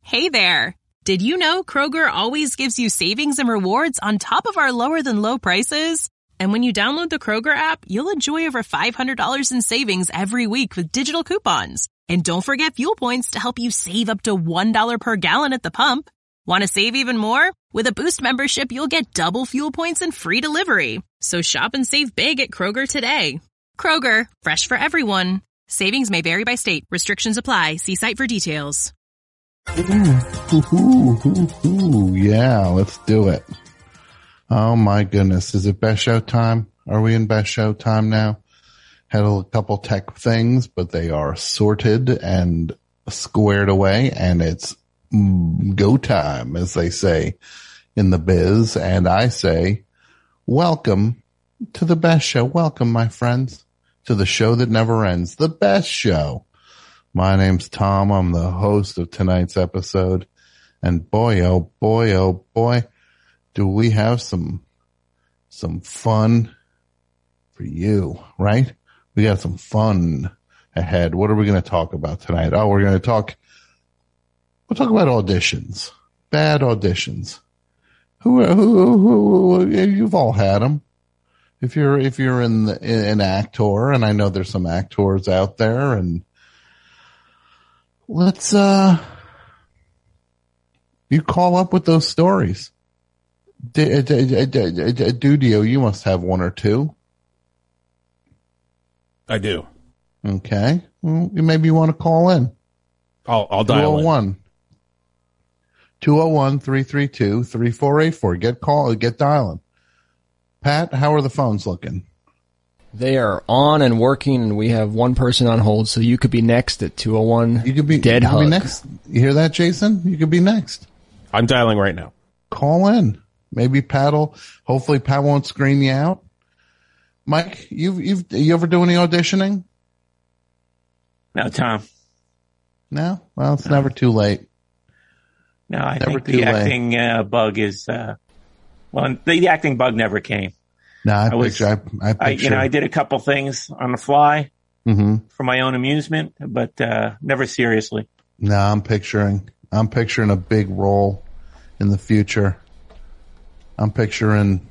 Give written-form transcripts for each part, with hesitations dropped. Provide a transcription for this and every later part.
Hey there! Did you know Kroger always gives you savings and rewards on top of our lower-than-low prices? And when you download the Kroger app, you'll enjoy over $500 in savings every week with digital coupons. And don't forget fuel points to help you save up to $1 per gallon at the pump. Want to save even more? With a Boost membership, you'll get double fuel points and free delivery. So shop and save big at Kroger today. Kroger, fresh for everyone. Savings may vary by state. Restrictions apply. See site for details. Yeah, let's do it. Oh my goodness. Is it best show time? Are we in best show time now? Had a couple tech things, but they are sorted and squared away, and it's go time, as they say in the biz. And I say, welcome to the best show. Welcome, my friends, to the show that never ends, the best show. My name's Tom. I'm the host of tonight's episode. And boy, oh boy, do we have some fun for you, right? We got some fun ahead. What are we going to talk about tonight? Oh, we'll talk about auditions, bad auditions. Who you've all had them. If you're an actor, and I know there's some actors out there, and let's, you call up with those stories. Dudio, you must have one or two. I do. Okay. Well, maybe you want to call in. I'll dial in. 201-332-3484. Get dialing. Pat, how are the phones looking? They are on and working, and we have one person on hold, so you could be next at 201. You could be dead hug. next. You hear that, Jason? You could be next. I'm dialing right now. Call in. Maybe hopefully Pat won't screen you out. Mike, you ever do any auditioning? No, Tom. No? Well, it's never too late. No, I think the acting bug is, the acting bug never came. No, I picture. I did a couple things on the fly for my own amusement, but never seriously. No, I'm picturing a big role in the future. I'm picturing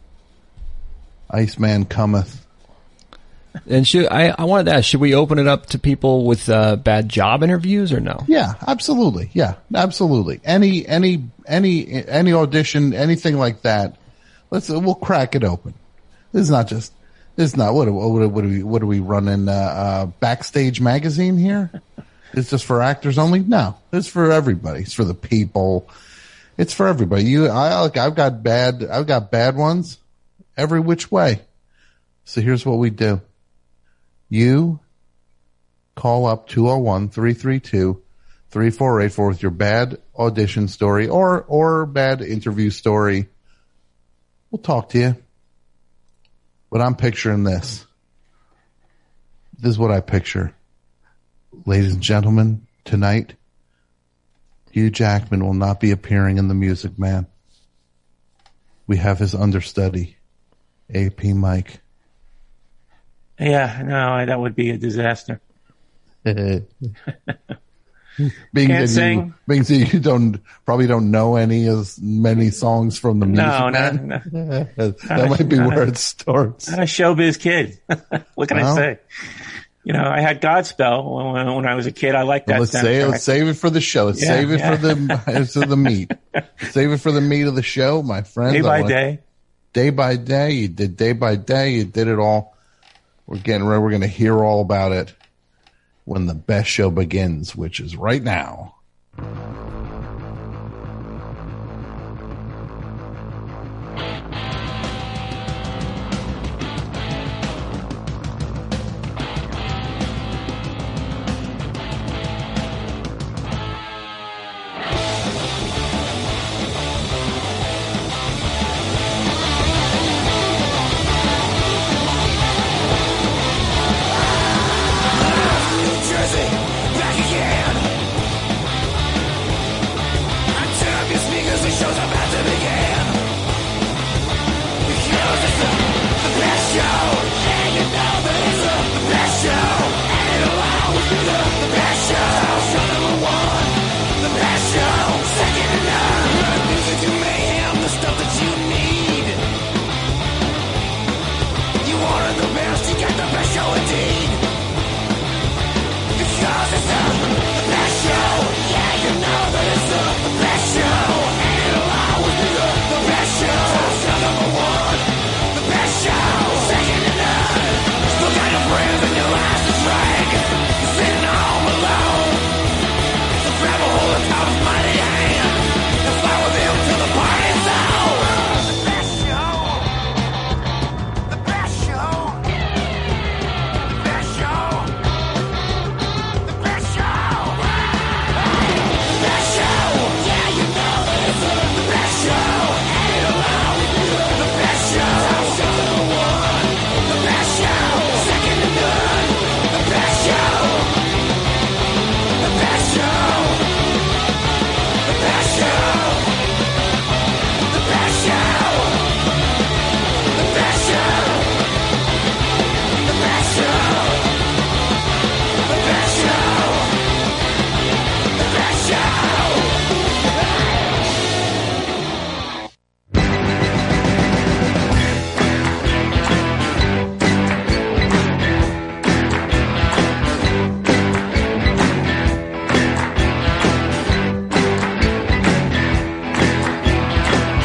Iceman Cometh. And I wanted to ask, should we open it up to people with bad job interviews or no? Yeah, absolutely. Yeah, absolutely. Any audition, anything like that. We'll crack it open. This is not what are we running Backstage magazine here? It's just for actors only? No, it's for everybody. It's for the people. It's for everybody. I've got bad ones every which way. So here's what we do. You call up 201-332-3484 with your bad audition story or bad interview story. We'll talk to you. But I'm picturing this. This is what I picture. Ladies and gentlemen, tonight, Hugh Jackman will not be appearing in The Music Man. We have his understudy, A.P. Mike. Yeah, no, that would be a disaster. Being Can't sing. Being that you probably don't know many songs from The Music Man. No. That might be where it starts. Not a showbiz kid. What can I say? I had Godspell when I was a kid. I liked that. Let's save it for the show. Save it for the meat. Save it for the meat of the show, my friend. Day by day. Day by day. You did day by day. You did it all. We're getting ready. We're going to hear all about it when the best show begins, which is right now.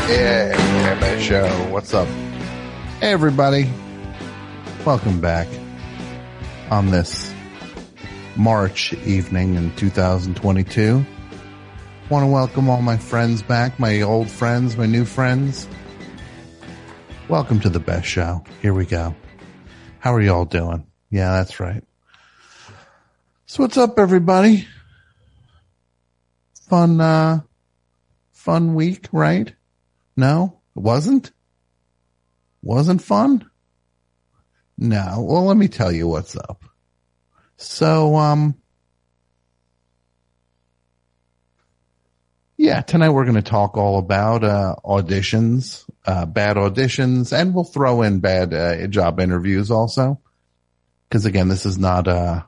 Yeah, Best Show. What's up? Hey, everybody. Welcome back on this March evening in 2022. Want to welcome all my friends back, my old friends, my new friends. Welcome to the Best Show. Here we go. How are you all doing? Yeah, that's right. So what's up, everybody? Fun week, right? No, it wasn't? Wasn't fun? No. Well, let me tell you what's up. So, yeah, tonight we're going to talk all about auditions, bad auditions, and we'll throw in bad job interviews also. Because again, this is not the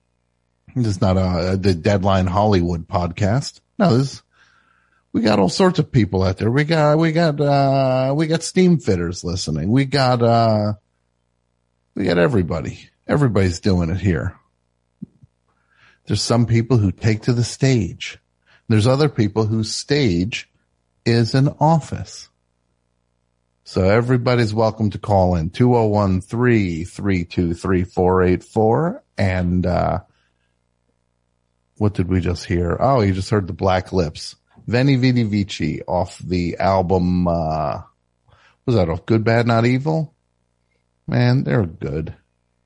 Deadline Hollywood podcast. No, we got all sorts of people out there. We got steam fitters listening. We got everybody. Everybody's doing it here. There's some people who take to the stage. There's other people whose stage is an office. So everybody's welcome to call in 201-332-3484. And, what did we just hear? Oh, you just heard the Black Lips. Veni Vidi Vici off the album, was that off Good, Bad, Not Evil? Man, they're good.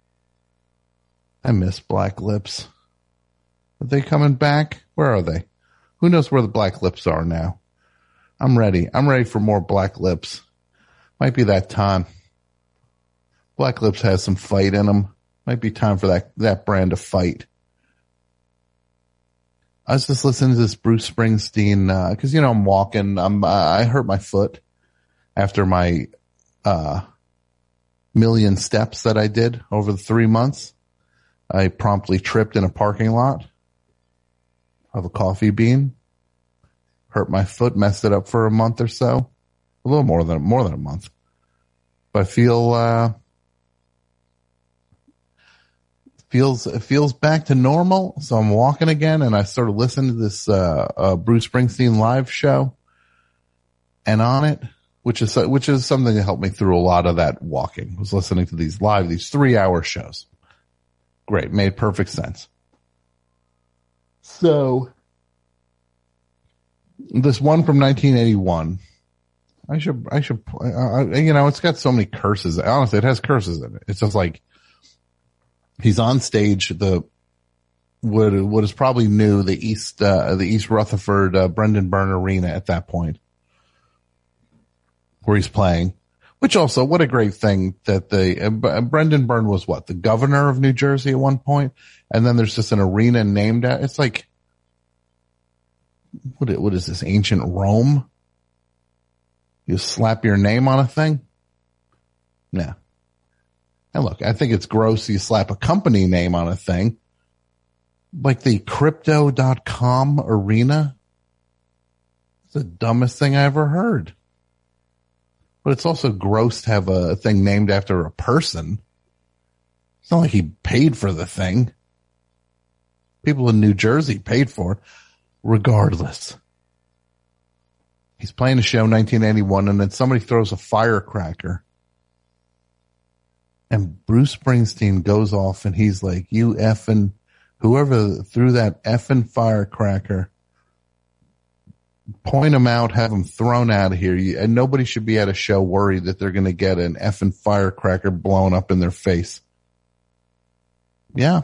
I miss Black Lips. Are they coming back? Where are they? Who knows where the Black Lips are now? I'm ready. I'm ready for more Black Lips. Might be that time. Black Lips has some fight in them. Might be time for that brand to fight. I was just listening to this Bruce Springsteen, cause I'm walking. I hurt my foot after my, 1,000,000 steps that I did over the 3 months. I promptly tripped in a parking lot of a Coffee Bean, hurt my foot, messed it up for a month or so, a little more than a month, but I feel, feels back to normal. So I'm walking again, and I started listening to this Bruce Springsteen live show, and on it, which is something that helped me through a lot of that walking, was listening to these 3-hour shows. Great, made perfect sense. So this one from 1981, I should it's got so many curses. Honestly, it has curses in it. It's just like, he's on stage, what is probably new, the East Rutherford, Brendan Byrne Arena at that point, where he's playing, which also, what a great thing that Brendan Byrne was the governor of New Jersey at one point, and then there's just an arena named after, it's like, what is this, ancient Rome? You slap your name on a thing? No. And look, I think it's gross you slap a company name on a thing. Like the Crypto.com arena. It's the dumbest thing I ever heard. But it's also gross to have a thing named after a person. It's not like he paid for the thing. People in New Jersey paid for it. Regardless. He's playing a show in 1981, and then somebody throws a firecracker. And Bruce Springsteen goes off, and he's like, you effing, whoever threw that effing firecracker, point him out, have him thrown out of here. And nobody should be at a show worried that they're going to get an effing firecracker blown up in their face. Yeah.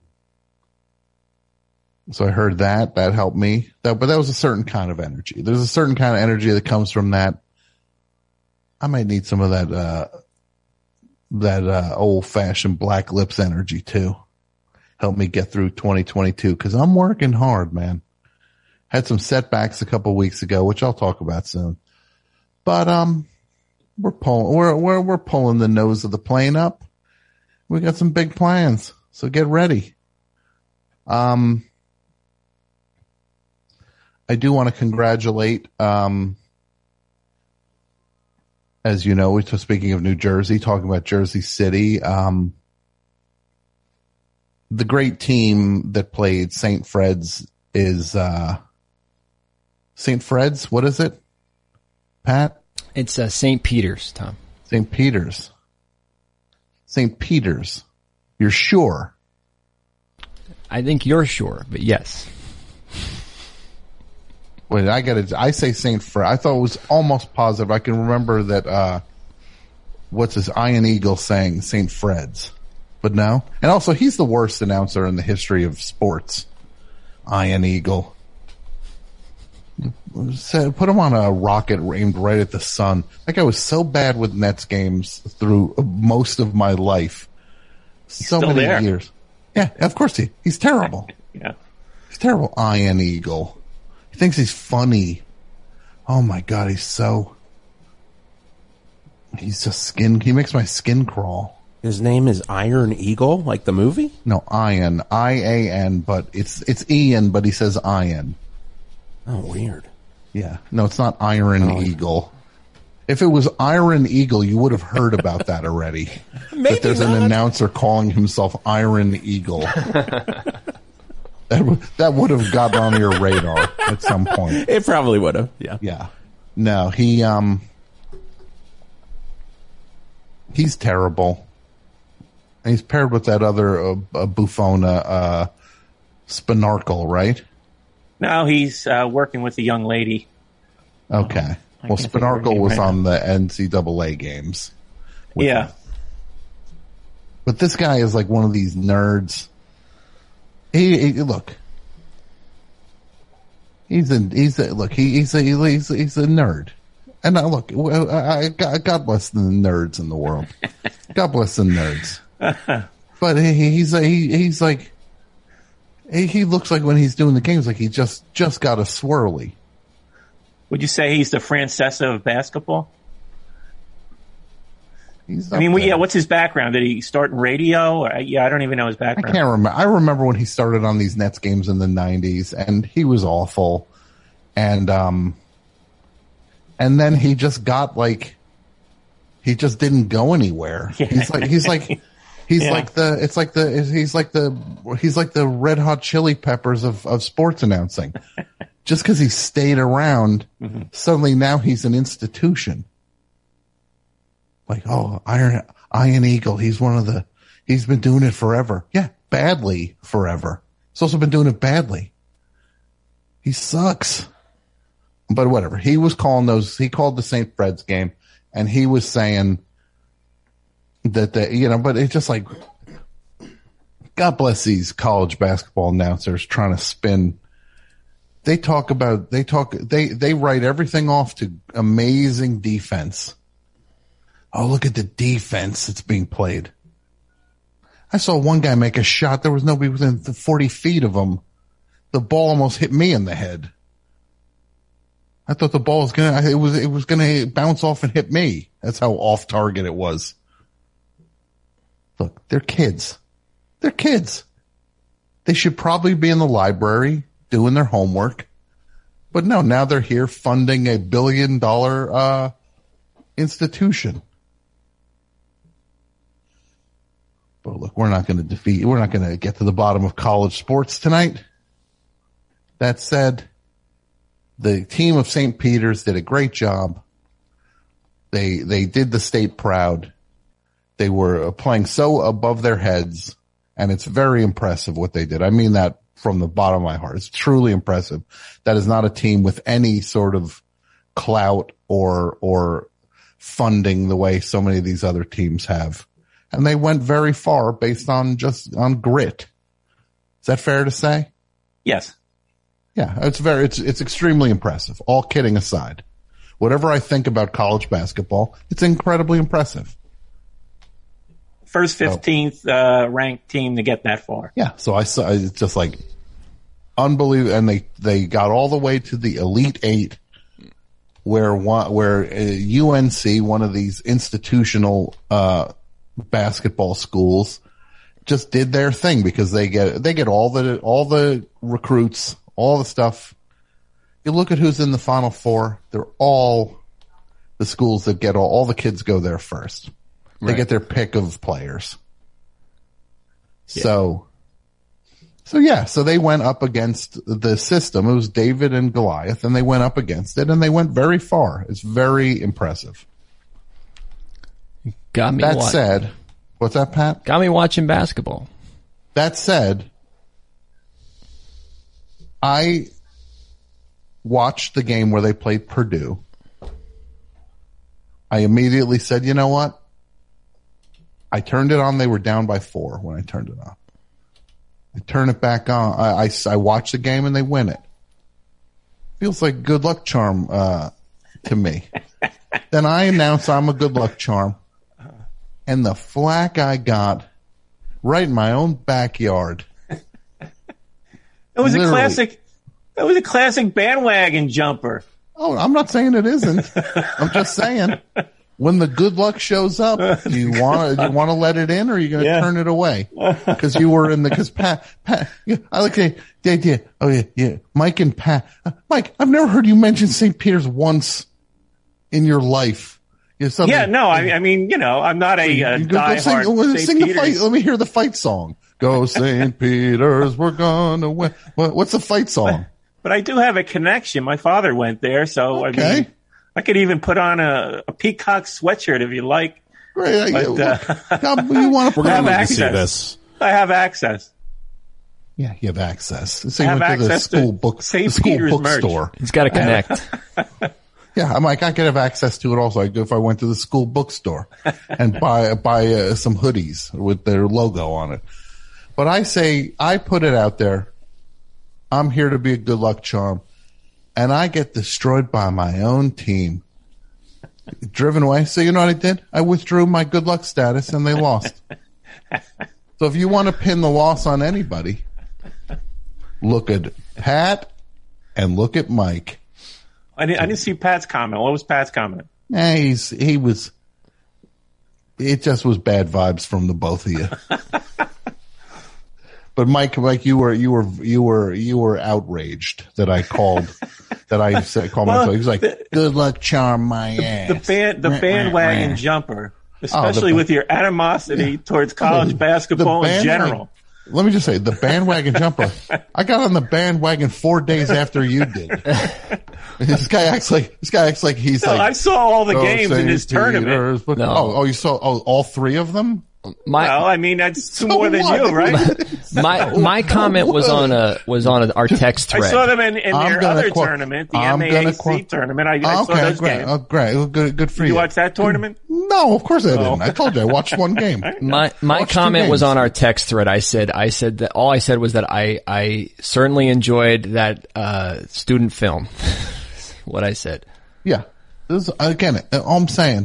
So I heard that helped me. But that was a certain kind of energy. There's a certain kind of energy that comes from that. I might need some of that old-fashioned Black Lips energy too. Help me get through 2022, because I'm working hard, man. Had some setbacks a couple weeks ago, which I'll talk about soon. But we're pulling the nose of the plane up. We got some big plans, so get ready. I do want to congratulate, as you know, speaking of New Jersey, talking about Jersey City, the great team that played St. Fred's is, St. Fred's, what is it? Pat? It's St. Peter's, Tom. St. Peter's. St. Peter's. You're sure? I think you're sure, but yes. Wait, I say St. Fred. I thought it was almost positive. I can remember that, what's his Iron Eagle saying St. Fred's, but no. And also, he's the worst announcer in the history of sports. Iron Eagle. Put him on a rocket aimed right at the sun. That guy was so bad with Nets games through most of my life. So many years. Yeah, of course he's terrible. Yeah. He's terrible. Iron Eagle. He thinks he's funny. Oh my God, he's just he makes my skin crawl. His name is Iron Eagle, like the movie? No, Ian. I-A-N, but it's Ian, but he says Ian. Oh, weird. Yeah. No, it's not Iron Eagle. If it was Iron Eagle, you would have heard about that already. Maybe that there's an announcer calling himself Iron Eagle. That would have gotten on your radar at some point. It probably would have. Yeah. Yeah. No, he's terrible. And he's paired with that other Buffona, Spinarkle, right? No, he's working with a young lady. Okay. Well, Spinarkle was on the NCAA games. Yeah. Him. But this guy is like one of these nerds. Look. He's a nerd. And look, God bless the nerds in the world. God bless the nerds. But he's like, he looks like when he's doing the games, like he just got a swirly. Would you say he's the Francesa of basketball? What's his background? Did he start in radio? I don't even know his background. I can't remember. I remember when he started on these Nets games in the 90s, and he was awful. And then he just got he just didn't go anywhere. Yeah. He's like the Red Hot Chili Peppers of sports announcing. Just because he stayed around, suddenly now he's an institution. Like, oh, Iron Eagle, he's been doing it forever. Yeah, badly forever. He's also been doing it badly. He sucks. But whatever. He was calling he called the St. Fred's game, and he was saying that, but it's just like, God bless these college basketball announcers trying to spin. They write everything off to amazing defense. Oh, look at the defense that's being played. I saw one guy make a shot. There was nobody within 40 feet of him. The ball almost hit me in the head. I thought the ball was it was gonna bounce off and hit me. That's how off target it was. Look, they're kids. They're kids. They should probably be in the library doing their homework. But no, now they're here funding a $1 billion institution. But look, we're not going to get to the bottom of college sports tonight. That said, the team of St. Peter's did a great job. They did the state proud. They were playing so above their heads, and it's very impressive what they did. I mean that from the bottom of my heart. It's truly impressive. That is not a team with any sort of clout or funding the way so many of these other teams have. And they went very far based on grit. Is that fair to say? Yes. Yeah, it's extremely impressive. All kidding aside. Whatever I think about college basketball, it's incredibly impressive. First 15th ranked team to get that far. Yeah, so it's just like unbelievable. And they got all the way to the Elite Eight, where UNC, one of these institutional basketball schools, just did their thing because they get all the recruits, all the stuff. You look at who's in the Final Four; they're all the schools that get all the kids go there first. They get their pick of players. Yeah. So So they went up against the system. It was David and Goliath, and they went up against it, and they went very far. It's very impressive. Got me. That said, what's that, Pat? Got me watching basketball. That said, I watched the game where they played Purdue. I immediately said, you know what? I turned it on. They were down by 4 when I turned it on. I turn it back on. I watch the game and they win it. Feels like good luck charm to me. Then I announce I'm a good luck charm. And the flack I got right in my own backyard. It was a classic. That was a classic bandwagon jumper. Oh, I'm not saying it isn't. I'm just saying when the good luck shows up, do you want to let it in, or are you going to turn it away? Because you were in because Pat. I like the idea. Oh yeah, Mike and Pat. Mike, I've never heard you mention St. Peter's once in your life. Yeah, no, I mean, you know, I'm not a diehard St. Peter's. Let me hear the fight song. Go St. Peter's, we're gonna win. What's the fight song? But I do have a connection. My father went there, so okay. I mean, I could even put on a Peacock sweatshirt if you like. Great. But, you want to We're going to access. see this. I have access. Yeah, you have access. So I you have went to the access school to book, St. the school Peter's merch. bookstore. He's got to connect. Yeah, I'm like, I could have access to it also. If I went to the school bookstore and buy some hoodies with their logo on it. But I put it out there. I'm here to be a good luck charm, and I get destroyed by my own team. Driven away. So you know what I did? I withdrew my good luck status, and they lost. So if you want to pin the loss on anybody, look at Pat and look at Mike. I didn't see Pat's comment. What was Pat's comment? It just was bad vibes from the both of you. But Mike, you were outraged that I called myself. He was like, "Good luck, charm my ass." The bandwagon jumper, especially with your animosity towards college basketball in general. Let me just say, the bandwagon jumper. I got on the bandwagon 4 days after you did. This guy acts like he's like. I saw all the games in his tournament. But, no. You saw all 3 of them? Well, I mean, that's 2 more than you, right? My comment was on our text thread. I saw them in their other tournament, the MAAC tournament. I saw those games. Oh, great. Well, good for you. Did you watch that tournament? No, of course I didn't. I told you I watched one game. My comment was on our text thread. I said that all I said was that I certainly enjoyed that student film. What I said. Yeah. This is, again, all I'm saying.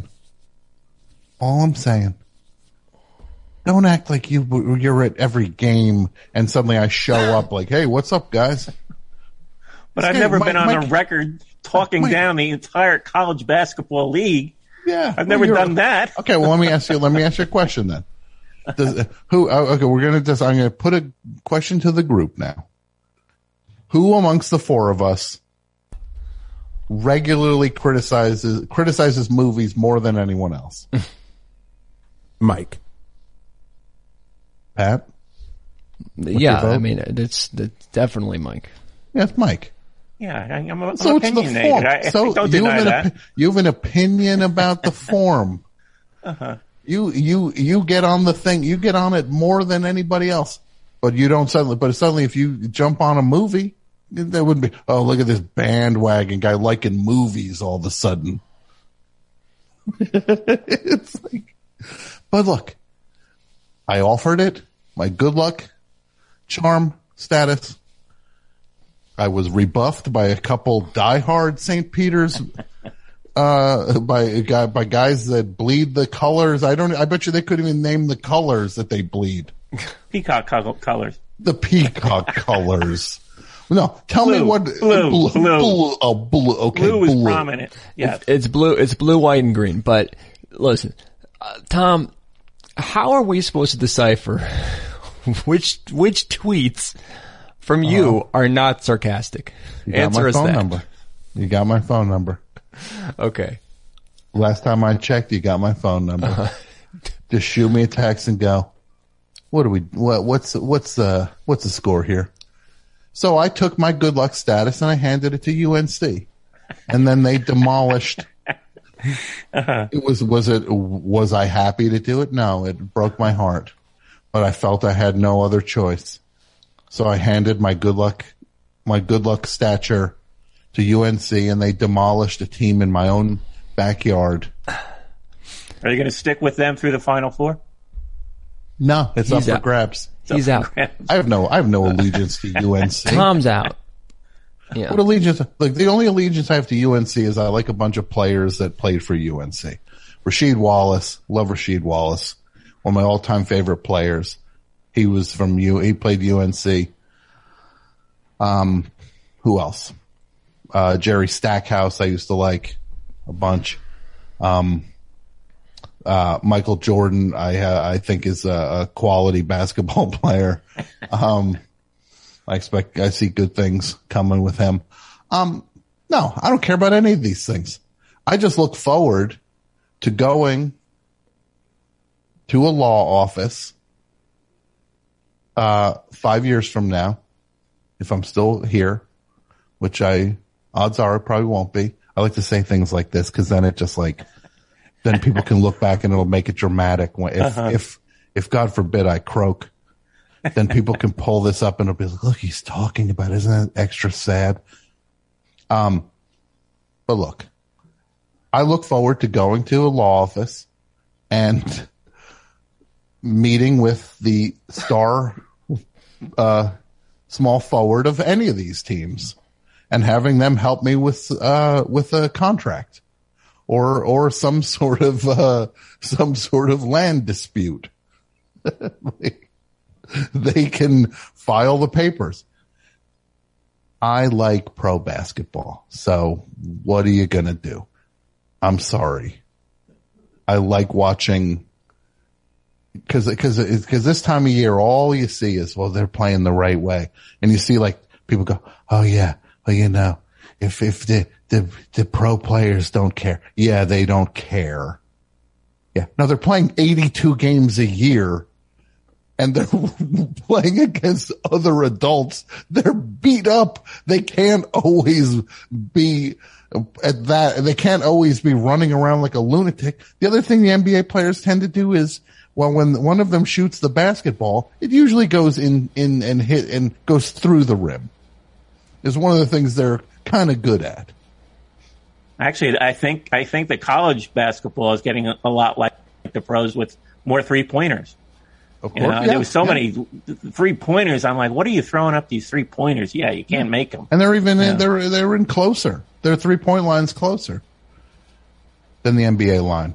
Don't act like you're at every game and suddenly I show up like, hey, what's up, guys? But I've never been on a record talking down the entire college basketball league. Yeah. I've never done that. Okay, well, let me ask you a question then. I'm going to put a question to the group now. Who amongst the 4 of us regularly criticizes movies more than anyone else? Mike. Pat? Yeah, I mean, it's definitely Mike. Yeah, it's Mike. Yeah, I'm So opinionated. it's the form. Don't deny that. You have an opinion about the form. Uh-huh. You get on the thing. You get on it more than anybody else. But you don't suddenly if you jump on a movie, there would be, oh, look at this bandwagon guy liking movies all of a sudden. It's like, but look, I offered it, my good luck charm status. I was rebuffed by a couple diehard St. Peter's, by guys that bleed the colors. I bet you they couldn't even name the colors that they bleed. Peacock colors. The peacock colors. No, tell me what blue. Oh, blue. Okay, blue is prominent. Yeah, it's blue. It's blue, white, and green. But listen, Tom, how are we supposed to decipher which tweets from you are not sarcastic? Answer us that. You got my phone number. Okay. Last time I checked, you got my phone number. Just shoot me a text and go, what's the score here? So I took my good luck status and I handed it to UNC, and then they demolished. Was I happy to do it? No, it broke my heart, but I felt I had no other choice. So I handed my good luck stature to UNC, and they demolished a team in my own backyard. Are you going to stick with them through the Final Four? No, it's up for grabs. He's out. I have no allegiance to UNC. Tom's out. Yeah. What allegiance? Like, the only allegiance I have to UNC is I like a bunch of players that played for UNC. Rasheed Wallace, love Rasheed Wallace, one of my all-time favorite players. He was from he played UNC. Who else? Jerry Stackhouse, I used to like a bunch. Michael Jordan, I think is a quality basketball player. I see good things coming with him. No, I don't care about any of these things. I just look forward to going to a law office, 5 years from now, if I'm still here, which odds are I probably won't be. I like to say things like this because then it just then people can look back and it'll make it dramatic. If God forbid I croak, then people can pull this up and it'll be like, look, he's talking about it. Isn't that extra sad? But look, I look forward to going to a law office and meeting with the star, small forward of any of these teams and having them help me with a contract or some sort of land dispute. They can file the papers. I like pro basketball. So what are you going to do? I'm sorry. I like watching because this time of year, all you see is, well, they're playing the right way. And you see people go, oh yeah, well, if the pro players don't care. Yeah, they don't care. Yeah. No, they're playing 82 games a year. And they're playing against other adults. They're beat up. They can't always be at that. They can't always be running around like a lunatic. The other thing the NBA players tend to do is, well, when one of them shoots the basketball, it usually goes in and hit and goes through the rim. Is one of the things they're kind of good at. Actually, I think the college basketball is getting a lot like the pros with more 3-pointers. Of course, there was so many 3-pointers. I'm like, what are you throwing up these 3-pointers? Yeah, you can't make them. And they're even they're in closer. Their 3-point line's closer than the NBA line.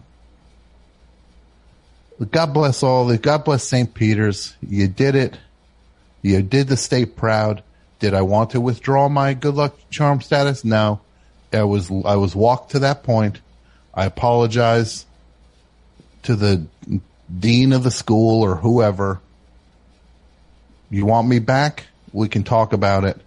God bless St. Peter's. You did it. You did the state proud. Did I want to withdraw my good luck charm status? No. I was walked to that point. I apologize to the dean of the school or whoever. You want me back? We can talk about it.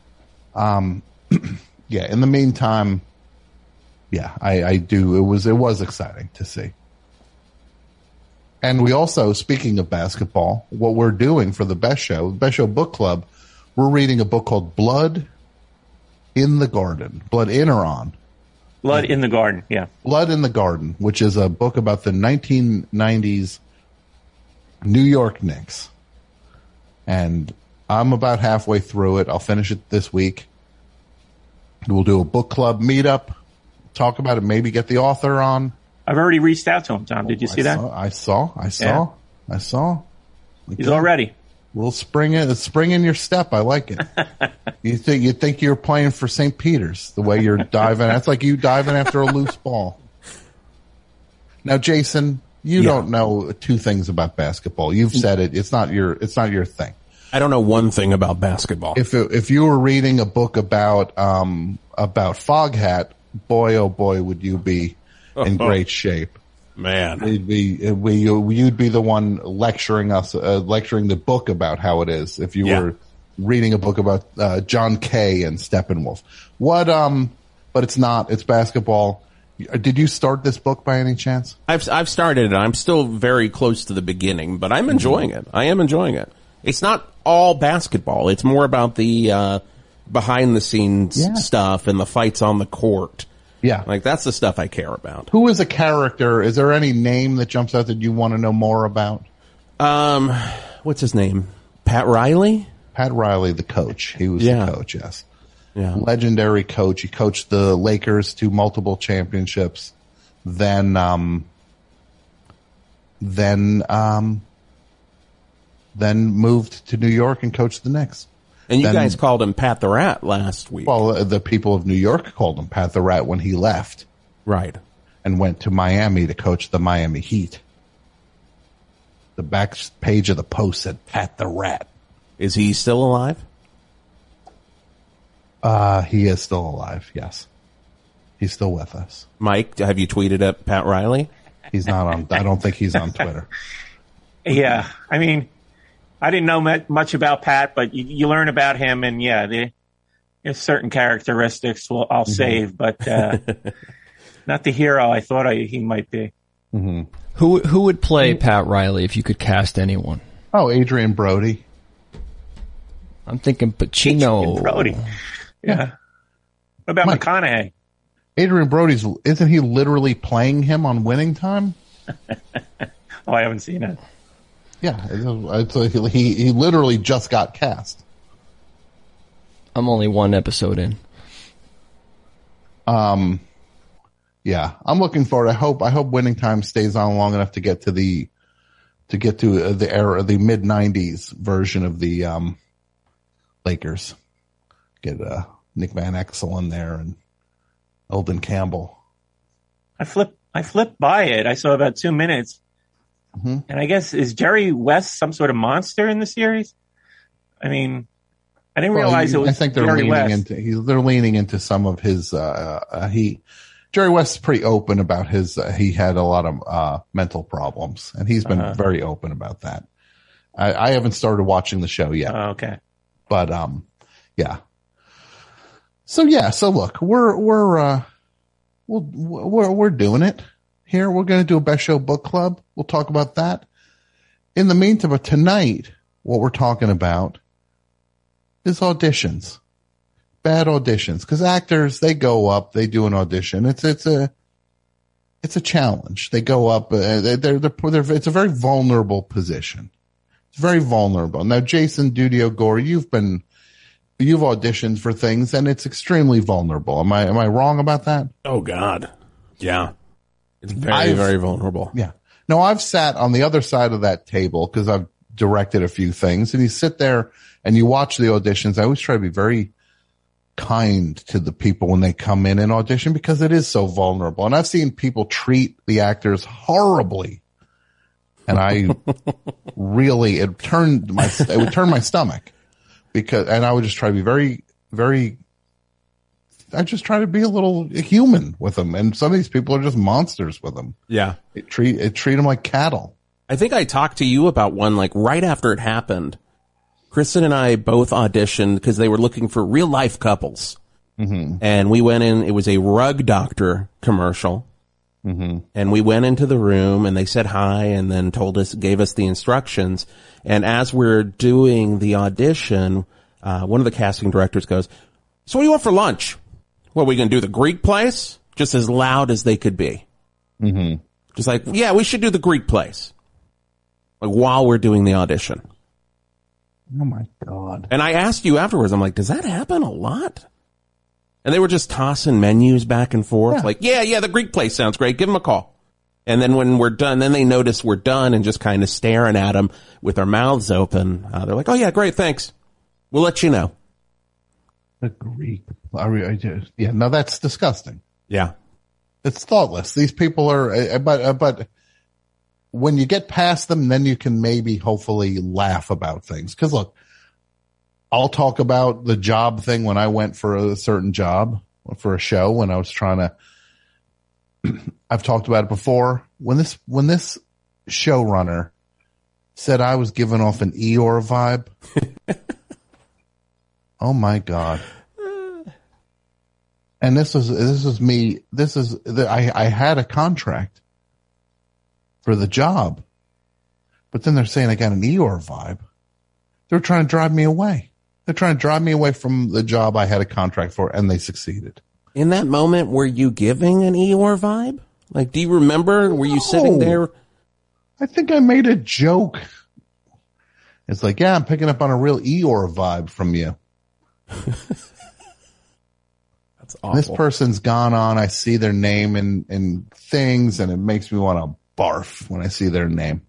Yeah, in the meantime, yeah, I do. It was exciting to see. And we also, speaking of basketball, what we're doing for the Best Show Book Club, we're reading a book called Blood in the Garden. Blood in or on? Blood in the Garden, yeah. Blood in the Garden, which is a book about the 1990s New York Knicks. And I'm about halfway through it. I'll finish it this week. We'll do a book club meetup, talk about it, maybe get the author on. I've already reached out to him, Tom. Did you see that? I saw. He's all ready. We'll spring in your step. I like it. You think you're playing for St. Peter's the way you're diving. That's like you diving after a loose ball. Now, Jason, you don't know two things about basketball. You've said it. It's not your thing. I don't know one thing about basketball. If you were reading a book about Foghat, boy, oh boy, would you be in great shape. Man, you'd be the one lecturing the book about how it is. If you were reading a book about John Kay and Steppenwolf, but it's not. It's basketball. Did you start this book by any chance? I've started it. I'm still very close to the beginning, but I'm enjoying it. I am enjoying it. It's not all basketball. It's more about the behind the scenes stuff and the fights on the court. Yeah. Like, that's the stuff I care about. Who is a character? Is there any name that jumps out that you want to know more about? What's his name? Pat Riley? Pat Riley, the coach. He was the coach, yes. Yeah. Legendary coach. He coached the Lakers to multiple championships. Then moved to New York and coached the Knicks. And you guys called him Pat the Rat last week. Well, the people of New York called him Pat the Rat when he left. Right. And went to Miami to coach the Miami Heat. The back page of the Post said Pat the Rat. Is he still alive? He is still alive, yes. He's still with us. Mike, have you tweeted at Pat Riley? He's not on, I don't think he's on Twitter. Yeah. I mean, I didn't know much about Pat, but you learn about him, and there's certain characteristics I'll save, but not the hero I thought he might be. Mm-hmm. Who would play Pat Riley if you could cast anyone? Oh, Adrian Brody. I'm thinking Pacino. Adrian Brody. Yeah. What about McConaughey? Adrian Brody's, isn't he literally playing him on Winning Time? Oh, I haven't seen it. Yeah, he literally just got cast. I'm only one episode in. Yeah, I'm looking forward. I hope Winning Time stays on long enough to get to the era, the mid '90s version of the Lakers. Get Nick Van Exel in there and Eldon Campbell. I flipped by it. I saw about 2 minutes. Mm-hmm. And I guess, is Jerry West some sort of monster in the series? I mean, I didn't realize it was. I think they're Jerry leaning West. they're leaning into some of his. Jerry West's pretty open about his. He had a lot of mental problems, and he's been very open about that. I haven't started watching the show yet. Oh, okay. But yeah. So look, we're doing it here. We're going to do a Best Show Book Club. We'll talk about that. In the meantime, tonight, what we're talking about is auditions, bad auditions, because actors, they go up, they do an audition. It's a challenge. They go up, it's a very vulnerable position. It's very vulnerable. Now, Jason Dudio Gore, you've auditioned for things, and it's extremely vulnerable. Am I wrong about that? Oh, God. Yeah. It's very, very vulnerable. Yeah. No, I've sat on the other side of that table because I've directed a few things, and you sit there and you watch the auditions. I always try to be very kind to the people when they come in and audition because it is so vulnerable. And I've seen people treat the actors horribly. And I really, it would turn my stomach and I would just try to be very, very, I just try to be a little human with them. And some of these people are just monsters with them. Yeah. It treat them like cattle. I think I talked to you about one, like right after it happened. Kristen and I both auditioned because they were looking for real life couples. Mm-hmm. And we went in, it was a Rug Doctor commercial. Mm-hmm. And we went into the room and they said hi and then gave us the instructions. And as we're doing the audition, one of the casting directors goes, "So what do you want for lunch?" "What, are we going to do the Greek place?" Just as loud as they could be. Mm-hmm. Just like, "Yeah, we should do the Greek place." Like while we're doing the audition. Oh my God. And I asked you afterwards, I'm like, does that happen a lot? And they were just tossing menus back and forth. Yeah. Like, yeah, the Greek place sounds great. Give them a call. And then when we're done, then they notice we're done and just kind of staring at them with our mouths open. They're like, "Oh yeah, great. Thanks. We'll let you know." The Greek. Yeah, no, that's disgusting. Yeah. It's thoughtless. These people are, but when you get past them, then you can maybe hopefully laugh about things. Cause look, I'll talk about the job thing when I went for a certain job for a show when I was trying to, I've talked about it before. When this showrunner said I was giving off an Eeyore vibe. Oh my God. And I had a contract for the job, but then they're saying I got an Eeyore vibe. They're trying to drive me away. They're trying to drive me away from the job I had a contract for, and they succeeded. In that moment, were you giving an Eeyore vibe? Like, do you remember? Were you sitting there? I think I made a joke. It's like, yeah, I'm picking up on a real Eeyore vibe from you. That's awful. This person's gone on. I see their name in things, and it makes me want to barf when I see their name.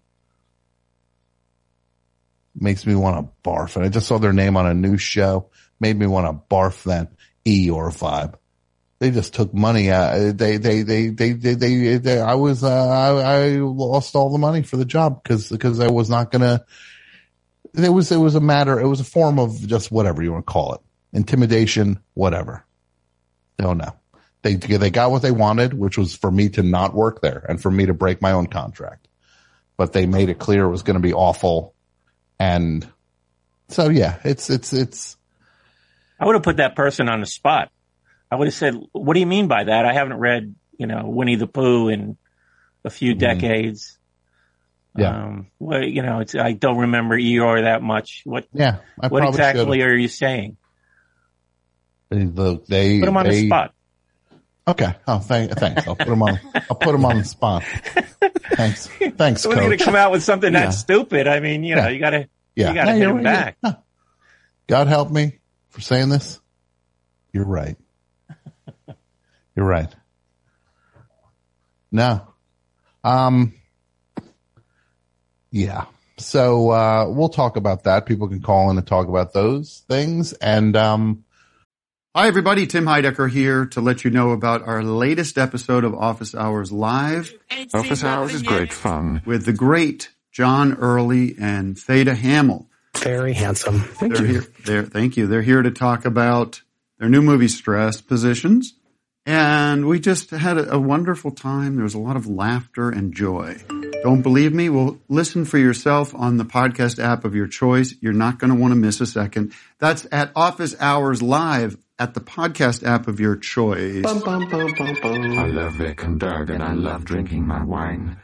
Makes me want to barf. And I just saw their name on a new show. Made me want to barf then. Eeyore vibe. They just took money out. I lost all the money for the job because I was not gonna. It was a matter. It was a form of just whatever you want to call it, intimidation, whatever. Don't know. They got what they wanted, which was for me to not work there and for me to break my own contract. But they made it clear it was going to be awful, and so yeah, it's. I would have put that person on the spot. I would have said, "What do you mean by that? I haven't read, Winnie the Pooh in a few decades." Yeah. Well, I don't remember Eeyore that much. What exactly are you saying? They put him on the spot. Okay. Oh, thanks. I'll put him on the spot. Thanks, so when you're going to come out with something that stupid, I mean, you got to hit him back. No. God help me for saying this. You're right. You're right. No. Yeah. So, we'll talk about that. People can call in and talk about those things. And, hi, everybody. Tim Heidecker here to let you know about our latest episode of Office Hours Live. Office Hours is great fun. With the great John Early and Theda Hamill. Very handsome. Thank you. Thank you. They're here to talk about their new movie, Stress Positions. And we just had a wonderful time. There was a lot of laughter and joy. Don't believe me? Well, listen for yourself on the podcast app of your choice. You're not going to want to miss a second. That's at Office Hours Live at the podcast app of your choice. Bum, bum, bum, bum, bum. I love Vic and Doug, and I love drinking my wine.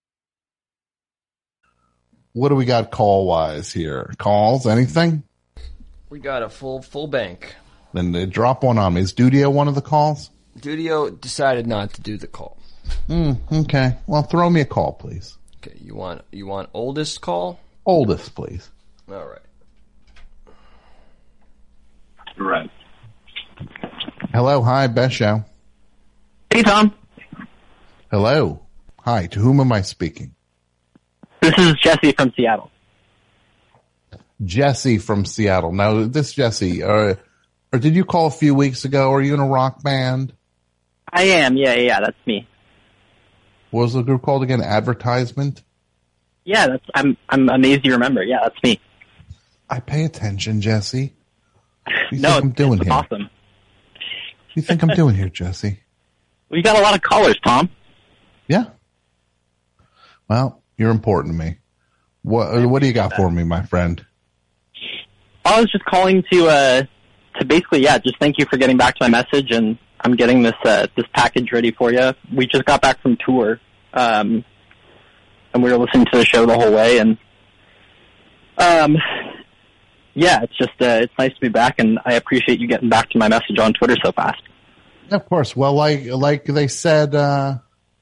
What do we got call-wise here? Calls? Anything? We got a full bank. Then they drop one on me. Is Dudio one of the calls? Dudio decided not to do the call. Okay. Well, throw me a call, please. Okay, you want oldest call? Oldest, please. All right. Right. Hello. Hi, Best Show. Hey, Tom. Hello. Hi. To whom am I speaking? This is Jesse from Seattle. Jesse from Seattle. Now, this Jesse, or did you call a few weeks ago? Are you in a rock band? I am. Yeah, that's me. What was the group called again? Advertisement? Yeah, I'm amazed you remember. Yeah, that's me. I pay attention, Jesse. It's awesome. You think I'm doing here, Jesse? We got a lot of callers, Tom. Yeah. Well, you're important to me. What do you got for me, my friend? I was just calling to basically, just thank you for getting back to my message, and I'm getting this package ready for you. We just got back from tour, and we were listening to the show the whole way, and it's just it's nice to be back, and I appreciate you getting back to my message on Twitter so fast. Of course. Well, like they said on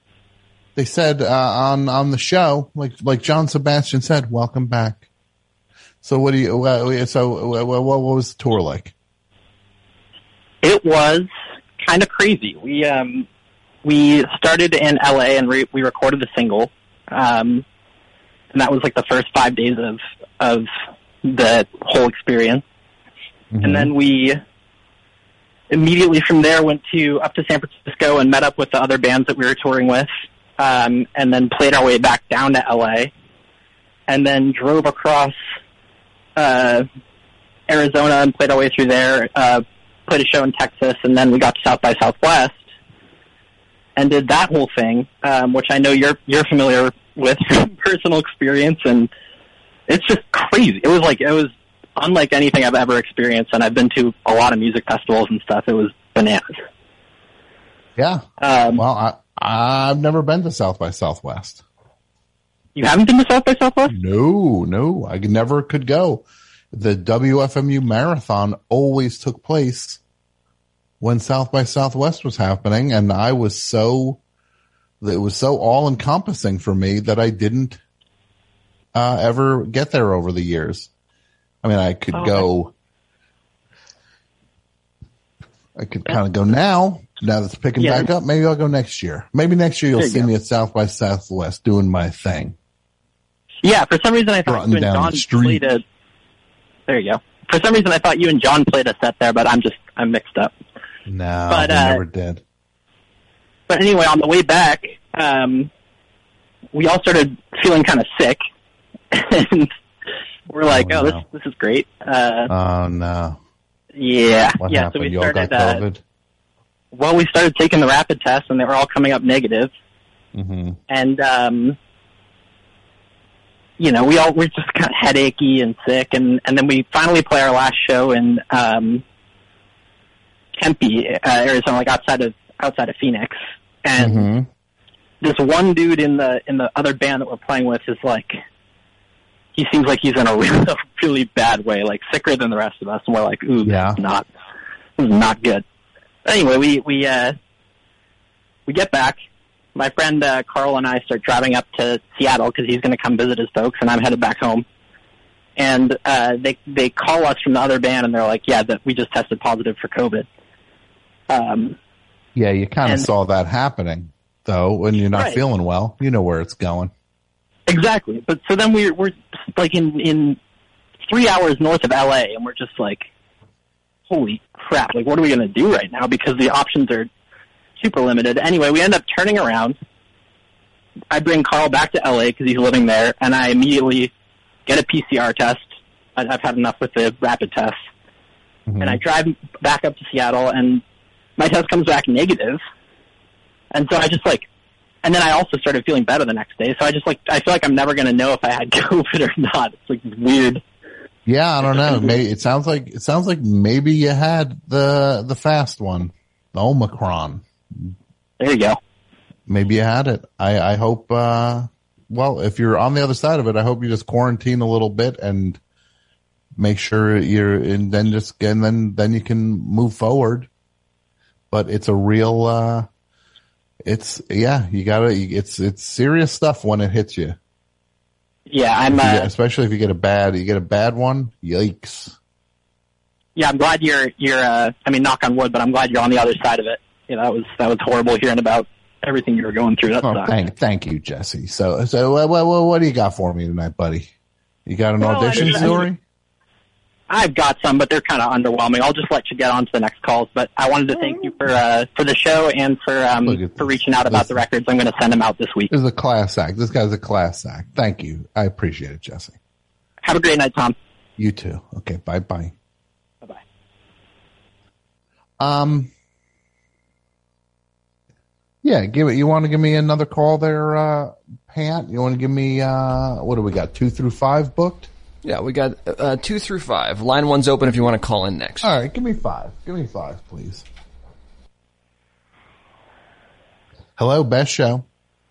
the show, like John Sebastian said, welcome back. So what what was the tour like? It was kind of crazy. We started in LA and we recorded the single, and that was like the first 5 days of the whole experience. Mm-hmm. And then we immediately from there went up to San Francisco and met up with the other bands that we were touring with, and then played our way back down to LA, and then drove across Arizona and played our way through there, played a show in Texas, and then we got to South by Southwest and did that whole thing, which I know you're familiar with from personal experience, and it's just crazy. It was unlike anything I've ever experienced, and I've been to a lot of music festivals and stuff. It was bananas. Yeah. Well, I've never been to South by Southwest. You haven't been to South by Southwest? No. I never could go. The WFMU marathon always took place when South by Southwest was happening, and it was so all encompassing for me that I didn't ever get there over the years. I mean, I could go. I could kind of go now that it's picking back up. Maybe I'll go next year. Maybe next year you'll see me at South by Southwest doing my thing. Yeah, for some reason I thought you and John played a. There you go. For some reason I thought you and John played a set there, but I'm mixed up. No, we never did. But anyway, on the way back, we all started feeling kind of sick, and we're like, this is great. Oh no. Yeah. What yeah. happened? So we You all started. got COVID? Well, we started taking the rapid tests, and they were all coming up negative. Mm-hmm. And we're just kind of headachy and sick, and then we finally play our last show in Tempe, Arizona, like outside of Phoenix. And this one dude in the other band that we're playing with is like, he seems like he's in a really bad way, like sicker than the rest of us. And we're like, ooh, this is not good. Anyway, we get back. My friend Carl and I start driving up to Seattle because he's going to come visit his folks, and I'm headed back home. And they call us from the other band, and they're like, yeah, that we just tested positive for COVID. Yeah, you kind of saw that happening, though, when you're not Right. feeling well. You know where it's going. Exactly. But so then we're like in 3 hours north of LA, and we're just like, holy crap, like what are we going to do right now? Because the options are super limited. Anyway, we end up turning around. I bring Carl back to LA because he's living there, and I immediately get a PCR test. I've had enough with the rapid test. And I drive back up to Seattle, and my test comes back negative. And so I just like, and then I also started feeling better the next day. So I just like, I feel like I'm never going to know if I had COVID or not. It's like weird. Yeah, I don't know. Maybe it sounds like maybe you had the fast one, the Omicron. There you go. Maybe you had it. I hope. Well, if you're on the other side of it, I hope you just quarantine a little bit and make sure you're, and then you can move forward. But it's a real. You gotta. It's serious stuff when it hits you. Yeah, especially if you get a bad one. Yikes. Yeah, I'm glad you're. I mean, knock on wood, but I'm glad you're on the other side of it. You know, that was horrible hearing about everything you were going through. That sucks. Thank you, Jesse. So what do you got for me tonight, buddy? You got an audition story? I've got some, but they're kind of underwhelming. I'll just let you get on to the next calls. But I wanted to thank you for the show and for reaching out about the records. I'm going to send them out this week. This is a class act. This guy's a class act. Thank you. I appreciate it, Jesse. Have a great night, Tom. You too. Okay. Bye-bye. Bye-bye. Yeah, you want to give me another call there, Pat? You want to give me, what do we got, 2 through 5 booked? Yeah, we got 2 through 5. Line 1's open if you want to call in next. All right, give me 5. Give me 5, please. Hello, Best Show.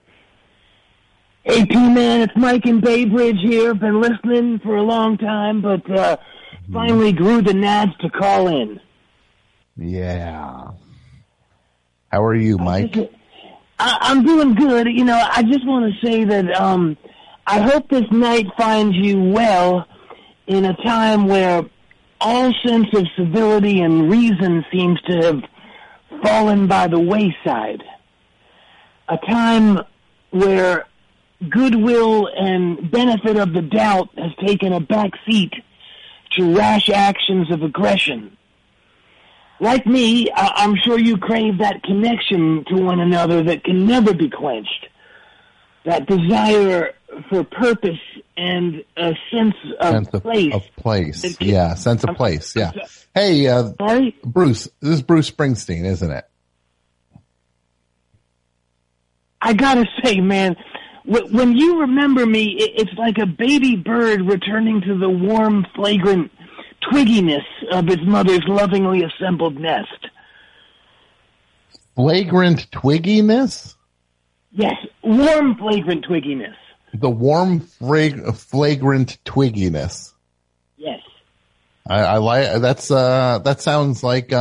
Hey, P-Man, it's Mike in Bay Bridge here. Been listening for a long time, but finally grew the nads to call in. Yeah. How are you, Mike? I'm doing good. You know, I just want to say that I hope this night finds you well in a time where all sense of civility and reason seems to have fallen by the wayside. A time where goodwill and benefit of the doubt has taken a back seat to rash actions of aggression. Like me, I'm sure you crave that connection to one another that can never be quenched. That desire for purpose and a sense of place. Yeah, sense of place. Yeah. Hey, sorry? Bruce, this is Bruce Springsteen, isn't it? I gotta say, man, when you remember me, it's like a baby bird returning to the warm, flagrant twigginess of its mother's lovingly assembled nest. Flagrant twigginess? Yes, warm flagrant twigginess. The warm flagrant twigginess. Yes. I like that sounds like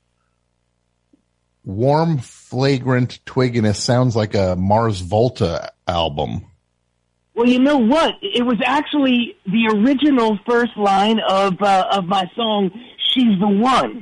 warm flagrant twigginess sounds like a Mars Volta album. Well, you know what? It was actually the original first line of my song, She's the One.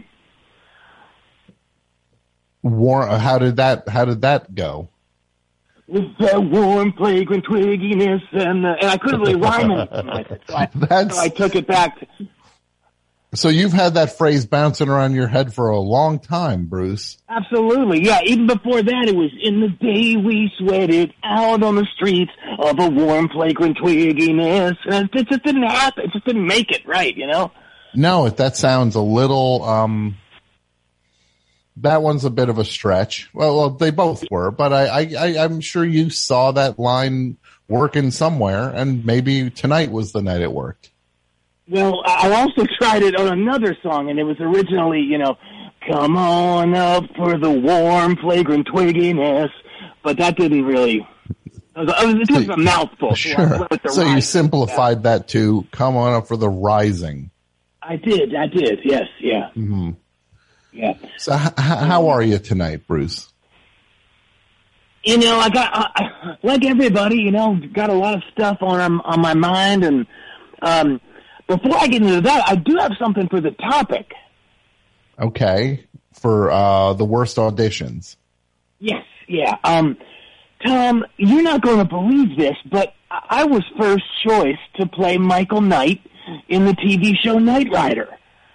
How did that go? With that warm, flagrant twigginess, and I couldn't really rhyme it. So I took it back. So you've had that phrase bouncing around your head for a long time, Bruce. Absolutely, yeah. Even before that, it was in the day we sweated out on the streets of a warm, flagrant twigginess. And it just didn't happen. It just didn't make it right, you know? No, that sounds a little, that one's a bit of a stretch. Well, they both were, but I'm sure you saw that line working somewhere, and maybe tonight was the night it worked. Well, I also tried it on another song, and it was originally, you know, come on up for the warm, flagrant twigginess, but that didn't really, it was a mouthful. Sure. So you simplified that to come on up for the rising. I did, yes, yeah. Mm-hmm. Yeah. So how are you tonight, Bruce? You know, I like everybody, you know, got a lot of stuff on my mind, and before I get into that, I do have something for the topic. Okay, for the worst auditions. Yes, yeah. Tom, you're not going to believe this, but I was first choice to play Michael Knight in the TV show Knight Rider.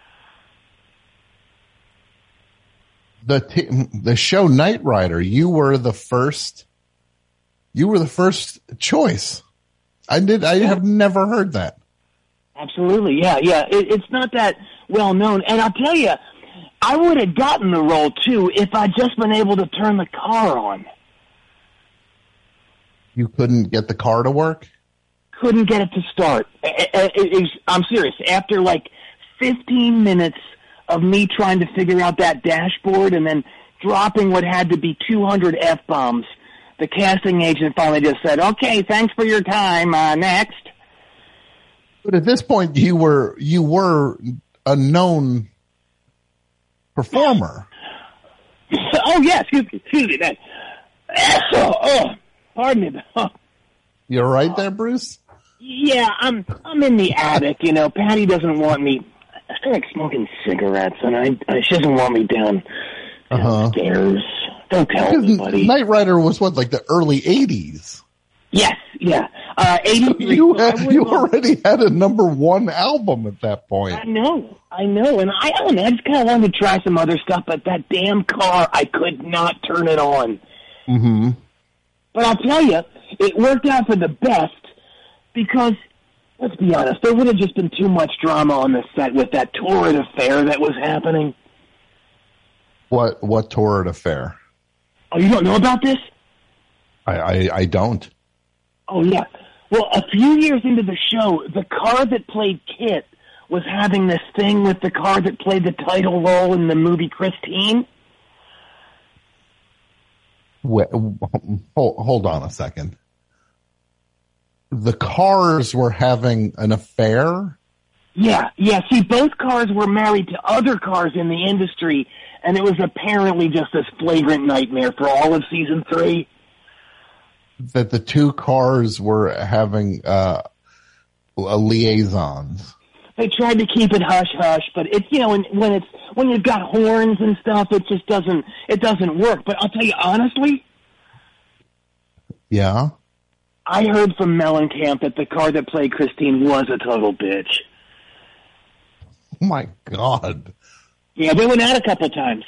The show Knight Rider, you were the first choice. I have never heard that. Absolutely, yeah. It's not that well known, and I'll tell you, I would have gotten the role too if I'd just been able to turn the car on. You couldn't get the car to work? Couldn't get it to start. I'm serious. After like 15 minutes of me trying to figure out that dashboard and then dropping what had to be 200 F-bombs, the casting agent finally just said, "Okay, thanks for your time. Next." But at this point, you were a known performer. Oh yeah, excuse me. That. Pardon me. You're right there, Bruce. Yeah, I'm in the attic. You know, Patty doesn't want me. I like smoking cigarettes, and she doesn't want me downstairs. Don't tell anybody. Knight Rider was like the early 80s. Yes, yeah. 83. You already had a #1 album at that point. I know. And I don't know. I just kind of wanted to try some other stuff, but that damn car, I could not turn it on. Mm-hmm. But I'll tell you, it worked out for the best because, let's be honest, there would have just been too much drama on the set with that torrid affair that was happening. What torrid affair? Oh, you don't know about this? I don't. Oh, yeah. Well, a few years into the show, the car that played Kit was having this thing with the car that played the title role in the movie Christine. Hold on a second. The cars were having an affair? Yeah. See, both cars were married to other cars in the industry, and it was apparently just this flagrant nightmare for all of season 3. That the two cars were having liaisons. They tried to keep it hush hush, but it's, you know, when you've got horns and stuff, it just doesn't work. But I'll tell you honestly. Yeah. I heard from Mellencamp that the car that played Christine was a total bitch. Oh my God. Yeah, they went out a couple times.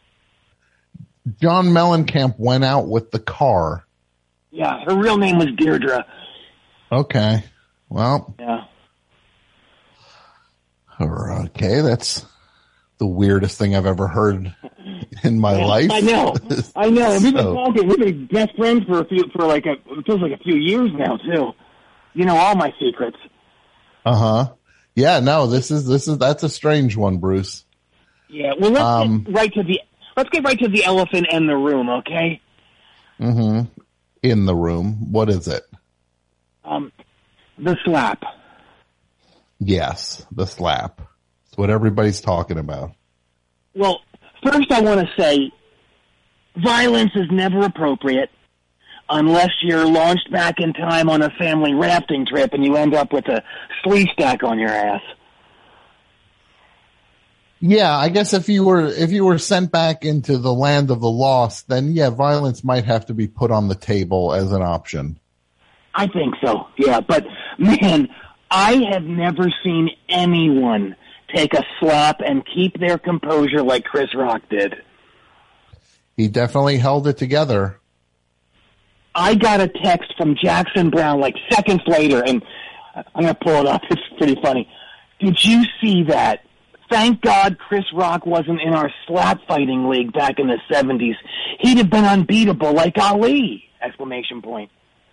John Mellencamp went out with the car. Yeah, her real name was Deirdre. Okay. Well. Yeah. Okay, that's the weirdest thing I've ever heard in my life. I know. We've been talking. We've been best friends it feels like a few years now too. You know all my secrets. Yeah, no, that's a strange one, Bruce. Yeah, well, let's get right to the. let's get right to the elephant in the room, okay? Mm-hmm. In the room. What is it? The slap. Yes, the slap. It's what everybody's talking about. Well, first I want to say violence is never appropriate unless you're launched back in time on a family rafting trip and you end up with a sleeve stack on your ass. Yeah, I guess if you were sent back into the land of the lost, then yeah, violence might have to be put on the table as an option. I think so, yeah. But, man, I have never seen anyone take a slap and keep their composure like Chris Rock did. He definitely held it together. I got a text from Jackson Brown like seconds later, and I'm going to pull it up. It's pretty funny. Did you see that? Thank God Chris Rock wasn't in our slap fighting league back in the 70s. He'd have been unbeatable like Ali! Exclamation point.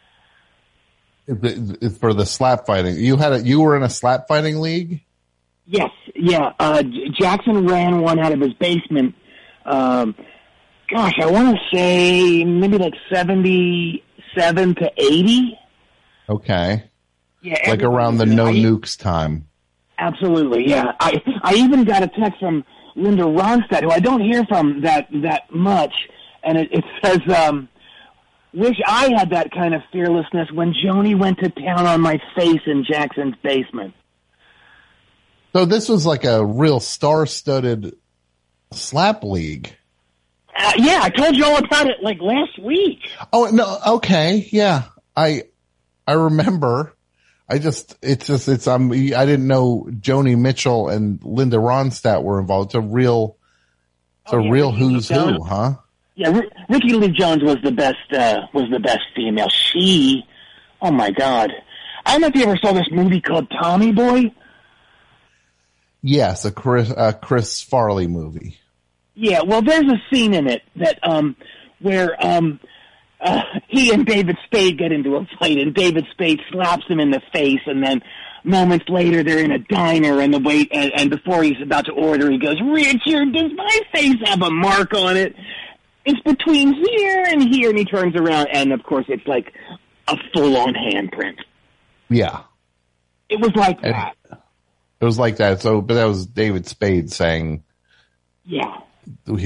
For the slap fighting. You were in a slap fighting league? Yes, yeah. Jackson ran one out of his basement. Gosh, I want to say maybe like 77 to 80. Okay. Yeah, like around the no nukes time. Absolutely, yeah. I even got a text from Linda Ronstadt, who I don't hear from that much, and it says, wish I had that kind of fearlessness when Joni went to town on my face in Jackson's basement. So this was like a real star-studded slap league. Yeah, I told you all about it like last week. Oh, no, okay, yeah. I remember. I didn't know Joni Mitchell and Linda Ronstadt were involved. It's a real who's who, huh? Yeah, Ricky Lee Jones was the best female. She, oh my God. I don't know if you ever saw this movie called Tommy Boy. Yes, a Chris Farley movie. Yeah, well, there's a scene in it that, where, he and David Spade get into a fight, and David Spade slaps him in the face, and then moments later they're in a diner, and and before he's about to order, he goes, "Richard, does my face have a mark on it? It's between here and here," and he turns around, and of course it's like a full-on handprint. Yeah. It was like that. It was like that. So, but that was David Spade saying, yeah. But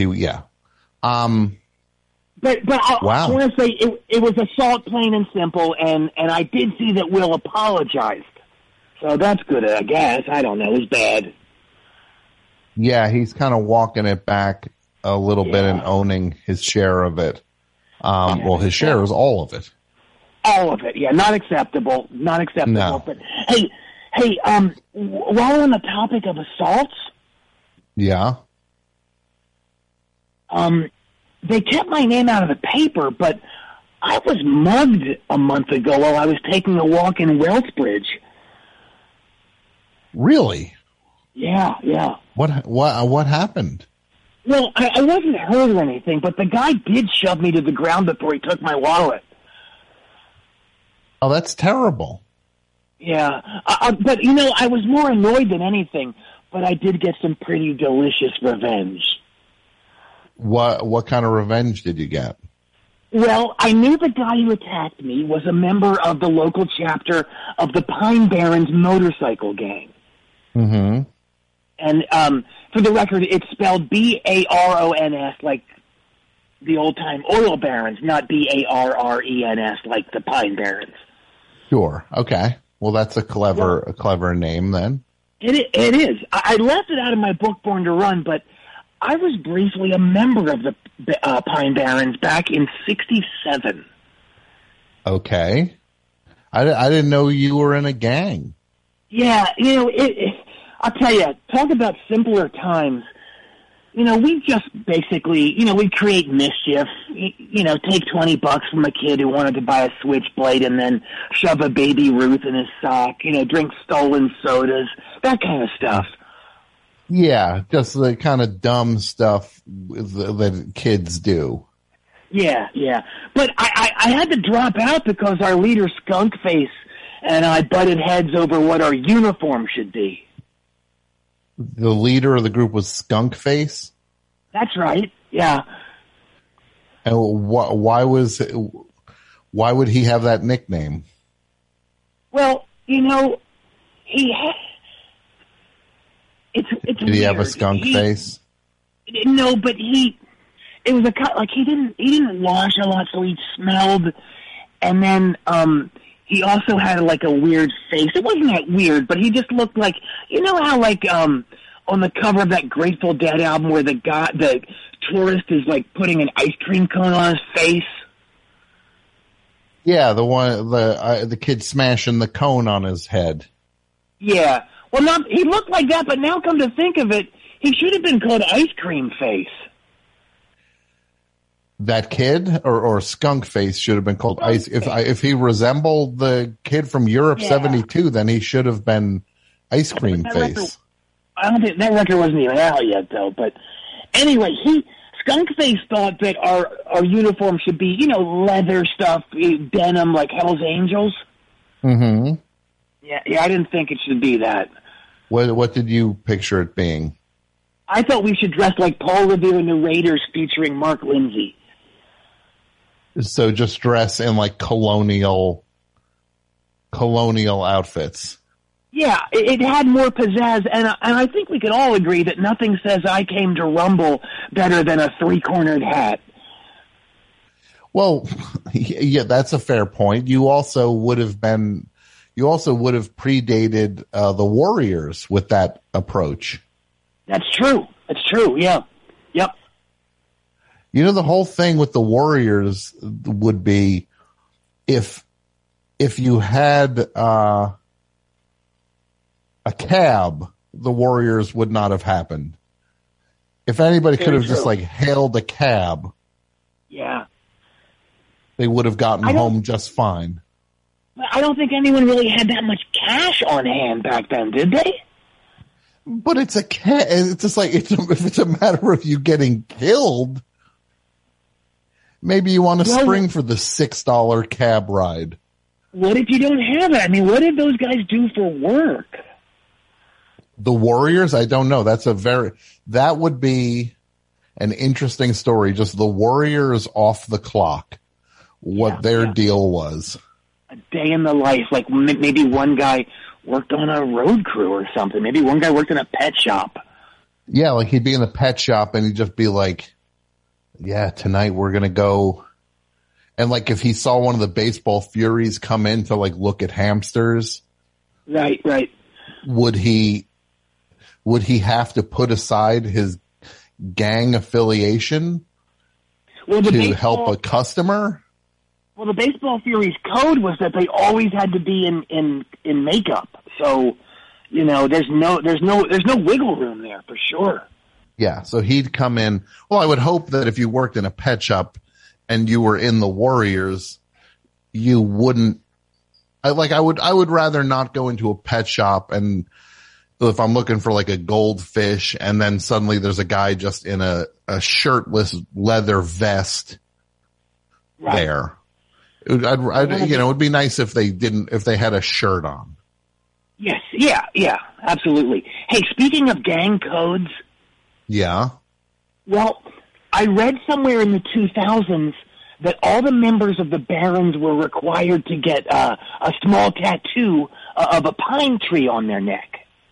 I want to say it was assault, plain and simple, and I did see that Will apologized. So that's good, I guess. I don't know. It was bad. Yeah, he's kind of walking it back a little bit and owning his share of it. Well, his share is all of it. All of it, yeah. Not acceptable. Not acceptable. No. But hey, while on the topic of assaults. Yeah. They kept my name out of the paper, but I was mugged a month ago while I was taking a walk in Wellsbridge. Really? Yeah. What happened? Well, I wasn't hurt or anything, but the guy did shove me to the ground before he took my wallet. Oh, that's terrible. Yeah. But, I was more annoyed than anything, but I did get some pretty delicious revenge. What kind of revenge did you get? Well, I knew the guy who attacked me was a member of the local chapter of the Pine Barrens motorcycle gang. Mm-hmm. And for the record, it's spelled B-A-R-O-N-S, like the old-time oil barons, not B-A-R-R-E-N-S, like the Pine Barrens. Sure. Okay. Well, that's a clever name then. It is. I left it out of my book, Born to Run, but I was briefly a member of the Pine Barrens back in '67. Okay. I didn't know you were in a gang. Yeah, I'll tell you, talk about simpler times. We just basically, we create mischief, take $20 from a kid who wanted to buy a switchblade and then shove a Baby Ruth in his sock, drink stolen sodas, that kind of stuff. Yeah, just the kind of dumb stuff that kids do. Yeah. But I had to drop out because our leader, Skunkface, and I butted heads over what our uniform should be. The leader of the group was Skunkface? That's right. Yeah. And why would he have that nickname? Well, he had. It's Did he have a skunk face? No, but it was he didn't wash a lot, so he smelled, and then he also had like a weird face. It wasn't that weird, but he just looked like, how like on the cover of that Grateful Dead album where the tourist is like putting an ice cream cone on his face. Yeah, the kid smashing the cone on his head. Yeah, well, he looked like that, but now come to think of it, he should have been called Ice Cream Face. That kid or Skunk Face should have been called Ice. If he resembled the kid from Europe '72, then he should have been Ice Cream Face. I don't think that record wasn't even out yet, though. But anyway, Skunk Face thought that our uniform should be, leather stuff, denim, like Hell's Angels. Mm-hmm. Yeah, I didn't think it should be that. What did you picture it being? I thought we should dress like Paul Revere and the Raiders featuring Mark Lindsay. So just dress in like colonial outfits. Yeah, it had more pizzazz, and I think we could all agree that nothing says I came to Rumble better than a three-cornered hat. Well, yeah, that's a fair point. You also would have predated the Warriors with that approach. That's true. Yeah. Yep. The whole thing with the Warriors would be if you had a cab, the Warriors would not have happened. If anybody could have just like hailed a cab, yeah, they would have gotten home just fine. I don't think anyone really had that much cash on hand back then, did they? But it's just like if it's a matter of you getting killed, maybe you want to spring for the $6 cab ride. What if you don't have it? I mean, what did those guys do for work? The Warriors? I don't know. That would be an interesting story. Just the Warriors off the clock. What their deal was. A day in the life. Like maybe one guy worked on a road crew or something. Maybe one guy worked in a pet shop. Yeah, like he'd be in the pet shop and he'd just be like, yeah, tonight we're going to go. And like if he saw one of the baseball Furies come in to like look at hamsters. Right. Would he have to put aside his gang affiliation to help a customer? Well, the baseball Furies code was that they always had to be in makeup. So, there's no wiggle room there for sure. Yeah, so he'd come in. Well, I would hope that if you worked in a pet shop and you were in the Warriors, you wouldn't. I would rather not go into a pet shop and if I'm looking for like a goldfish and then suddenly there's a guy just in a shirtless leather vest there. It would be nice if they had a shirt on. Yes. Yeah, absolutely. Hey, speaking of gang codes. Yeah. Well, I read somewhere in the 2000s that all the members of the Barons were required to get a small tattoo of a pine tree on their neck.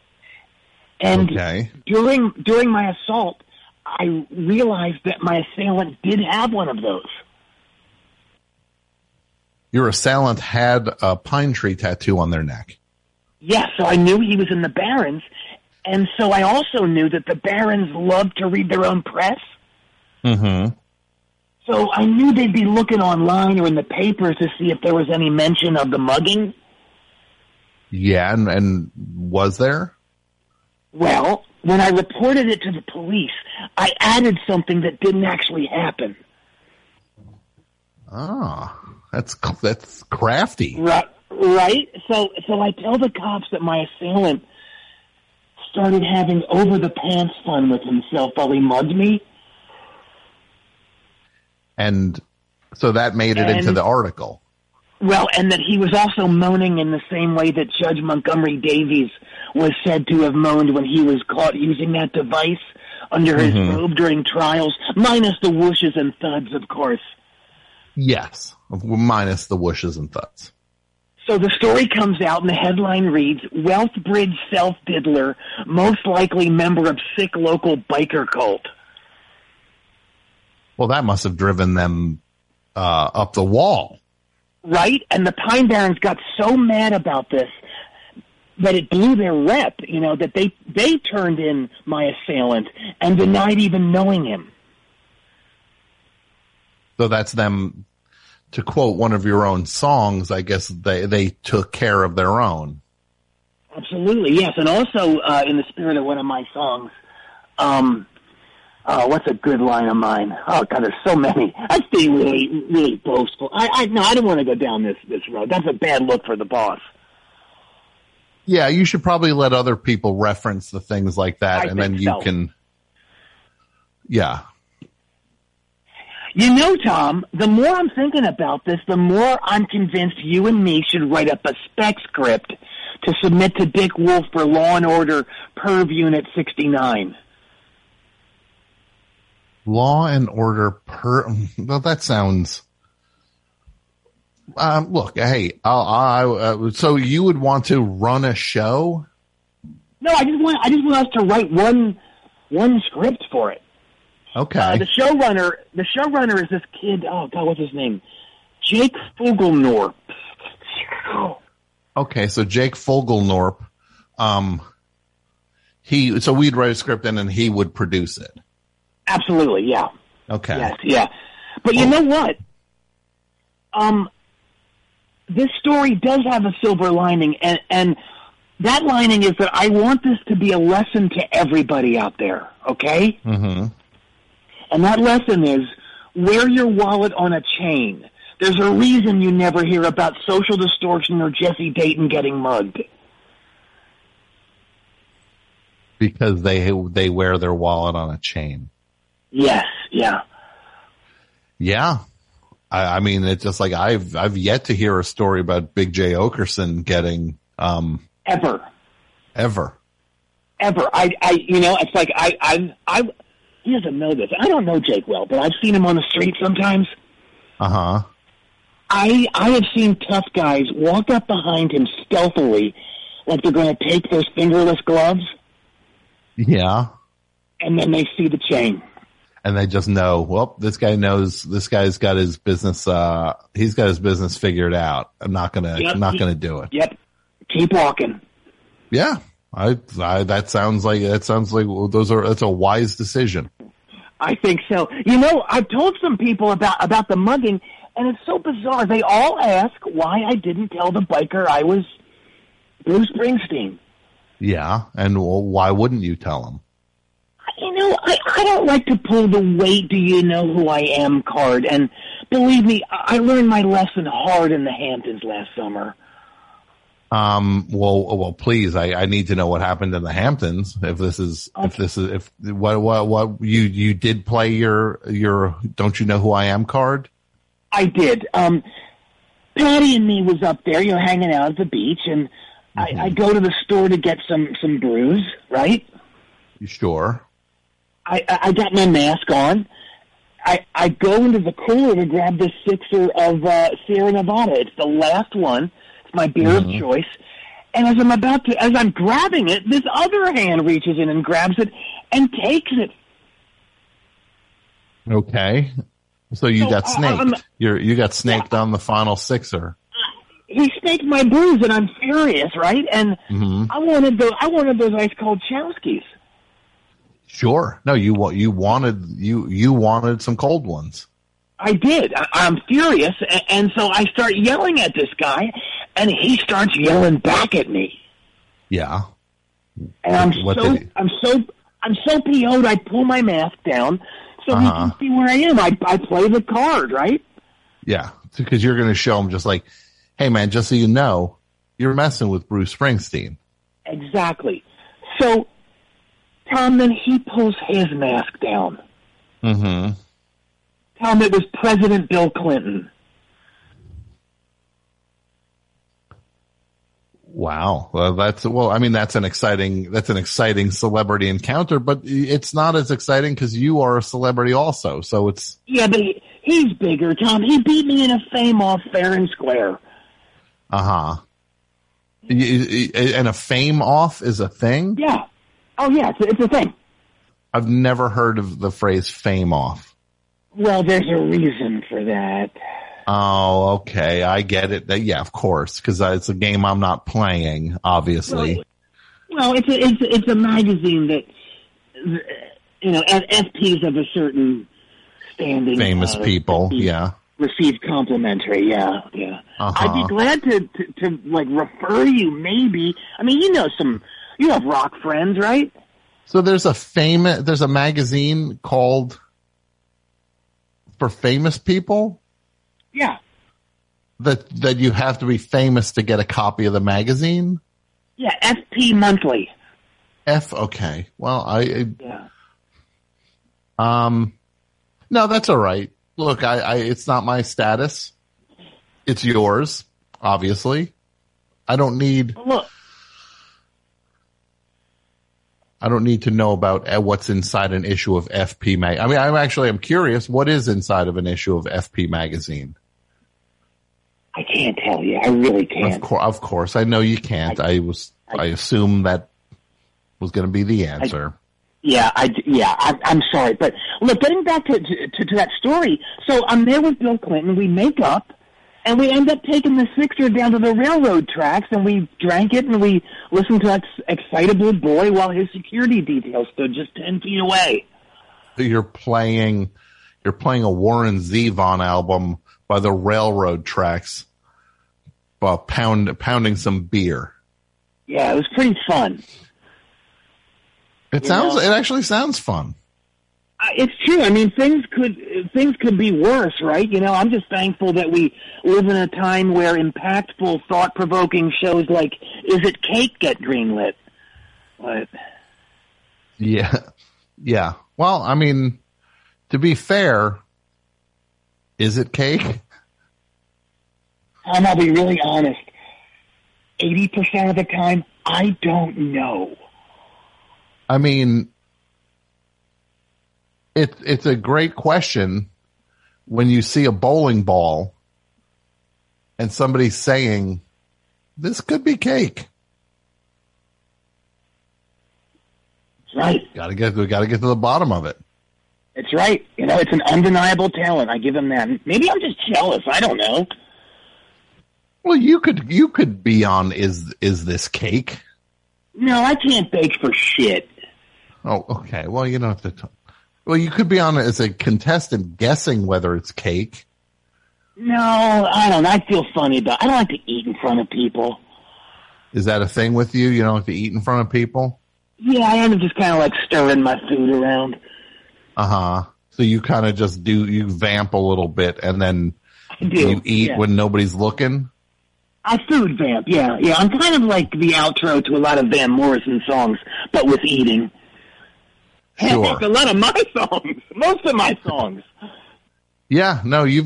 And during my assault, I realized that my assailant did have one of those. Your assailant had a pine tree tattoo on their neck. Yeah, so I knew he was in the Barons, and so I also knew that the Barons loved to read their own press. Mm-hmm. So I knew they'd be looking online or in the papers to see if there was any mention of the mugging. Yeah, and was there? Well, when I reported it to the police, I added something that didn't actually happen. Ah, that's crafty. Right? So I tell the cops that my assailant started having over-the-pants fun with himself while he mugged me. And so that made it into the article. Well, and that he was also moaning in the same way that Judge Montgomery Davies was said to have moaned when he was caught using that device under his robe during trials, minus the whooshes and thuds, of course. Yes, minus the whooshes and thuds. So the story comes out and the headline reads, Wealthbridge self-diddler, most likely member of sick local biker cult. Well, that must have driven them up the wall. Right? And the Pine Barrens got so mad about this that it blew their rep, that they turned in my assailant and denied even knowing him. So that's them, to quote one of your own songs, I guess they took care of their own. Absolutely, yes. And also, in the spirit of one of my songs, what's a good line of mine? Oh, God, there's so many. That's being really, really boastful. I don't want to go down this road. That's a bad look for the boss. Yeah, you should probably let other people reference the things like that, and then you can. Yeah. Tom, the more I'm thinking about this, the more I'm convinced you and me should write up a spec script to submit to Dick Wolf for Law and Order Perv Unit 69. Law and Order well, that sounds. Look, hey, so you would want to run a show? No, I just want us to write one script for it. Okay. The showrunner is this kid. Oh God, what's his name? Jake Fogelnorp. Okay, so Jake Fogelnorp. So we'd write a script and then he would produce it. Absolutely, yeah. Okay. Yes, yeah. But you know what? This story does have a silver lining, and that lining is that I want this to be a lesson to everybody out there, okay? Mm-hmm. And that lesson is, wear your wallet on a chain. There's a reason you never hear about Social Distortion or Jesse Dayton getting mugged. Because they wear their wallet on a chain. Yes, yeah. Yeah. I mean, it's just like I've yet to hear a story about Big J Okerson getting ever. It's like I he doesn't know this. I don't know Jake well, but I've seen him on the street sometimes. Uh-huh. I have seen tough guys walk up behind him stealthily, like they're going to take those fingerless gloves. Yeah. And then they see the chain. And they just know, well, this guy's got his business, he's got his business figured out. I'm not gonna do it. Yep. Keep walking. Yeah. That sounds like that's a wise decision. I think so. I've told some people about the mugging, and it's so bizarre. They all ask why I didn't tell the biker I was Bruce Springsteen. Yeah. And why wouldn't you tell him? I don't like to pull the wait, do you know who I am card. And believe me, I learned my lesson hard in the Hamptons last summer. Well, please, I need to know what happened in the Hamptons. If what you did play your don't you know who I am card? I did. Patty and me was up there, hanging out at the beach, and I go to the store to get some brews, right? Sure. I got my mask on. I go into the cooler to grab this sixer of Sierra Nevada. It's the last one. It's my beer of choice. And as I'm grabbing it, this other hand reaches in and grabs it and takes it. Okay. So you got snaked. You got snaked on the final sixer. He snaked my brews, and I'm furious, right? And I wanted those ice cold Chowskis. Sure. No, you wanted some cold ones. I did. I'm furious, and so I start yelling at this guy, and he starts yelling back at me. Yeah. And I'm so PO'd. I pull my mask down so he can see where I am. I play the card, right? Yeah, because you're going to show him just like, hey man, just so you know, you're messing with Bruce Springsteen. Exactly. So, Tom, then he pulls his mask down. Mm-hmm. Tom, it was President Bill Clinton. Wow. Well, that's an exciting celebrity encounter, but it's not as exciting because you are a celebrity also. So it's. Yeah, but he's bigger, Tom. He beat me in a fame off fair and square. Uh-huh. And a fame off is a thing? Yeah. Oh, yeah, it's a thing. I've never heard of the phrase fame off. Well, there's a reason for that. Oh, okay. I get it. Yeah, of course, because it's a game I'm not playing, obviously. Well, it's a magazine that, FPs of a certain standing. Famous people, yeah. Received complimentary, yeah. Uh-huh. I'd be glad to refer you, maybe. I mean, you have rock friends, right? So there's a magazine called for famous people? Yeah. That you have to be famous to get a copy of the magazine? Yeah, FP Monthly. Okay. Well, no, that's all right. Look, it's not my status. It's yours, obviously. I don't need to know about what's inside an issue of FP Mag. I mean, I'm curious. What is inside of an issue of FP magazine? I can't tell you. I really can't. Of course. I know you can't. I assume that was going to be the answer. I'm sorry, but look, getting back to that story. So I'm there with Bill Clinton. We make up, and we end up taking the Sixer down to the railroad tracks, and we drank it, and we listened to that excitable boy while his security detail stood just 10 feet away. You're playing a Warren Zevon album by the railroad tracks, while pounding some beer. Yeah, it was pretty fun. It actually sounds fun. It's true. I mean, things could be worse, right? I'm just thankful that we live in a time where impactful, thought-provoking shows like Is It Cake get greenlit. But yeah. Well, I mean, to be fair, is it cake? I'll be really honest. 80% of the time, I don't know. I mean, it's a great question when you see a bowling ball and somebody's saying, this could be cake. That's right. We gotta get to the bottom of it. It's right. It's an undeniable talent. I give him that. Maybe I'm just jealous. I don't know. Well, you could be on Is This Cake? No, I can't bake for shit. Oh, okay. Well, you don't have to well, you could be on as a contestant guessing whether it's cake. No, I don't. I feel funny about I don't like to eat in front of people. Is that a thing with you? You don't like to eat in front of people? Yeah, I end up just kind of stirring my food around. Uh-huh. So you kind of just you vamp a little bit and then you eat when nobody's looking? I food vamp, yeah. I'm kind of like the outro to a lot of Van Morrison songs, but with eating. Sure. Heck, a lot of my songs. Most of my songs. Yeah, no, you've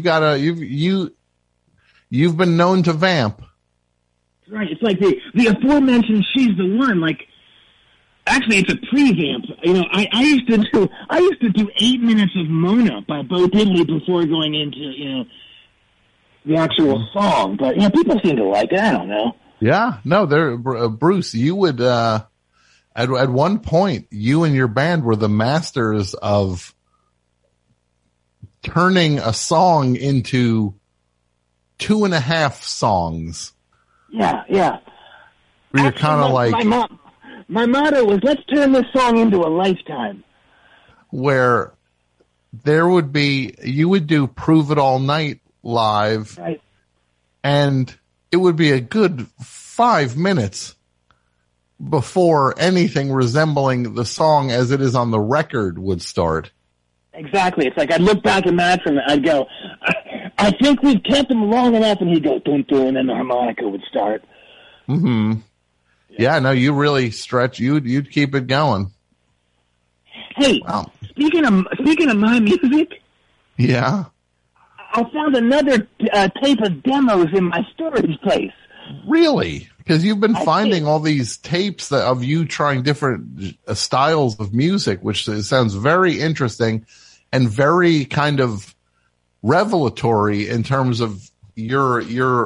been known to vamp. Right, it's like the aforementioned She's the One, actually it's a pre-vamp. I used to do 8 minutes of Mona by Bo Diddley before going into, the actual song, but people seem to like it. I don't know. Yeah, no, Bruce, you would at one point you and your band were the masters of turning a song into 2.5 songs. Yeah. You're kind of like my motto was let's turn this song into a lifetime. Where you would do Prove It All Night live, right, and it would be a good 5 minutes before anything resembling the song as it is on the record would start. Exactly. It's like I'd look back at Matt and I'd go, I think we've kept him long enough, and he'd go dun dun, and then the harmonica would start. Mm-hmm. Yeah, no, you really stretch. You'd keep it going. Hey, wow. Speaking of my music, yeah. I found another tape of demos in my storage place. Really? Because you've been finding all these tapes of you trying different styles of music, which sounds very interesting and very kind of revelatory in terms of your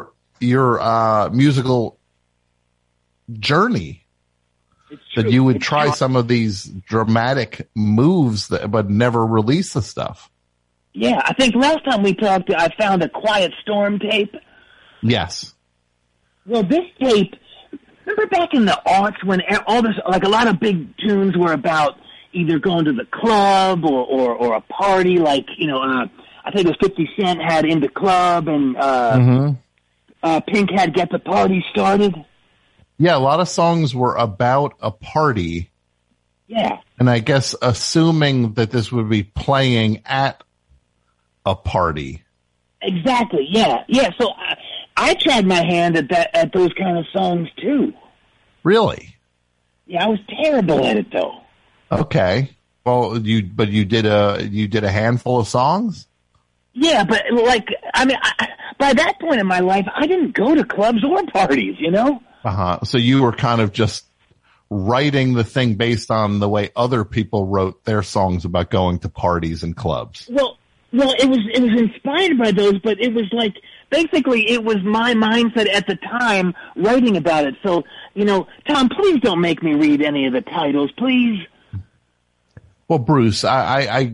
musical journey. That you would try some of these dramatic moves, but never release the stuff. Yeah, I think last time we talked, I found a Quiet Storm tape. Yes. Well, this tape, remember back in the aughts when all this, like a lot of big tunes were about either going to the club or a party, like, I think it was 50 Cent had In the Club and Pink had Get the Party Started. Yeah, a lot of songs were about a party. Yeah. And I guess assuming that this would be playing at a party. Exactly, yeah. Yeah, so I tried my hand at those kind of songs too. Really? Yeah, I was terrible at it though. Okay. Well, you did a handful of songs? Yeah, but by that point in my life, I didn't go to clubs or parties, So you were kind of just writing the thing based on the way other people wrote their songs about going to parties and clubs. Well, it was inspired by those, but it was like basically it was my mindset at the time writing about it. So, Tom, please don't make me read any of the titles, please. Well, Bruce, I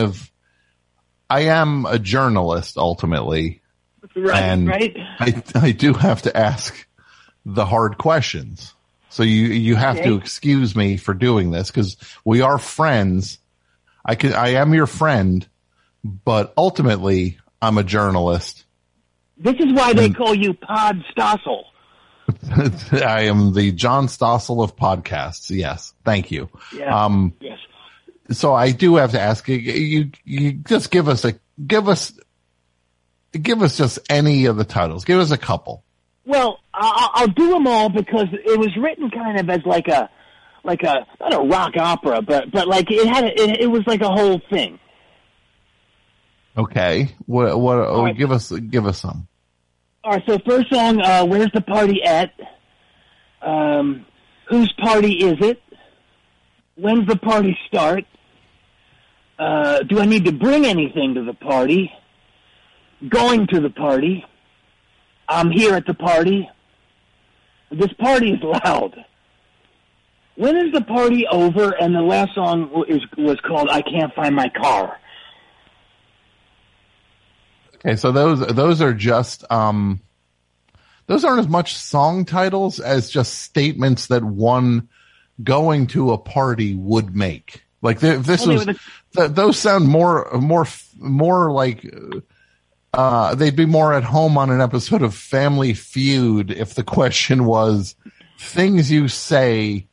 am a journalist ultimately. Right, and right. I do have to ask the hard questions. So you have to excuse me for doing this because we are friends. I am your friend, but ultimately I'm a journalist. This is why they call you Pod Stossel. I am the John Stossel of podcasts. Yes. Thank you. Yeah. Yes. So I do have to ask you just give us just any of the titles. Give us a couple. Well, I'll do them all because it was written kind of as like a not a rock opera, but like it was like a whole thing. Okay. What right. Give us some. All right, so first song, Where's the Party At? Whose party is it? When's the party start? Do I need to bring anything to the party? Going to the party. I'm here at the party. This party is loud. When is the party over? And the last song was called I Can't Find My Car. Okay, so those are just those aren't as much song titles as just statements that one going to a party would make. Like those sound more like they'd be more at home on an episode of Family Feud if the question was things you say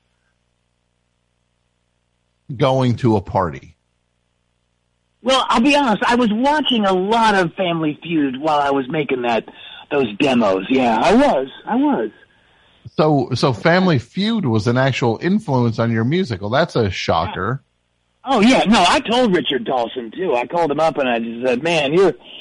going to a party. Well, I'll be honest. I was watching a lot of Family Feud while I was making those demos. Yeah, I was. So Family Feud was an actual influence on your music. Well, that's a shocker. Oh yeah, no, I told Richard Dawson too. I called him up and I just said, "Man,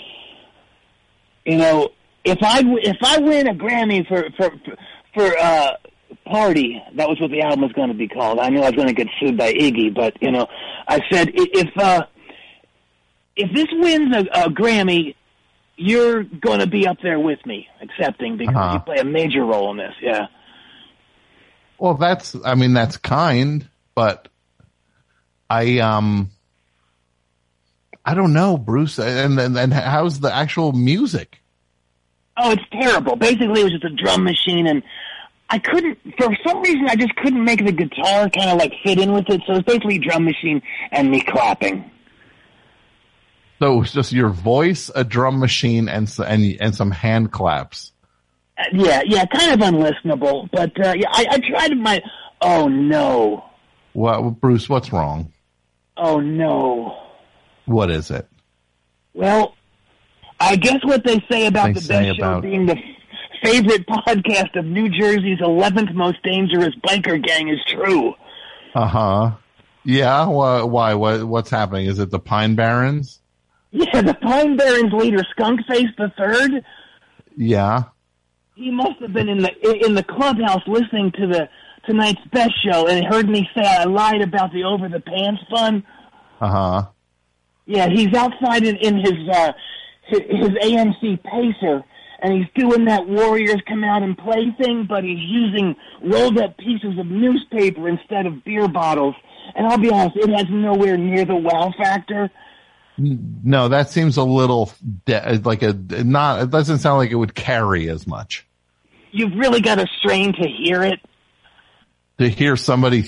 if I win a Grammy for Party, that was what the album was going to be called. I knew I was going to get sued by Iggy, but I said if this wins a Grammy, you're going to be up there with me, accepting because you play a major role in this." Yeah. Well, that's kind, but I don't know, Bruce. And how's the actual music? Oh, it's terrible. Basically, it was just a drum machine, and I couldn't, for some reason, I just couldn't make the guitar kind of like fit in with it. So it's basically a drum machine and me clapping. So it's just your voice, a drum machine, and some hand claps. Yeah, kind of unlistenable. But I tried my. Oh no. Well, Bruce, what's wrong? Oh no. What is it? Well, I guess what they say about the Best Show being the favorite podcast of New Jersey's 11th most dangerous biker gang is true. Yeah. Why? What's happening? Is it the Pine Barrens? Yeah, the Pine Barrens leader, Skunkface the Third. Yeah. He must have been in the clubhouse listening to tonight's Best Show and heard me say I lied about the Over the Pants fun. Yeah, he's outside in his AMC Pacer, and he's doing that Warriors come out and play thing, but he's using rolled up pieces of newspaper instead of beer bottles. And I'll be honest, it has nowhere near the wow factor. No, that seems a little it doesn't sound like it would carry as much. You've really got to strain to hear it. To hear somebody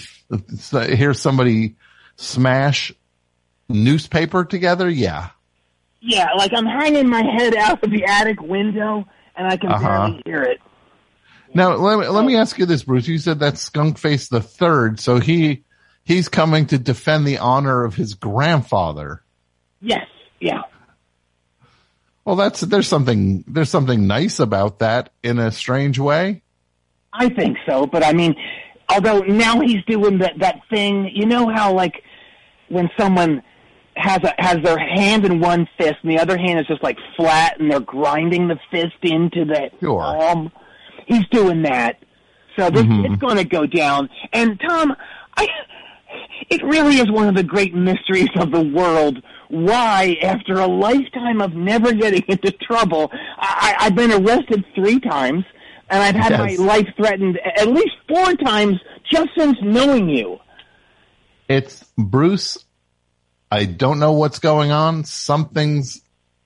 smash newspaper together, yeah. Yeah, like I'm hanging my head out of the attic window, and I can barely hear it. Now, let me ask you this, Bruce. You said that's Skunkface the Third, so he's coming to defend the honor of his grandfather. Yes, yeah. Well, there's something nice about that in a strange way. I think so, but I mean, although now he's doing that thing, you know how like when someone has their hand in one fist and the other hand is just like flat and they're grinding the fist into the palm. He's doing that. So it's going to go down. And Tom, it really is one of the great mysteries of the world. Why, after a lifetime of never getting into trouble, I've been arrested 3 times, and I've had my life threatened at least 4 times just since knowing you. It's Bruce. I don't know what's going on. Something's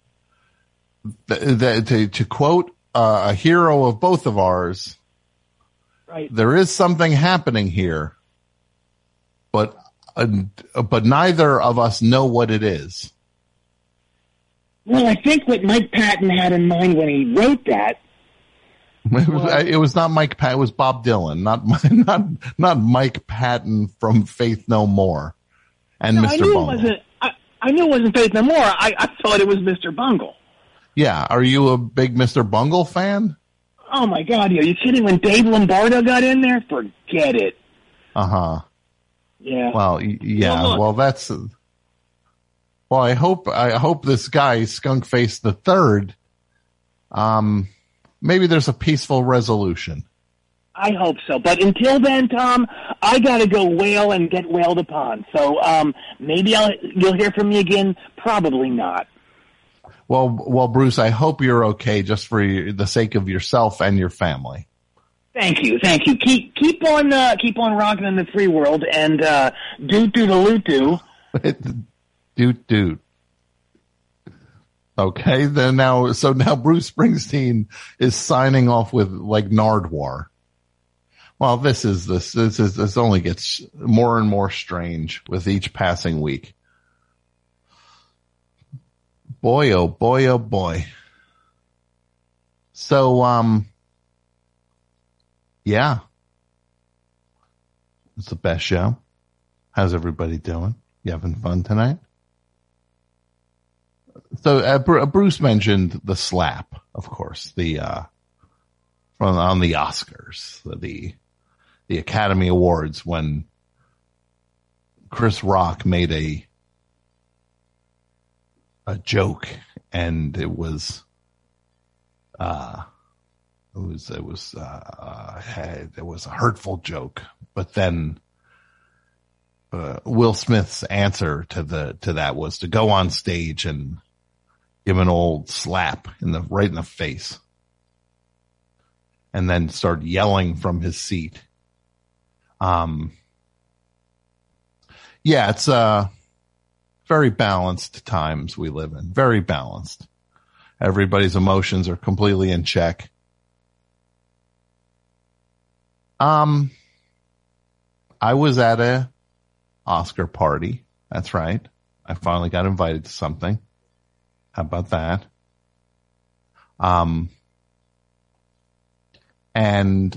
to quote a hero of both of ours. Right. There is something happening here, but neither of us know what it is. Well, I think what Mike Patton had in mind when he wrote that. It was not Mike Patton. It was Bob Dylan, not Mike Patton from Faith No More and Mr. Bungle. I knew it wasn't Faith No More. I thought it was Mr. Bungle. Yeah. Are you a big Mr. Bungle fan? Oh, my God. Are you kidding? When Dave Lombardo got in there? Forget it. Yeah. Well, yeah. Well, that's. Well, I hope this guy Skunkface the Third. Maybe there's a peaceful resolution. I hope so. But until then, Tom, I got to go whale and get whaled upon. So maybe you'll hear from me again. Probably not. Well, Bruce, I hope you're okay, just for the sake of yourself and your family. Thank you. Keep on rocking in the free world, and doot doodaloo doot. Okay, then now Bruce Springsteen is signing off with like Nardwuar. Well, this only gets more and more strange with each passing week. Boy, oh boy, oh boy. So, yeah. It's the Best Show. How's everybody doing? You having fun tonight? So, Bruce mentioned the slap, of course, on the Oscars, the Academy Awards, when Chris Rock made a joke, and it was a hurtful joke, but then Will Smith's answer to that was to go on stage and give an old slap right in the face, and then start yelling from his seat. Yeah, it's very balanced times we live in. Very balanced. Everybody's emotions are completely in check. I was at a Oscar party. That's right. I finally got invited to something. How about that? And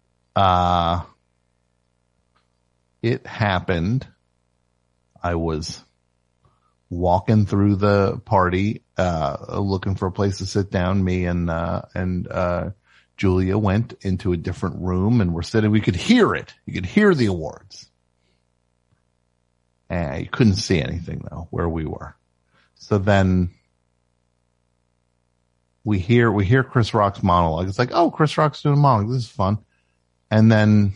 it happened. I was walking through the party, looking for a place to sit down. Me and Julia went into a different room, and we're sitting. We could hear it. You could hear the awards. And you couldn't see anything though where we were. So then we hear Chris Rock's monologue. It's like, oh, Chris Rock's doing a monologue. This is fun. And then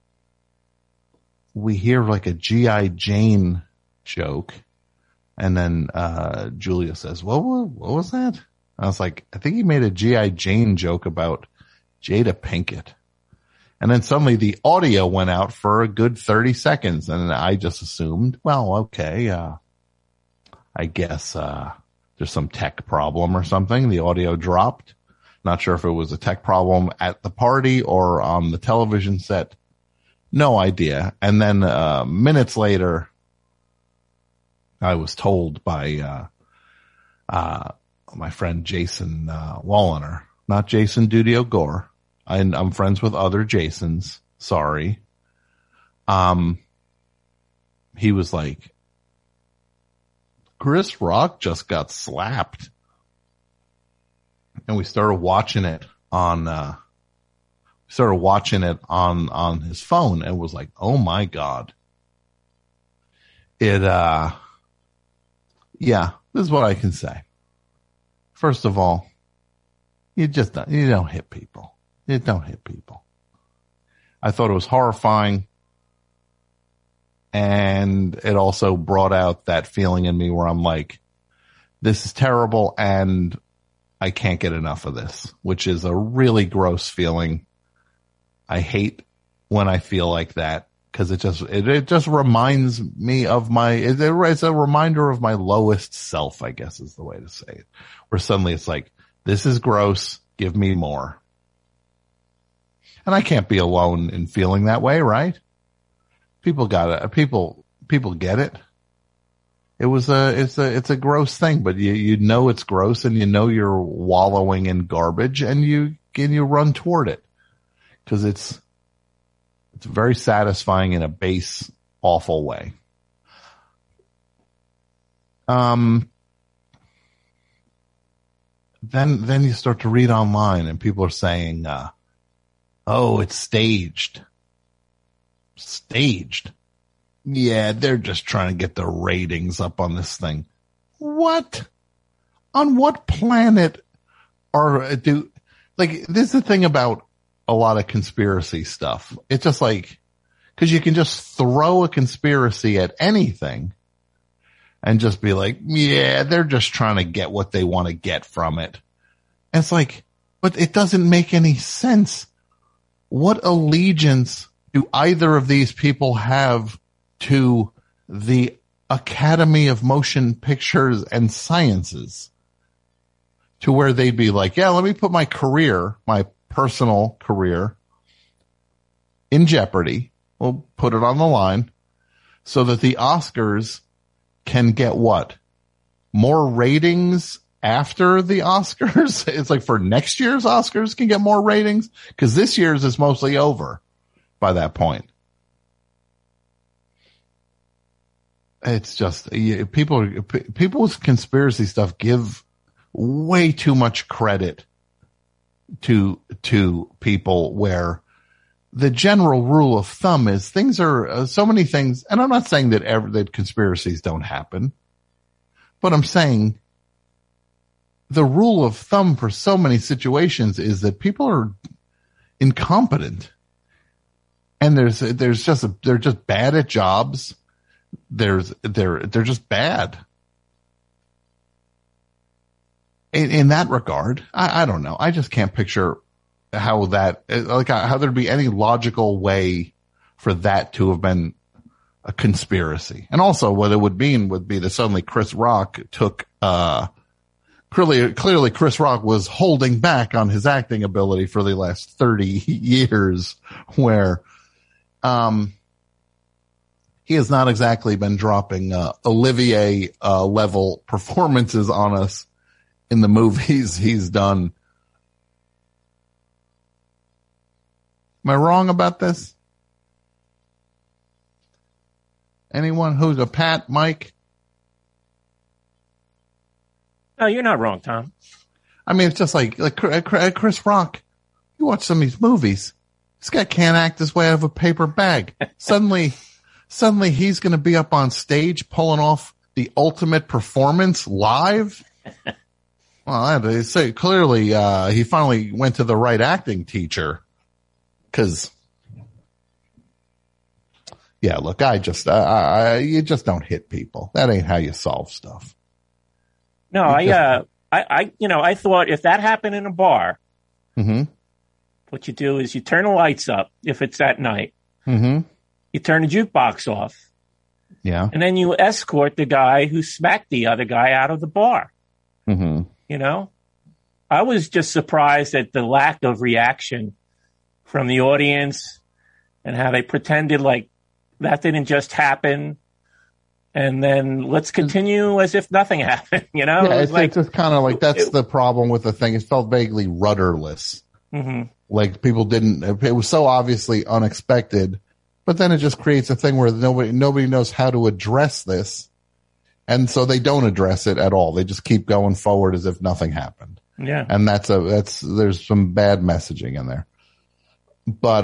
we hear like a G.I. Jane joke. And then Julia says, what was that? I was like, I think he made a G.I. Jane joke about Jada Pinkett. And then suddenly the audio went out for a good 30 seconds. And I just assumed, well, okay, I guess there's some tech problem or something. The audio dropped. Not sure if it was a tech problem at the party or on the television set. No idea. And then minutes later, I was told by my friend Jason Walliner, not Jason Dudio Gore. I'm friends with other Jasons. Sorry. He was like, Chris Rock just got slapped. And we started watching it on his phone and was like, oh my God. Yeah, this is what I can say. First of all, you don't hit people. You don't hit people. I thought it was horrifying. And it also brought out that feeling in me where I'm like, this is terrible and I can't get enough of this, which is a really gross feeling. I hate when I feel like that because it just reminds me of it's a reminder of my lowest self, I guess is the way to say it, where suddenly it's like, this is gross. Give me more. And I can't be alone in feeling that way, right? People get it. It's a gross thing, but you know it's gross and you know you're wallowing in garbage and you run toward it because it's very satisfying in a base, awful way. Then you start to read online and people are saying, oh, it's staged. Staged. Yeah, they're just trying to get the ratings up on this thing. What? On what planet this is the thing about a lot of conspiracy stuff. It's just like, cause you can just throw a conspiracy at anything and just be like, yeah, they're just trying to get what they want to get from it. And it's like, but it doesn't make any sense. What allegiance do either of these people have to the Academy of Motion Pictures and Sciences to where they'd be like, yeah, let me put my personal career in jeopardy. We'll put it on the line so that the Oscars can get what? More ratings after the Oscars? It's like for next year's Oscars can get more ratings because this year's is mostly over by that point. It's just people with conspiracy stuff give way too much credit to people where the general rule of thumb is things are so many things. And I'm not saying that conspiracies don't happen, but I'm saying the rule of thumb for so many situations is that people are incompetent and they're just bad at jobs. They're just bad. In that regard, I don't know. I just can't picture how there'd be any logical way for that to have been a conspiracy. And also what it would mean would be that suddenly Chris Rock took, clearly Chris Rock was holding back on his acting ability for the last 30 years where, he has not exactly been dropping, Olivier, level performances on us in the movies he's done. Am I wrong about this? Anyone who's a Pat, Mike? No, you're not wrong, Tom. I mean, it's just like Chris Rock. You watch some of these movies. This guy can't act his way out of a paper bag. Suddenly he's going to be up on stage pulling off the ultimate performance live. Well, they say clearly, he finally went to the right acting teacher. Cause, yeah, look, you just don't hit people. That ain't how you solve stuff. No, I thought if that happened in a bar, what you do is you turn the lights up if it's at night. You turn the jukebox off. Yeah. And then you escort the guy who smacked the other guy out of the bar. You know, I was just surprised at the lack of reaction from the audience and how they pretended like that didn't just happen. And then let's continue as if nothing happened, you know? Yeah, it's just kind of like, that's the problem with the thing. It felt vaguely rudderless. Like people it was so obviously unexpected, but then it just creates a thing where nobody knows how to address this. And so they don't address it at all. They just keep going forward as if nothing happened. Yeah. And there's some bad messaging in there. But,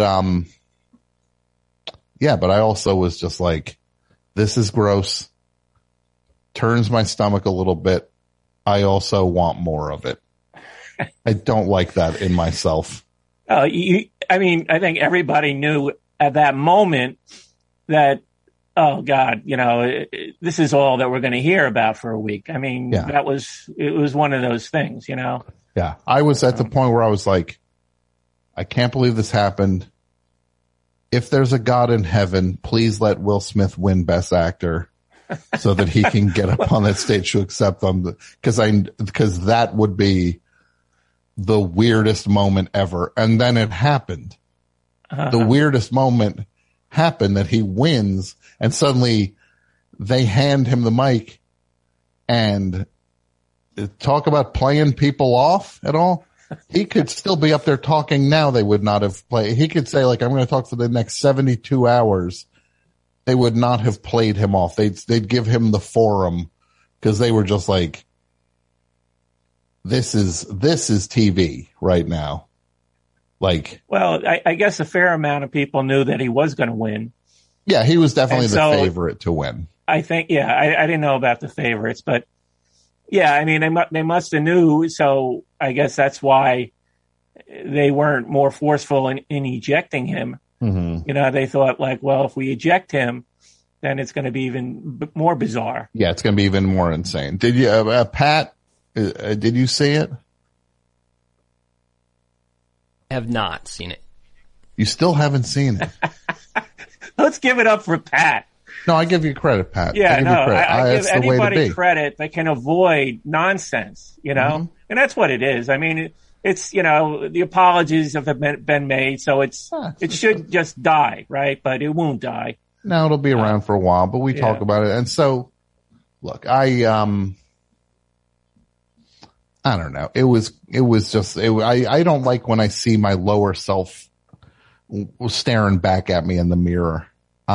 yeah, but I also was just like, this is gross. Turns my stomach a little bit. I also want more of it. I don't like that in myself. I think everybody knew at that moment that, oh God, you know, this is all that we're going to hear about for a week. I mean, it was one of those things, you know? Yeah. I was at the point where I was like, I can't believe this happened. If there's a God in heaven, please let Will Smith win Best Actor so that he can get up on that stage to accept them. Because that would be the weirdest moment ever. And then it happened. The weirdest moment happened that he wins, and suddenly they hand him the mic and talk about playing people off at all. He could still be up there talking now. They would not have played. He could say, like, I'm going to talk for the next 72 hours. They would not have played him off. They'd give him the forum because they were just like, this is TV right now. Like, well, I guess a fair amount of people knew that he was going to win. Yeah, he was definitely the favorite to win. I think, I didn't know about the favorites, but yeah, I mean, they must have knew. So I guess that's why they weren't more forceful in ejecting him. You know, they thought like, well, if we eject him, then it's going to be even more bizarre. Yeah, it's going to be even more insane. Did you, Pat, did you see it? I have not seen it. You still haven't seen it. Let's give it up for Pat. No, I give you credit, Pat. Yeah, I give anybody credit that can avoid nonsense, you know? And that's what it is. I mean, it's, you know, the apologies have been made, so it should just die, right? But it won't die. No, it'll be around for a while, but we talk about it. And so, look, I don't know. It was just, I don't like when I see my lower self staring back at me in the mirror.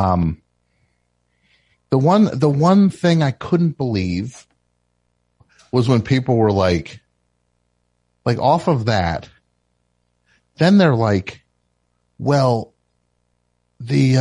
The one thing I couldn't believe was when people were like off of that, then they're like, well, then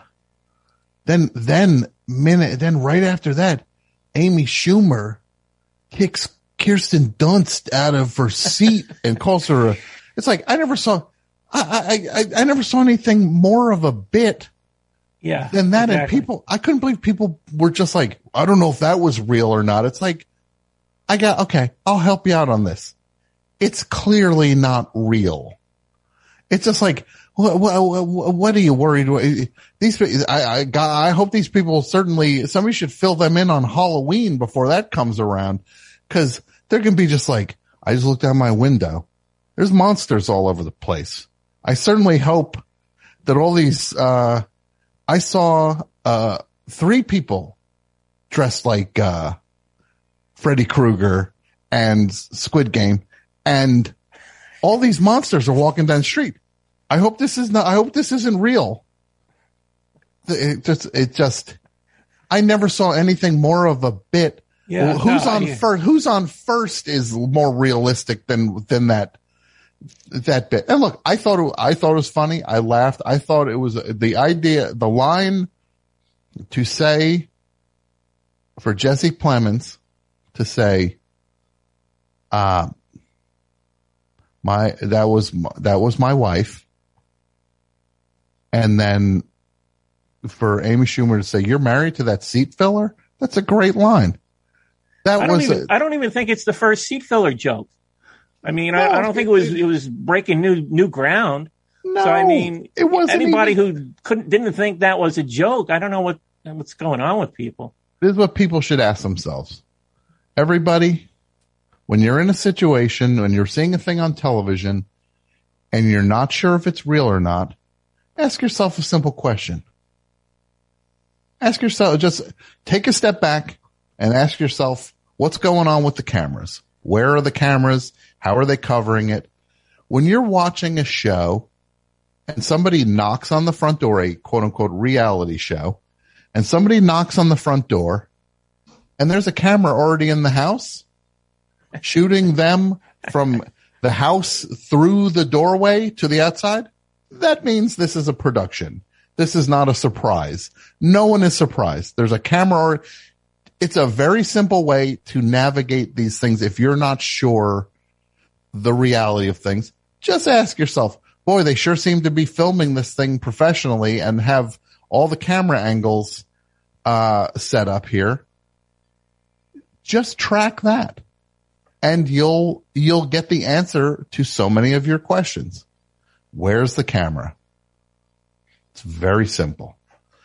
right after that, Amy Schumer kicks Kirsten Dunst out of her seat and calls her it's like, I never saw anything more of a bit than that. Exactly. And I couldn't believe people were just like, I don't know if that was real or not. It's like, okay, I'll help you out on this. It's clearly not real. It's just like, what are you worried? I hope these people somebody should fill them in on Halloween before that comes around. Cause they're going to be just like, I just looked out my window. There's monsters all over the place. I certainly hope that all these, I saw, 3 people dressed like, Freddy Krueger and Squid Game, and all these monsters are walking down the street. I hope this isn't real. I never saw anything more of a bit. Yeah, who's on first is more realistic than that bit. And look, I thought it was funny. I laughed. I thought it was the line to say for Jesse Plemons to say, that was my wife. And then for Amy Schumer to say, "You're married to that seat filler," that's a great line. I don't even think it's the first seat filler joke. I mean, I don't think it was breaking new ground. No, so I mean, it wasn't. Anybody who didn't think that was a joke, I don't know what's going on with people. This is what people should ask themselves. Everybody, when you're in a situation, when you're seeing a thing on television, and you're not sure if it's real or not, ask yourself a simple question. Ask yourself, just take a step back and ask yourself, what's going on with the cameras? Where are the cameras? How are they covering it? When you're watching a show and somebody knocks on the front door, a quote unquote reality show, and somebody knocks on the front door and there's a camera already in the house shooting them from the house through the doorway to the outside, that means this is a production. This is not a surprise. No one is surprised. There's a camera. It's a very simple way to navigate these things. If you're not sure the reality of things, just ask yourself, boy, they sure seem to be filming this thing professionally and have all the camera angles set up here. Just track that and you'll get the answer to so many of your questions. Where's the camera? It's very simple.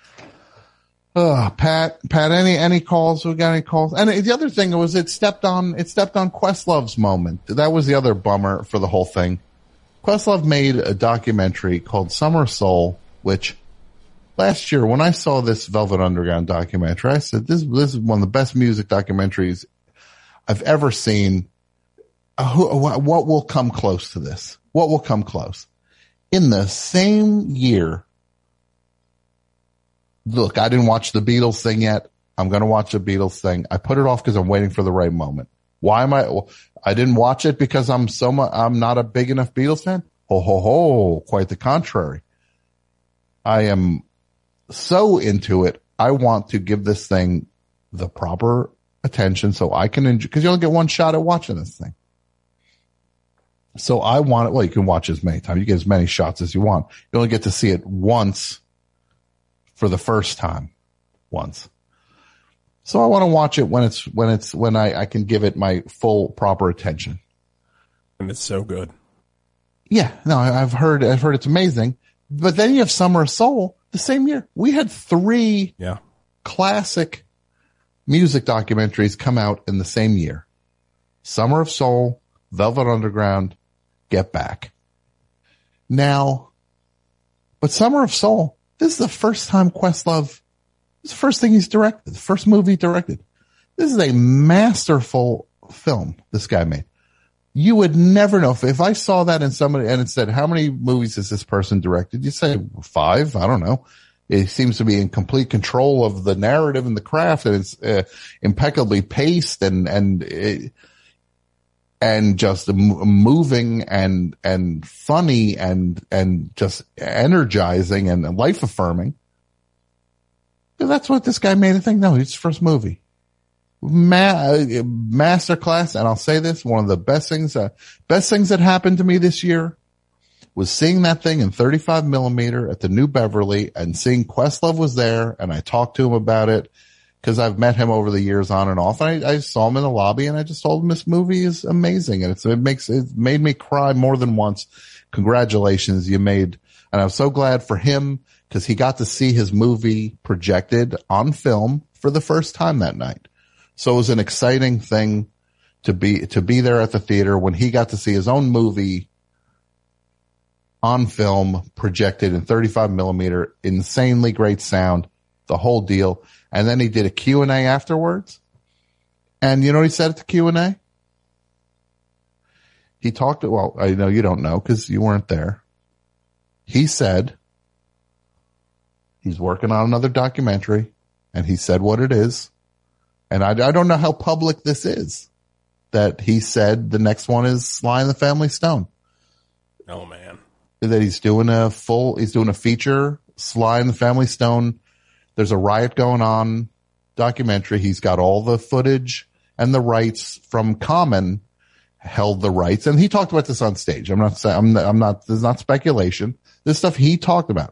Pat, any calls? We got any calls? And the other thing was it stepped on Questlove's moment. That was the other bummer for the whole thing. Questlove made a documentary called Summer of Soul, which last year when I saw this Velvet Underground documentary, I said, this is one of the best music documentaries I've ever seen. What will come close to this? What will come close? In the same year, look, I didn't watch the Beatles thing yet. I'm going to watch the Beatles thing. I put it off because I'm waiting for the right moment. Why am I didn't watch it because I'm not a big enough Beatles fan. Ho, quite the contrary. I am so into it. I want to give this thing the proper attention so I can enjoy, because you only get one shot at watching this thing. So I want it. Well, you can watch as many times. You get as many shots as you want. You only get to see it once for the first time. Once. So I want to watch it when I can give it my full proper attention. And it's so good. Yeah. No, I've heard it's amazing. But then you have Summer of Soul the same year. We had 3 classic music documentaries come out in the same year. Summer of Soul, Velvet Underground, Get Back. Now, but Summer of Soul, this is the first time Questlove, this is the first thing he's directed, the first movie he directed. This is a masterful film this guy made. You would never know if I saw that in somebody and it said, how many movies has this person directed? You say 5. I don't know. It seems to be in complete control of the narrative and the craft, and it's impeccably paced and just moving and funny and just energizing and life affirming. That's what this guy made a thing. No, it's his first movie. Masterclass. And I'll say this, one of the best things that happened to me this year was seeing that thing in 35 millimeter at the New Beverly and seeing Questlove was there. And I talked to him about it because I've met him over the years on and off. And I saw him in the lobby and I just told him this movie is amazing. And it made me cry more than once. Congratulations. You made, and I'm so glad for him because he got to see his movie projected on film for the first time that night. So it was an exciting thing to be there at the theater when he got to see his own movie on film projected in 35 millimeter, insanely great sound, the whole deal. And then he did a Q&A afterwards. And you know what he said at the Q&A? He talked, well, I know you don't know because you weren't there. He said he's working on another documentary and he said what it is. And I don't know how public this is, that he said the next one is Sly and the Family Stone. Oh man. That he's doing a feature, Sly and the Family Stone. There's a riot going on documentary. He's got all the footage and the rights from Common held the rights, and he talked about this on stage. I'm not saying, this is not speculation. This stuff he talked about.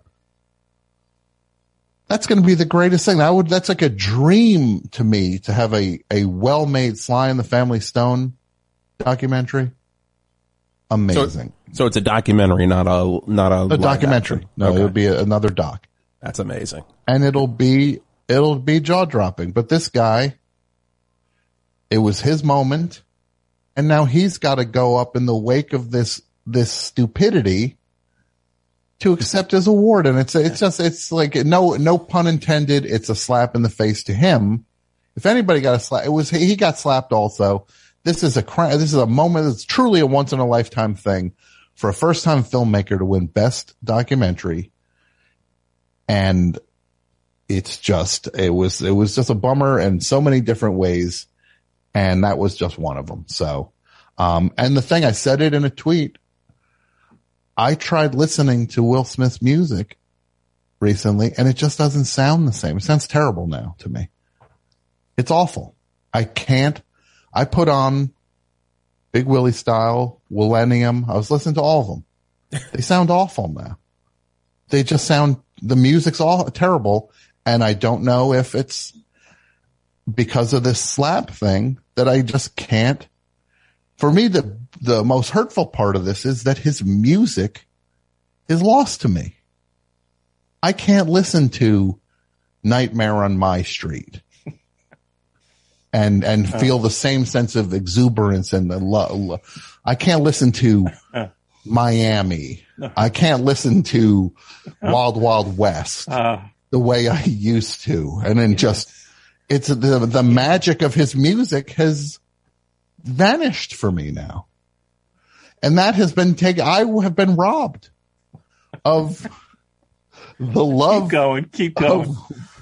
That's going to be the greatest thing. That's like a dream to me, to have a well-made Sly and the Family Stone documentary. Amazing. So it's a documentary, not a documentary. Action. No, Okay. it would be another doc. That's amazing. And it'll be jaw-dropping. But this guy, it was his moment, and now he's got to go up in the wake of this stupidity to accept his award. And it's like, no pun intended. It's a slap in the face to him. If anybody got a slap, he got slapped also. This is a moment that's truly a once in a lifetime thing for a first time filmmaker to win best documentary. And it was just a bummer in so many different ways. And that was just one of them. So, and the thing, I said it in a tweet. I tried listening to Will Smith's music recently, and it just doesn't sound the same. It sounds terrible now to me. It's awful. I put on Big Willie Style, Millennium. I was listening to all of them. They sound awful now. They just the music's all terrible, and I don't know if it's because of this slap thing that I just can't. For me, the most hurtful part of this is that his music is lost to me. I can't listen to Nightmare on My Street and feel the same sense of exuberance and I can't listen to Miami. I can't listen to Wild Wild West the way I used to. And then it's the magic of his music has vanished for me now. And that has been I have been robbed of the love. Keep going. Keep going.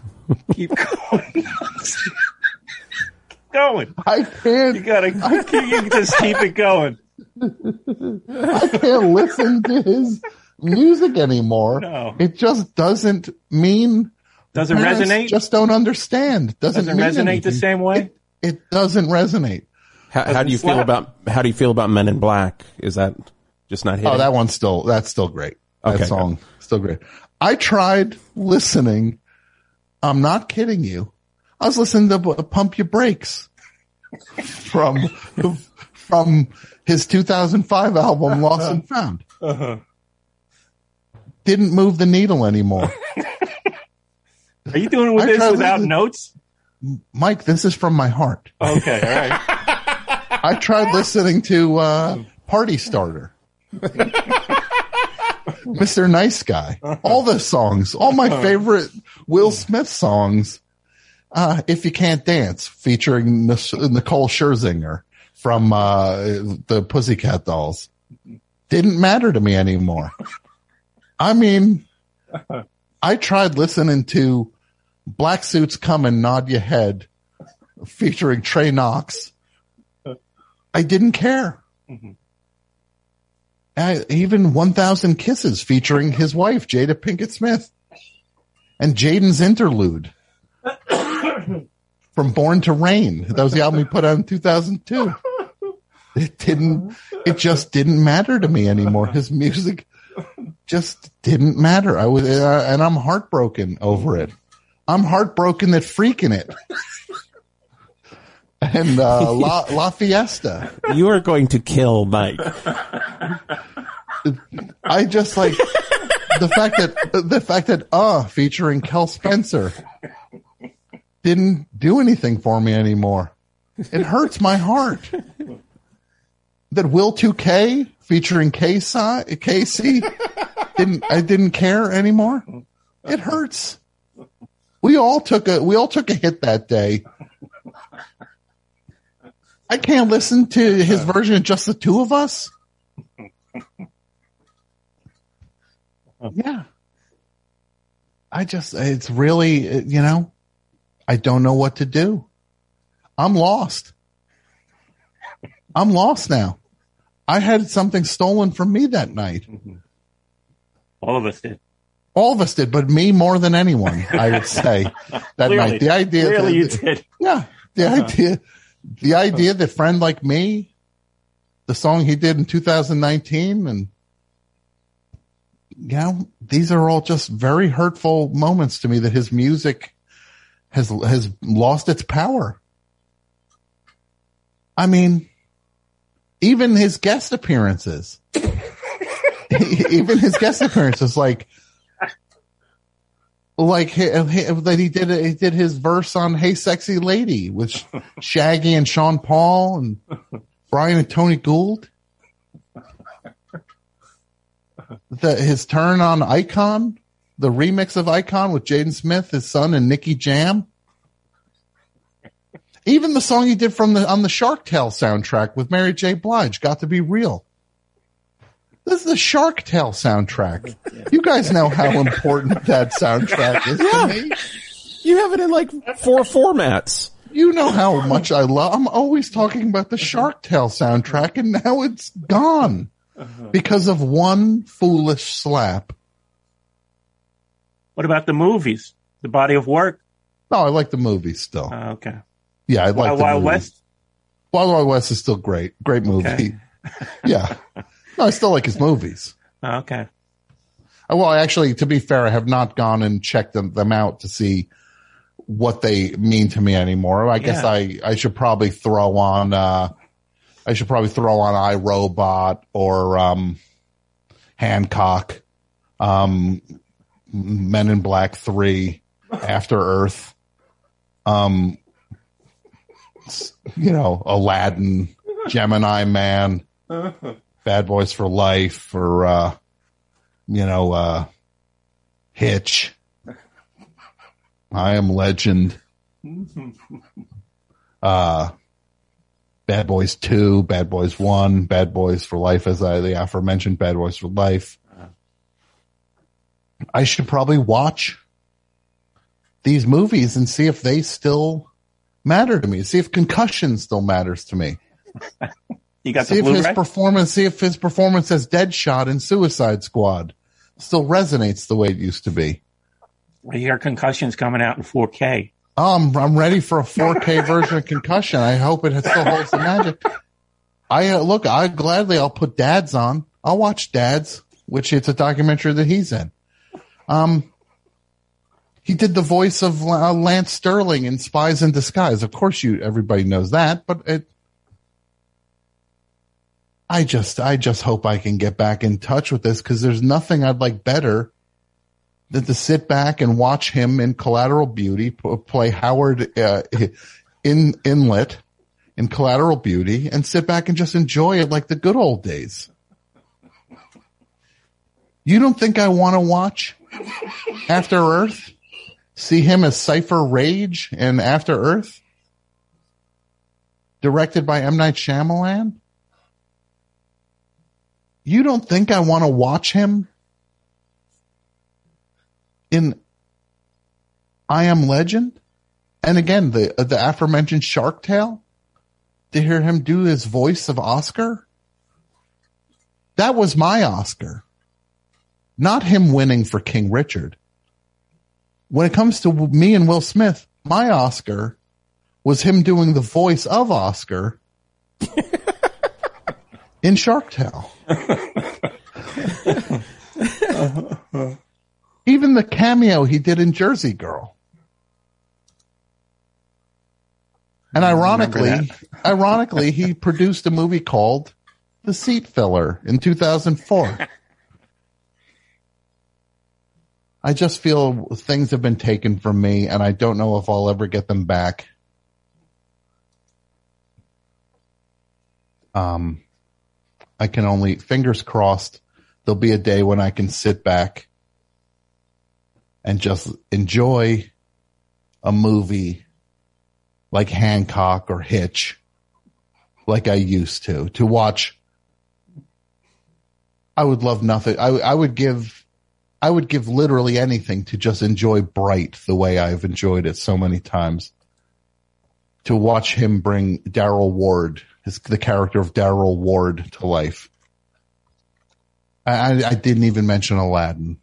Going. I can't. You can just keep it going. I can't listen to his music anymore. No. It just doesn't mean. Doesn't resonate? Just don't understand. Doesn't resonate anything. the same way? It doesn't resonate. How do you feel about Men in Black? Is that just not hitting? Oh, that's still great. That Okay, song, still great. I tried listening. I'm not kidding you. I was listening to Pump Your Brakes from his 2005 album, Lost and Found. Uh-huh. Didn't move the needle anymore. Are you doing this without notes? Mike, this is from my heart. Okay, all right. I tried listening to Party Starter. Mr. Nice Guy. All the songs. All my favorite Will Smith songs. If You Can't Dance, featuring Nicole Scherzinger from the Pussycat Dolls. Didn't matter to me anymore. I mean, I tried listening to Black Suits Come and Nod Your Head, featuring Trey Knox. I didn't care. Even 1,000 Kisses, featuring his wife, Jada Pinkett Smith, and Jaden's Interlude from Born to Reign. That was the album he put out in 2002. It just didn't matter to me anymore. His music just didn't matter. And I'm heartbroken over it. I'm heartbroken that Freaking It and La Fiesta. You are going to kill Mike. I just like the fact that featuring Kel Spencer didn't do anything for me anymore. It hurts my heart. That Will 2K featuring Casey didn't care anymore. It hurts. We all took a hit that day. I can't listen to his version of Just the Two of Us. Yeah. It's really, I don't know what to do. I'm lost. I'm lost now. I had something stolen from me that night. All of us did. All of us did, but me more than anyone, I would say, that Clearly. night. The idea Clearly you did. Yeah. The idea that friend like me the song he did in 2019. And, you know, these are all just very hurtful moments to me that his music has lost its power. I mean, even his guest appearances, like that he did his verse on Hey Sexy Lady with Shaggy and Sean Paul and Brian and Tony Gould. His turn on Icon, the remix of Icon with Jaden Smith, his son, and Nicky Jam. Even the song he did on the Shark Tale soundtrack with Mary J. Blige, Got to Be Real. This is the Shark Tale soundtrack. You guys know how important that soundtrack is to me. You have it in like 4 formats. You know how much I love. I'm always talking about the Shark Tale soundtrack, and now it's gone because of one foolish slap. What about the movies? The body of work? No, I like the movies still. Okay. Yeah, I like the Wild movies. West? Wild Wild West is still great. Great movie. Okay. Yeah. No, I still like his movies. Okay. Well, actually, to be fair, I have not gone and checked them out to see what they mean to me anymore. I guess I should probably throw on iRobot or Hancock, Men in Black 3, After Earth, Aladdin, Gemini Man, Bad Boys for Life, or Hitch, I Am Legend, Bad Boys 2, Bad Boys 1, Bad Boys for Life, the aforementioned Bad Boys for Life. I should probably watch these movies and see if they still matter to me. See if Concussion still matters to me. You got see the Blu-ray? See if his performance as Deadshot in Suicide Squad still resonates the way it used to be. I hear Concussion's coming out in 4K. I'm ready for a 4K version of Concussion. I hope it still holds the magic. I'll put Dads on. I'll watch Dads, which it's a documentary that he's in. He did the voice of Lance Sterling in Spies in Disguise. Of course, everybody knows that, but I just hope I can get back in touch with this, because there's nothing I'd like better than to sit back and watch him in Collateral Beauty play Howard Inlet in Collateral Beauty, and sit back and just enjoy it like the good old days. You don't think I want to watch After Earth? See him as Cypher Rage in After Earth? Directed by M. Night Shyamalan? You don't think I want to watch him in I Am Legend? And again, the aforementioned Shark Tale? To hear him do his voice of Oscar? That was my Oscar. Not him winning for King Richard. When it comes to me and Will Smith, my Oscar was him doing the voice of Oscar in Shark Tale. Even the cameo he did in Jersey Girl. And ironically, he produced a movie called The Seat Filler in 2004. I just feel things have been taken from me, and I don't know if I'll ever get them back. I can only, fingers crossed, there'll be a day when I can sit back and just enjoy a movie like Hancock or Hitch like I used to watch. I would love nothing. I would give literally anything to just enjoy Bright the way I've enjoyed it so many times. To watch him bring Daryl Ward, the character of Daryl Ward, to life. I didn't even mention Aladdin.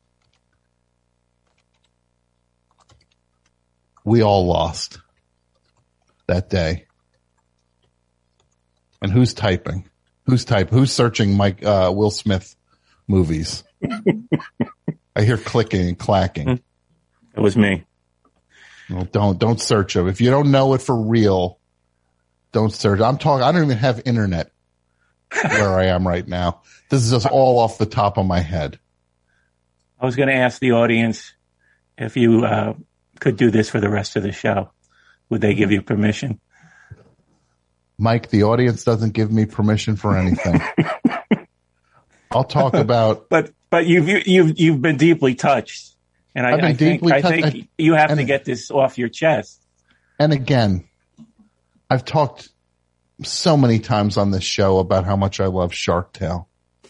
We all lost that day. And who's typing? Who's searching Will Smith movies? I hear clicking and clacking. It was me. Well, don't search them. If you don't know it for real, don't search. I don't even have internet where I am right now. This is just all off the top of my head. I was going to ask the audience if you could do this for the rest of the show. Would they give you permission? Mike, the audience doesn't give me permission for anything. I'll talk about. But you've been deeply touched, and I think you have to get this off your chest. And again, I've talked so many times on this show about how much I love Shark Tale.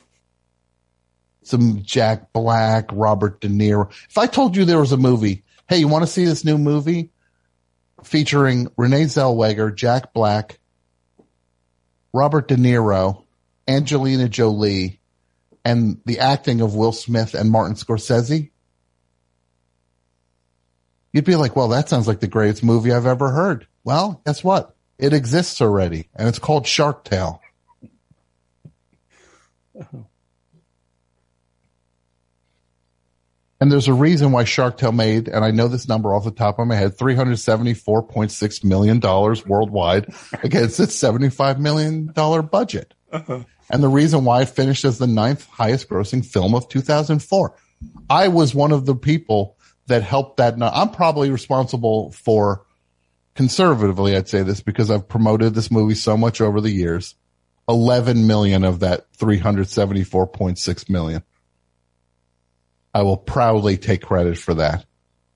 Some Jack Black, Robert De Niro. If I told you there was a movie, hey, you want to see this new movie featuring Renee Zellweger, Jack Black, Robert De Niro, Angelina Jolie, and the acting of Will Smith and Martin Scorsese? You'd be like, well, that sounds like the greatest movie I've ever heard. Well, guess what? It exists already, and it's called Shark Tale. And there's a reason why Shark Tale made, and I know this number off the top of my head, $374.6 million worldwide against its $75 million budget. And the reason why it finished as the 9th highest grossing film of 2004. I was one of the people that helped that. I'm probably responsible for, conservatively, I'd say this because I've promoted this movie so much over the years, 11 million of that 374.6 million. I will proudly take credit for that.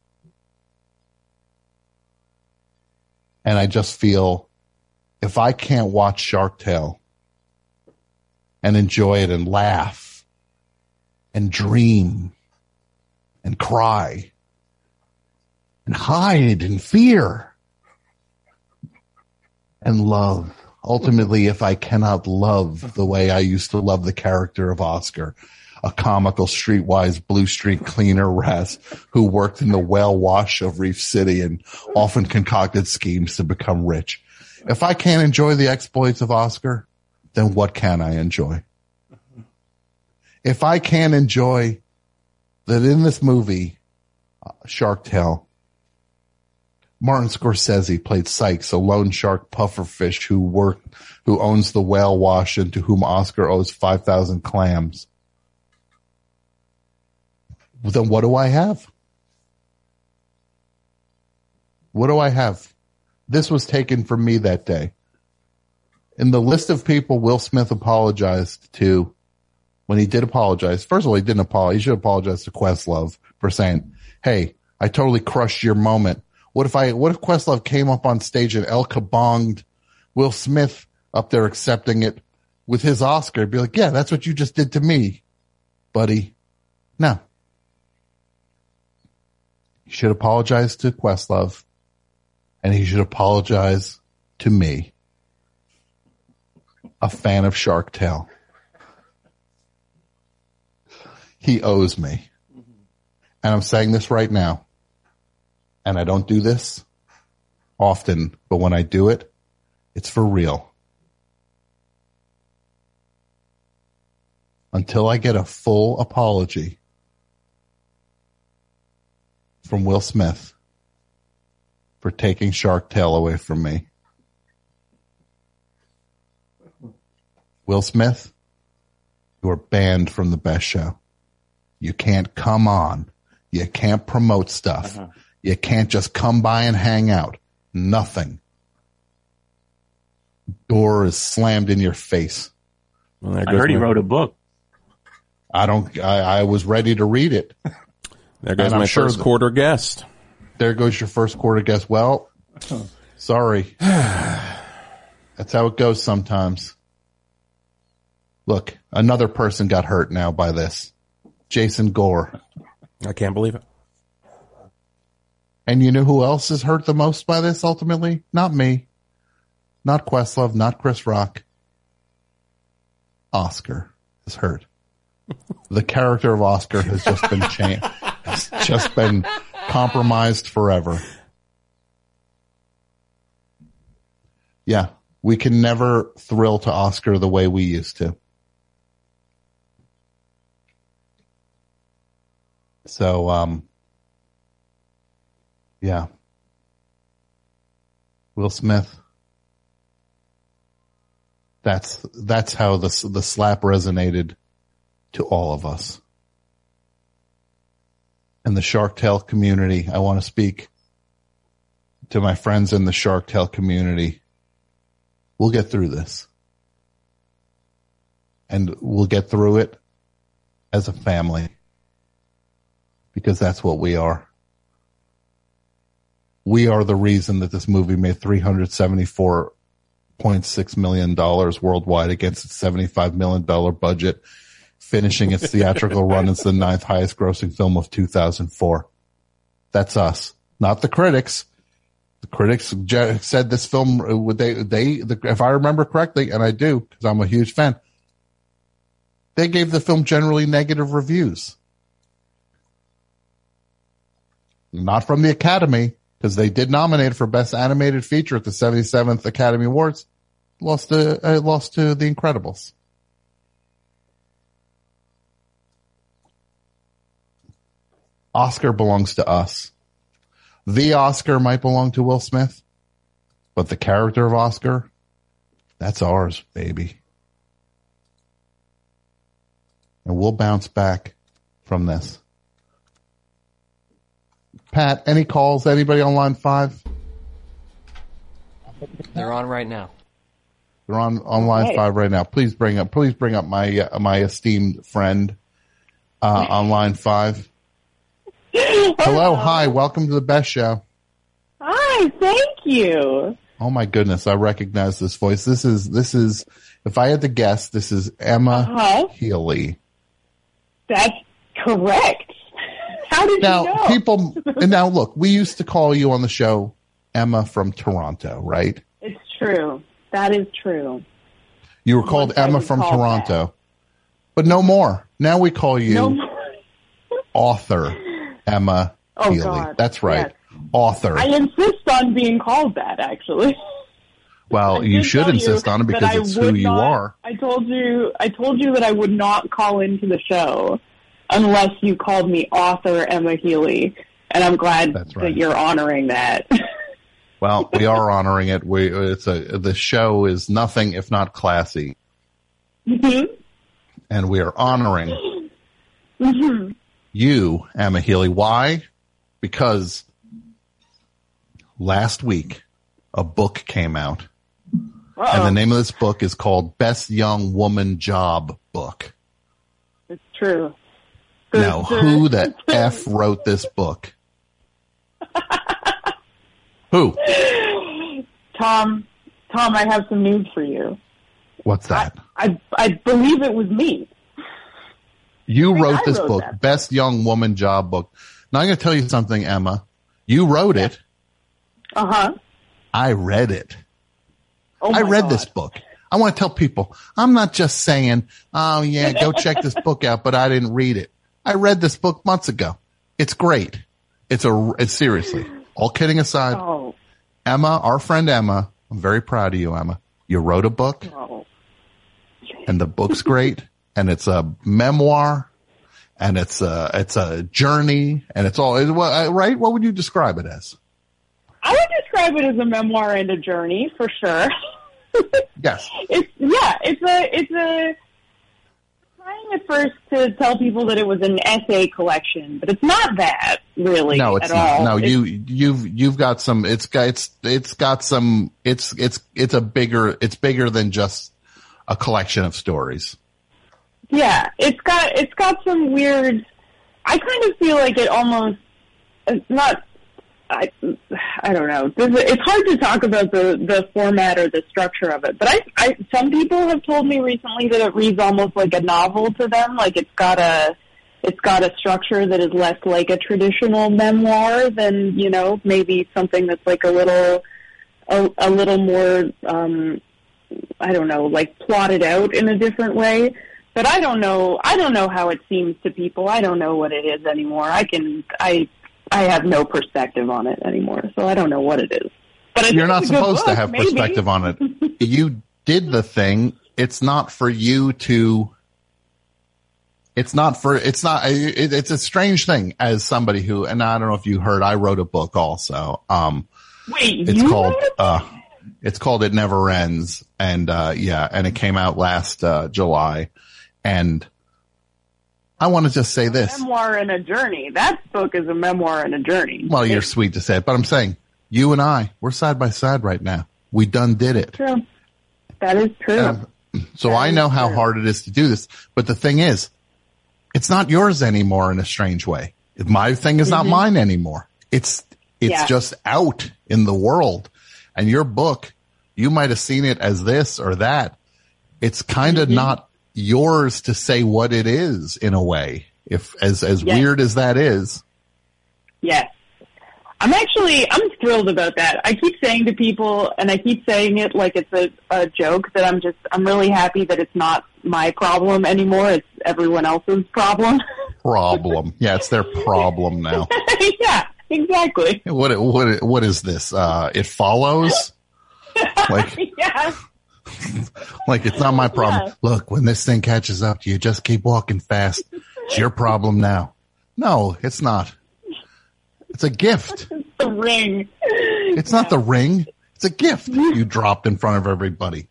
And I just feel if I can't watch Shark Tale and enjoy it and laugh and dream and cry and hide and fear and love, ultimately, if I cannot love the way I used to love the character of Oscar, a comical, streetwise Blue Street cleaner Raz who worked in the whale wash of Reef City and often concocted schemes to become rich. If I can't enjoy the exploits of Oscar, then what can I enjoy? If I can't enjoy that in this movie, Shark Tale, Martin Scorsese played Sykes, a loan shark pufferfish who owns the whale wash and to whom Oscar owes 5,000 clams. Then what do I have? What do I have? This was taken from me that day. In the list of people Will Smith apologized to, when he did apologize, first of all, he didn't apologize. He should apologize to Questlove for saying, hey, I totally crushed your moment. What if Questlove came up on stage and El Kabonged Will Smith up there accepting it with his Oscar? He'd be like, yeah, that's what you just did to me, buddy. No. He should apologize to Questlove, and he should apologize to me, a fan of Shark Tale. He owes me. And I'm saying this right now, and I don't do this often, but when I do it, it's for real. Until I get a full apology from Will Smith for taking Shark Tale away from me. Will Smith, you are banned from the Best Show. You can't come on. You can't promote stuff. You can't just come by and hang out. Nothing. Door is slammed in your face. Well, I heard he wrote a book. I was ready to read it. There goes my first quarter guest. There goes your first quarter guest. Well, sorry. That's how it goes sometimes. Look, another person got hurt now by this. Jason Gore. I can't believe it. And you know who else is hurt the most by this ultimately? Not me. Not Questlove. Not Chris Rock. Oscar is hurt. The character of Oscar has just been changed. Has just been compromised forever. Yeah. We can never thrill to Oscar the way we used to. So, yeah. Will Smith. That's how the slap resonated to all of us. And the Shark Tale community, I want to speak to my friends in the Shark Tale community. We'll get through this. And we'll get through it as a family. Because that's what we are. We are the reason that this movie made $374.6 million worldwide against its $75 million budget, finishing its theatrical run as the 9th highest grossing film of 2004. That's us, not the critics. The critics said this film, if I remember correctly, and I do, because I'm a huge fan, they gave the film generally negative reviews. Not from the Academy, because they did nominate for Best Animated Feature at the 77th Academy Awards. Lost to The Incredibles. Oscar belongs to us. The Oscar might belong to Will Smith, but the character of Oscar, that's ours, baby. And we'll bounce back from this. Pat, any calls? Anybody on line 5? They're on right now. They're on line 5 right now. Please bring up my esteemed friend on line 5. Hello, hi, welcome to the Best Show. Hi, thank you. Oh my goodness, I recognize this voice. This is if I had to guess, this is Emma Healy. That's correct. How did you know? Now look, we used to call you on the show Emma from Toronto, right? It's true. That is true. You were called Emma from Toronto. But no more. Now we call you author Emma Healy. God. That's right. Yes. Author. I insist on being called that, actually. Well, you should insist on it because it's who you are. I told you that I would not call into the show unless you called me author Emma Healy, and I'm glad that you're honoring that. Well, we are honoring it. The show is nothing if not classy, and we are honoring you, Emma Healy. Why? Because last week a book came out. And the name of this book is called Best Young Woman Job Book. It's true. Now, who the F wrote this book? Who? Tom, I have some news for you. What's that? I believe it was me. You wrote this book, Best Young Woman Job Book. Now, I'm going to tell you something, Emma. You wrote it. Uh-huh. I read it. Oh I read this book. I want to tell people, I'm not just saying, oh yeah, go check this book out, but I didn't read it. I read this book months ago. It's great. It's seriously, all kidding aside. Oh. Emma, our friend Emma, I'm very proud of you, Emma. You wrote a book and the book's great and it's a memoir and it's a journey and it's all, right? What would you describe it as? I would describe it as a memoir and a journey for sure. Yes. It's trying at first to tell people that it was an essay collection, but it's not that really. No, it's at not. all. No, you've got some. It's got some. It's bigger than just a collection of stories. Yeah, it's got some weird. I kind of feel like it almost not. I don't know. It's hard to talk about the format or the structure of it, but some people have told me recently that it reads almost like a novel to them. Like it's got a structure that is less like a traditional memoir than, maybe something that's like a little more, I don't know, like plotted out in a different way. But I don't know how it seems to people. I don't know what it is anymore. I have no perspective on it anymore, so I don't know what it is. But you're not it's a good supposed to book, have maybe. perspective on it. You did the thing. It's not for you to. It's a strange thing as somebody who, and I don't know if you heard, I wrote a book also. Wait, It's you called, wrote it? it's called It Never Ends. And, and it came out last, July. And I want to just say this. Memoir and a journey. That book is a memoir and a journey. Well, you're sweet to say it, but I'm saying you and we're side by side right now. We done did it. True. That is true. So I know how hard it is to do this, but the thing is, it's not yours anymore in a strange way. My thing is not mine anymore. It's just out in the world. And your book, you might have seen it as this or that. It's kind of not yours to say what it is in a way. If as weird as that is. Yes. I'm thrilled about that. I keep saying to people, and I keep saying it like it's a joke, that I'm really happy that it's not my problem anymore. It's everyone else's problem. Problem. Yeah, it's their problem now. Yeah, exactly. What is this? It follows? Like, yeah. Like it's not my problem. Yeah. Look, when this thing catches up to you, just keep walking fast. It's your problem now. No, it's not. It's a gift. It's the ring. It's not the ring. It's a gift you dropped in front of everybody.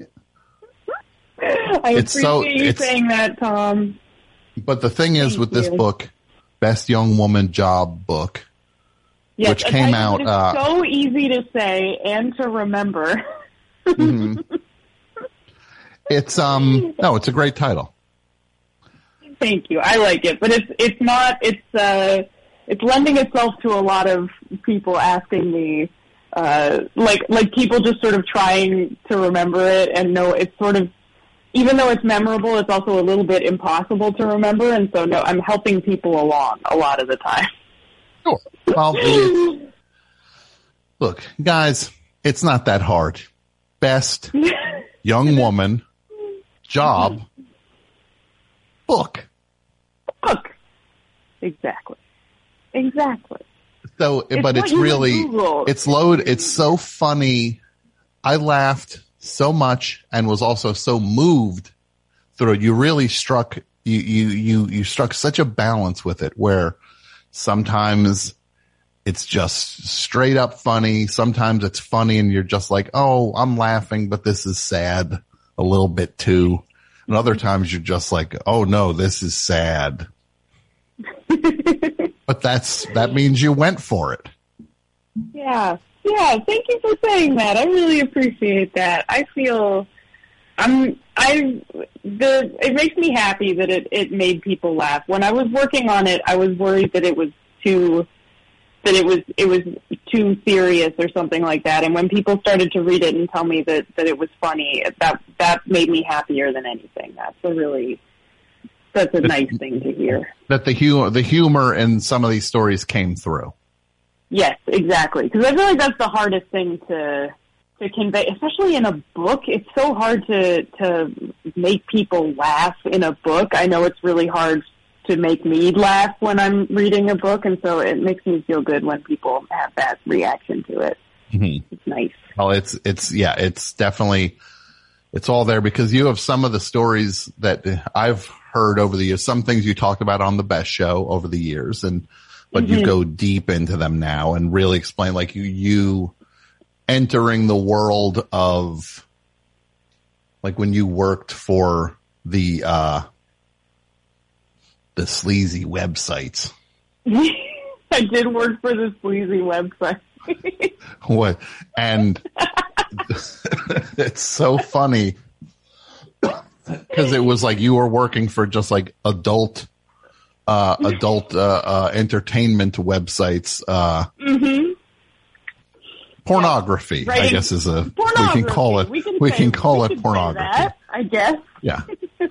I appreciate you saying that, Tom. But the thing is with this book, Best Young Woman Job book, yes, which came out. It's so easy to say and to remember. It's no, it's a great title. Thank you. I like it, but it's lending itself to a lot of people asking me, like people just sort of trying to remember it and know it's sort of, even though it's memorable, it's also a little bit impossible to remember. And so, no, I'm helping people along a lot of the time. Sure. Well, look, guys, it's not that hard. Best Young Woman Job book. Exactly. So, but it's really, it's so funny. I laughed so much and was also so moved through it. You really struck, you struck such a balance with it where sometimes it's just straight up funny. Sometimes it's funny and you're just like, oh, I'm laughing, but this is sad a little bit too. And other times you're just like, oh no, this is sad. But that means you went for it. Yeah. Thank you for saying that. I really appreciate that. I feel it makes me happy that it made people laugh. When I was working on it, I was worried that it was too serious or something like that. And when people started to read it and tell me that it was funny, that made me happier than anything. That's a nice thing to hear. That the humor in some of these stories came through. Yes, exactly. Because I feel like that's the hardest thing to convey, especially in a book. It's so hard to make people laugh in a book. I know it's really hard to make me laugh when I'm reading a book, and so it makes me feel good when people have that reaction to it. Mm-hmm. It's nice. Well, it's definitely, it's all there because you have some of the stories that I've heard over the years, some things you talked about on the Best Show over the years, but you go deep into them now and really explain, like you entering the world of, like when you worked for the sleazy websites. I did work for the sleazy website. What? And it's so funny because it was like you were working for just like adult entertainment websites. Pornography, yeah. I guess, is we can call it pornography. I guess. Yeah.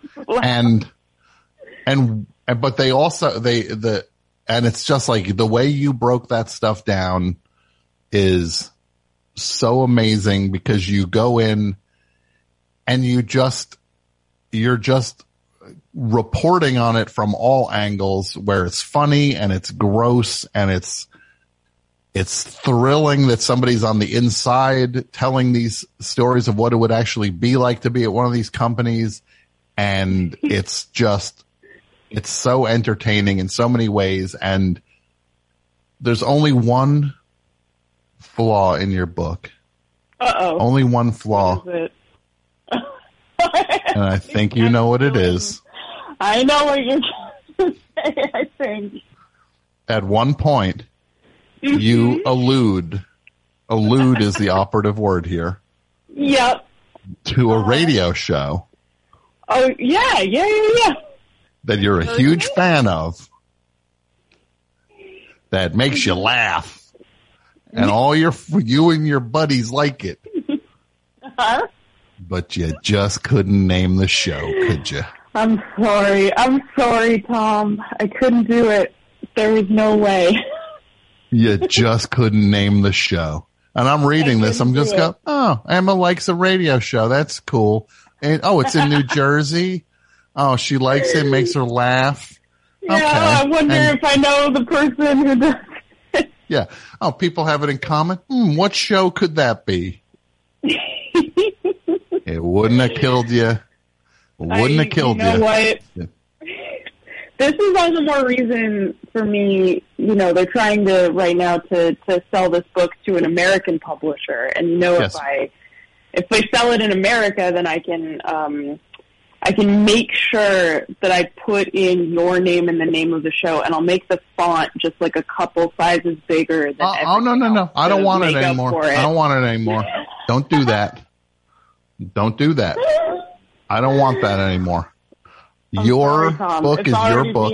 But they also, and it's just like the way you broke that stuff down is so amazing because you go in and you're just reporting on it from all angles where it's funny and it's gross and it's It's thrilling that somebody's on the inside telling these stories of what it would actually be like to be at one of these companies. And it's so entertaining in so many ways. And there's only one flaw in your book. Uh-oh. Only one flaw. What is it? And I think you know what it is. I know what you're trying to say, I think. At one point, you allude is the operative word here. Yep. To a radio show. Oh, yeah. That you're a huge fan of. That makes you laugh. And you and your buddies like it. Uh-huh. But you just couldn't name the show, could you? I'm sorry, Tom. I couldn't do it. There was no way. You just couldn't name the show. And I'm reading this. I'm just going, oh, Emma likes a radio show. That's cool. And, oh, it's in New Jersey. Oh, she likes it. Makes her laugh. Yeah, okay. I wonder if I know the person who does it. Yeah. Oh, people have it in common. What show could that be? It wouldn't have killed you. Wouldn't have killed you. You know what? Yeah. This is all the more reason for me, they're trying to right now to sell this book to an American publisher. And yes. if they sell it in America, then I can make sure that I put in your name and the name of the show, and I'll make the font just like a couple sizes bigger than no. I don't want it anymore. I don't want it anymore. Don't do that. Don't do that. I don't want that anymore. Your book is your book.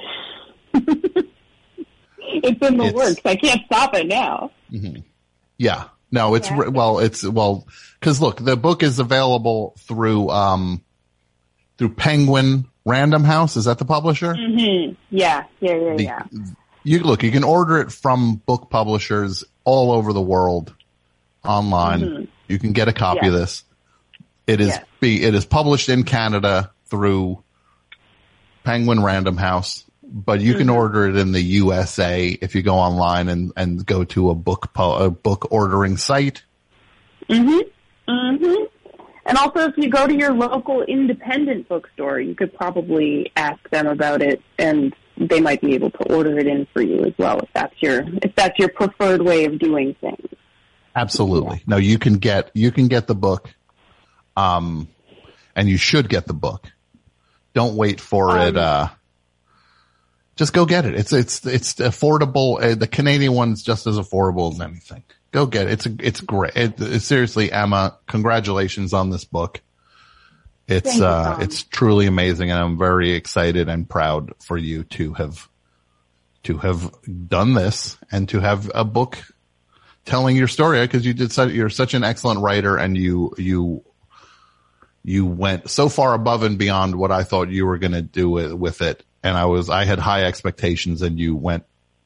It's in the works. I can't stop it now. Mm-hmm. Yeah. No, because look, the book is available through Penguin Random House. Is that the publisher? Mm-hmm. Yeah. You can order it from book publishers all over the world online. Mm-hmm. You can get a copy of this. It is published in Canada through Penguin Random House, but you can order it in the USA if you go online and go to a book ordering site. Mhm. Mhm. And also, if you go to your local independent bookstore, you could probably ask them about it, and they might be able to order it in for you as well if that's your preferred way of doing things. Absolutely. Yeah. No, you can get the book, and you should get the book. Don't wait for it. Just go get it. It's affordable. The Canadian one's just as affordable as anything. Go get it. It's great. Seriously, Emma, congratulations on this book. It's truly amazing, and I'm very excited and proud for you to have done this and to have a book telling your story, because you're such an excellent writer, and you went so far above and beyond what I thought you were going to do with it. And I had high expectations, and you went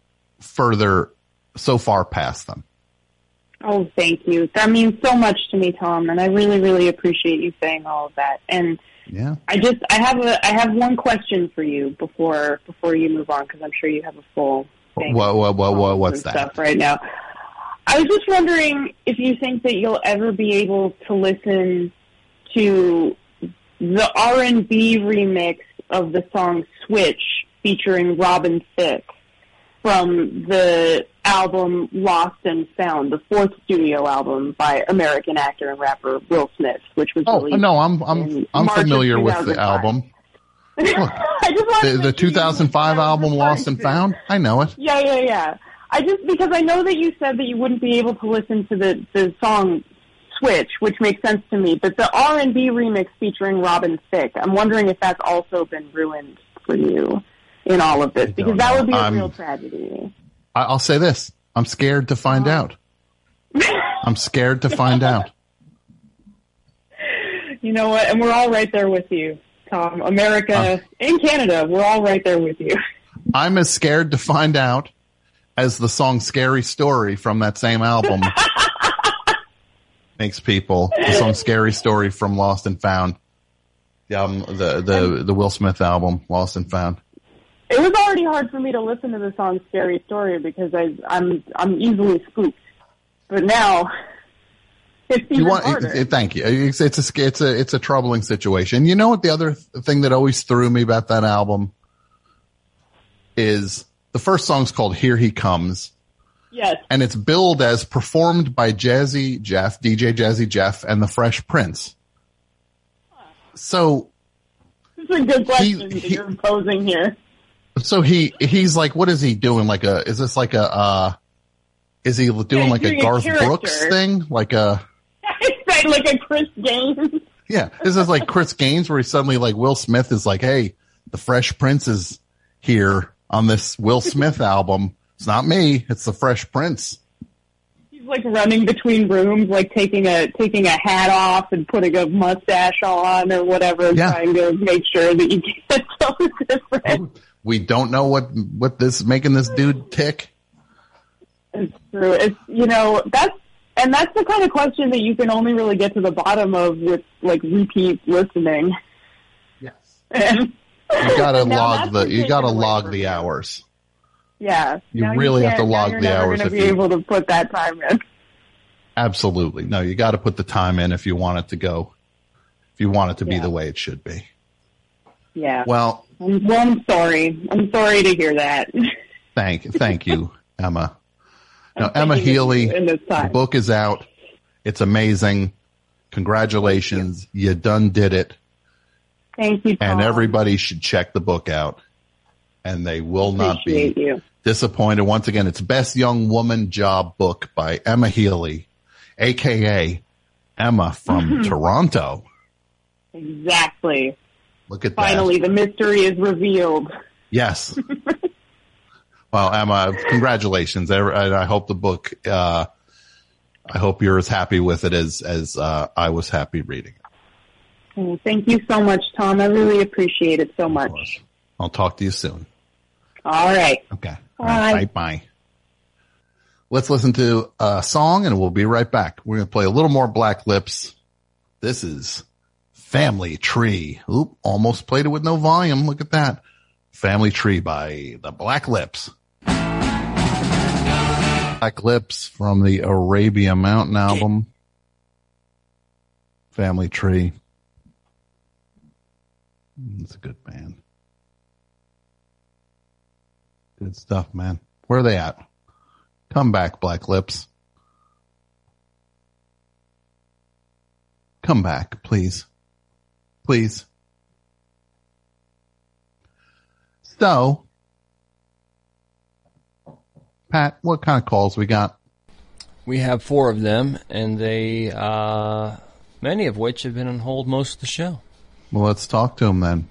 so far past them. Oh, thank you. That means so much to me, Tom, and I really, really appreciate you saying all of that. And yeah, I have one question for you before you move on, because I'm sure you have a full thing. What's that? Stuff right now. I was just wondering if you think that you'll ever be able to listen to the R&B remix of the song Switch featuring Robin Thicke from the album Lost and Found, the fourth studio album by American actor and rapper Will Smith, which was released. Oh no, I'm familiar with the album. Look, the 2005 album Lost and Found. I know it. Yeah. Because I know that you said that you wouldn't be able to listen to the song Switch, which makes sense to me, but the R&B remix featuring Robin Thicke, I'm wondering if that's also been ruined for you in all of this, because that would be a real tragedy. I'll say this. I'm scared to find out. I'm scared to find out. You know what? And we're all right there with you, Tom. America and Canada, we're all right there with you. I'm as scared to find out as the song Scary Story from that same album makes people. The song Scary Story from Lost and Found. The Will Smith album, Lost and Found. it was already hard for me to listen to the song "Scary Story" because I'm easily spooked. But now it's even harder. Thank you. It's a troubling situation. You know what? The other thing that always threw me about that album is the first song's called "Here He Comes." Yes. And it's billed as performed by DJ Jazzy Jeff, and the Fresh Prince. So this is a good question that you're posing here. So he's like, what is he doing? Is he doing like a Garth Brooks thing? Like a Chris Gaines? Yeah. This is like Chris Gaines where he suddenly like Will Smith is like, hey, the Fresh Prince is here on this Will Smith album. It's not me. It's the Fresh Prince. He's like running between rooms, like taking a hat off and putting a mustache on or whatever, trying to make sure that you get so different. We don't know what this making this dude tick. It's true. It's that's the kind of question that you can only really get to the bottom of with like repeat listening. Yes. And you gotta log the hours. Yeah. You really have to log the hours. You're never going to be able to put that time in. Absolutely. No, you got to put the time in if you want it to go, if you want it to be the way it should be. Yeah. Well, I'm sorry. I'm sorry to hear that. Thank you, Emma. Now, Emma Healy, the book is out. It's amazing. Congratulations. You done did it. Thank you, Tom. And everybody should check the book out. And they will not be disappointed. Once again, it's Best Young Woman Job Book by Emma Healy, a.k.a. Emma from Toronto. Exactly. Look at Finally, the mystery is revealed. Yes. Well, Emma, congratulations. I hope the book, I hope you're as happy with it as I was happy reading it. Oh, thank you so much, Tom. I really appreciate it so much. I'll talk to you soon. All right. Okay. Bye. Let's listen to a song and we'll be right back. We're going to play a little more Black Lips. This is Family Tree. Oop, almost played it with no volume. Look at that. Family Tree by the Black Lips. Black Lips from the Arabia Mountain album. Family Tree. It's a good band. Good stuff, man. Where are they at? Come back, Black Lips. Come back, please. Please. So, Pat, what kind of calls we got? We have 4 of them, and they, many of which have been on hold most of the show. Well, let's talk to them then.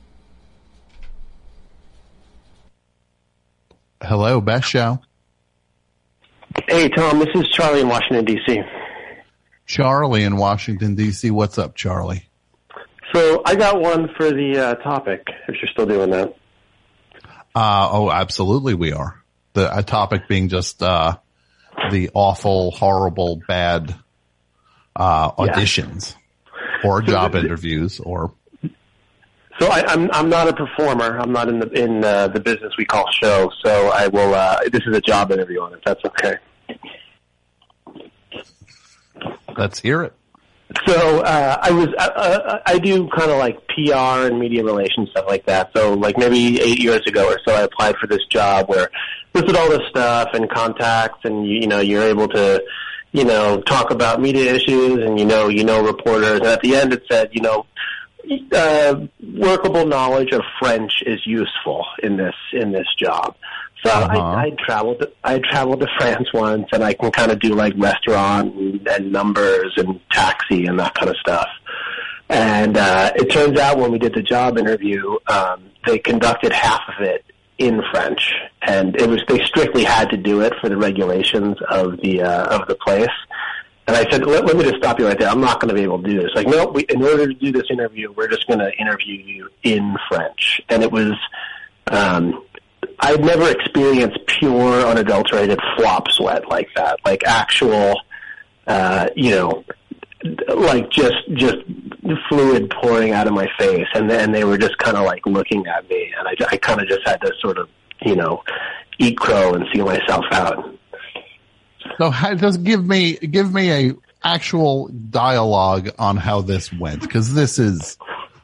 Hello, Best Show. Hey, Tom, this is Charlie in Washington, D.C. Charlie in Washington, D.C. What's up, Charlie? So I got one for the topic, if you're still doing that. Oh, absolutely we are. The topic being just the awful, horrible, bad auditions or job interviews or... So I'm not a performer. I'm not in the business we call show. So I will. This is a job interview on it. That's okay. Let's hear it. So I do kind of like PR and media relations stuff like that. So like maybe 8 years ago or so, I applied for this job where listed all this stuff and contacts, and you're able to talk about media issues, and reporters, and at the end it said workable knowledge of French is useful in this job. So I traveled to France once, and I can kind of do like restaurant and numbers and taxi and that kind of stuff. And it turns out when we did the job interview, they conducted half of it in French, and they strictly had to do it for the regulations of the place. And I said, let me just stop you right there. I'm not going to be able to do this. Like, no, in order to do this interview, we're just going to interview you in French. And it was, I'd never experienced pure, unadulterated flop sweat like that. Like actual, like just kind of just had to sort of, eat crow and see myself out. So just give me a actual dialogue on how this went, because this is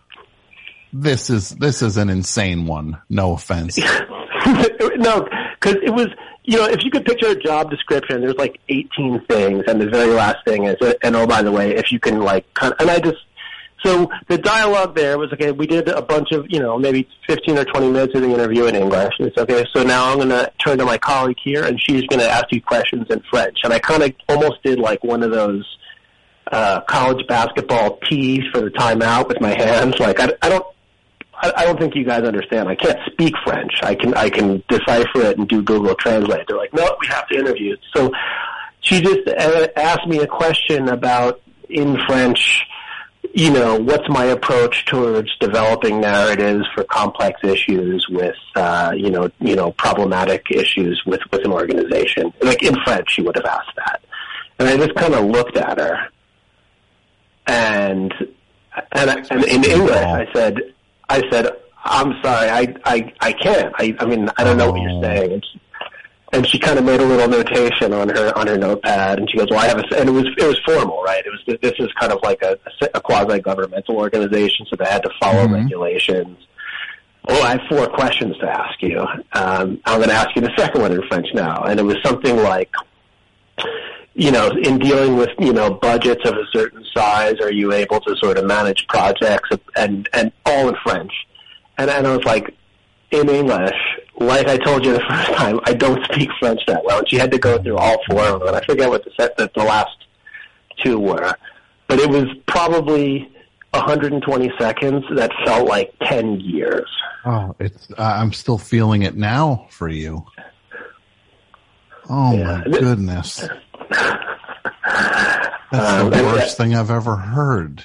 an insane one. No offense. No, because it was, if you could picture a job description, there's like 18 things, and the very last thing is, and oh, by the way, if you can so the dialogue there was, okay, we did a bunch of, maybe 15 or 20 minutes of the interview in English. It's okay, so now I'm going to turn to my colleague here, and she's going to ask you questions in French. And I kind of almost did like one of those college basketball tees for the timeout with my hands. Like, I don't think you guys understand. I can't speak French. I can decipher it and do Google Translate. They're like, no, we have to interview. So she just asked me a question about, in French, what's my approach towards developing narratives for complex issues with, problematic issues with an organization. Like in French, she would have asked that. And I just kind of looked at her, and in English, I said, I'm sorry, I can't. I mean, I don't know what you're saying. And she kind of made a little notation on her notepad, and she goes, "Well, I have and it was formal, right? This is kind of like a quasi-governmental organization, so they had to follow regulations. Oh, I have 4 questions to ask you. I'm going to ask you the second one in French now." And it was something like, in dealing with, budgets of a certain size, are you able to sort of manage projects, and all in French? And I was like, in English, like I told you the first time, I don't speak French that well. And she had to go through all 4 of them. And I forget what the last 2 were. But it was probably 120 seconds that felt like 10 years. Oh, I'm still feeling it now for you. Oh, yeah. My goodness. That's the worst thing I've ever heard.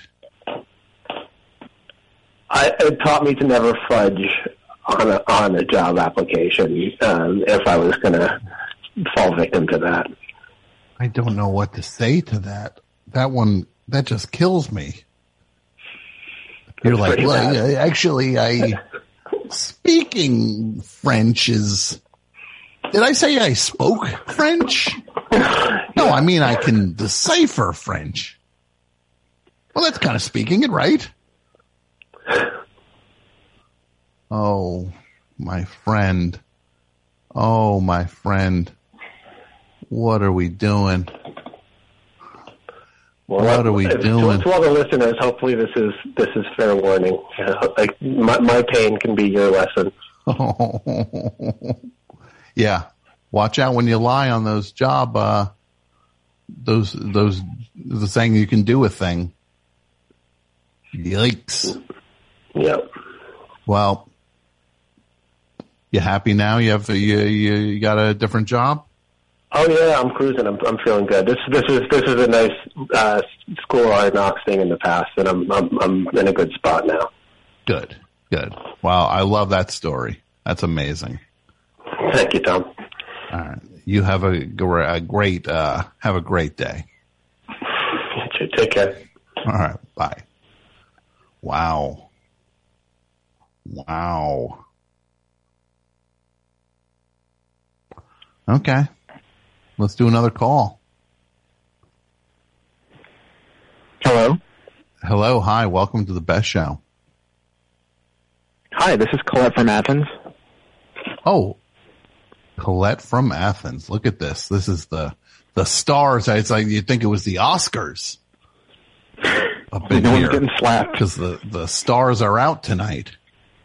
It taught me to never fudge on a job application if I was going to fall victim to that. I don't know what to say to that. That just kills me. You're like, well, actually, speaking French is... Did I say I spoke French? No, I mean I can decipher French. Well, that's kind of speaking it, right? Oh, my friend. Oh, my friend. What are we doing? Well, what are we doing? To all the listeners, hopefully this is fair warning. Like my pain can be your lesson. Yeah. Watch out when you lie on those job, those, the saying you can do a thing. Yikes. Yep. Well, you happy now? You got a different job? Oh yeah, I'm cruising. I'm feeling good. This is a nice school hard knocks thing in the past, and I'm in a good spot now. Good. Wow, I love that story. That's amazing. Thank you, Tom. All right, you have a great day. Take care. All right, bye. Wow. Okay. Let's do another call. Hello. Hi. Welcome to the Best Show. Hi, this is Colette from Athens. Oh, Colette from Athens. Look at this. This is the stars. It's like you'd think it was the Oscars. Up in no here. One's getting slapped. Because the stars are out tonight.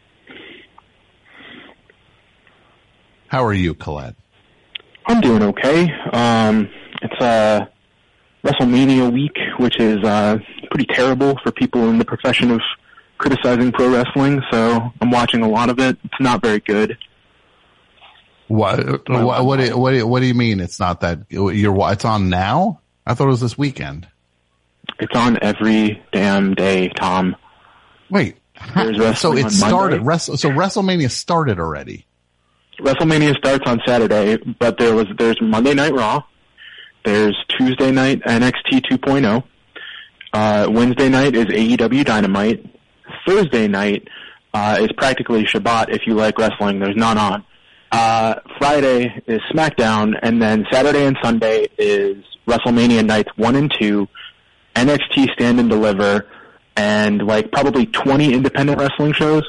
How are you, Colette? I'm doing okay. It's WrestleMania week, which is pretty terrible for people in the profession of criticizing pro wrestling, so I'm watching a lot of it. It's not very good. What do you mean it's not that? It's on now? I thought it was this weekend. It's on every damn day, Tom. Wait, so it started. So WrestleMania started already. WrestleMania starts on Saturday, but there's Monday Night Raw, there's Tuesday night NXT 2.0, Wednesday night is AEW Dynamite, Thursday night is practically Shabbat if you like wrestling. There's none on. Friday is SmackDown, and then Saturday and Sunday is WrestleMania nights 1 and 2, NXT Stand and Deliver, and like probably 20 independent wrestling shows.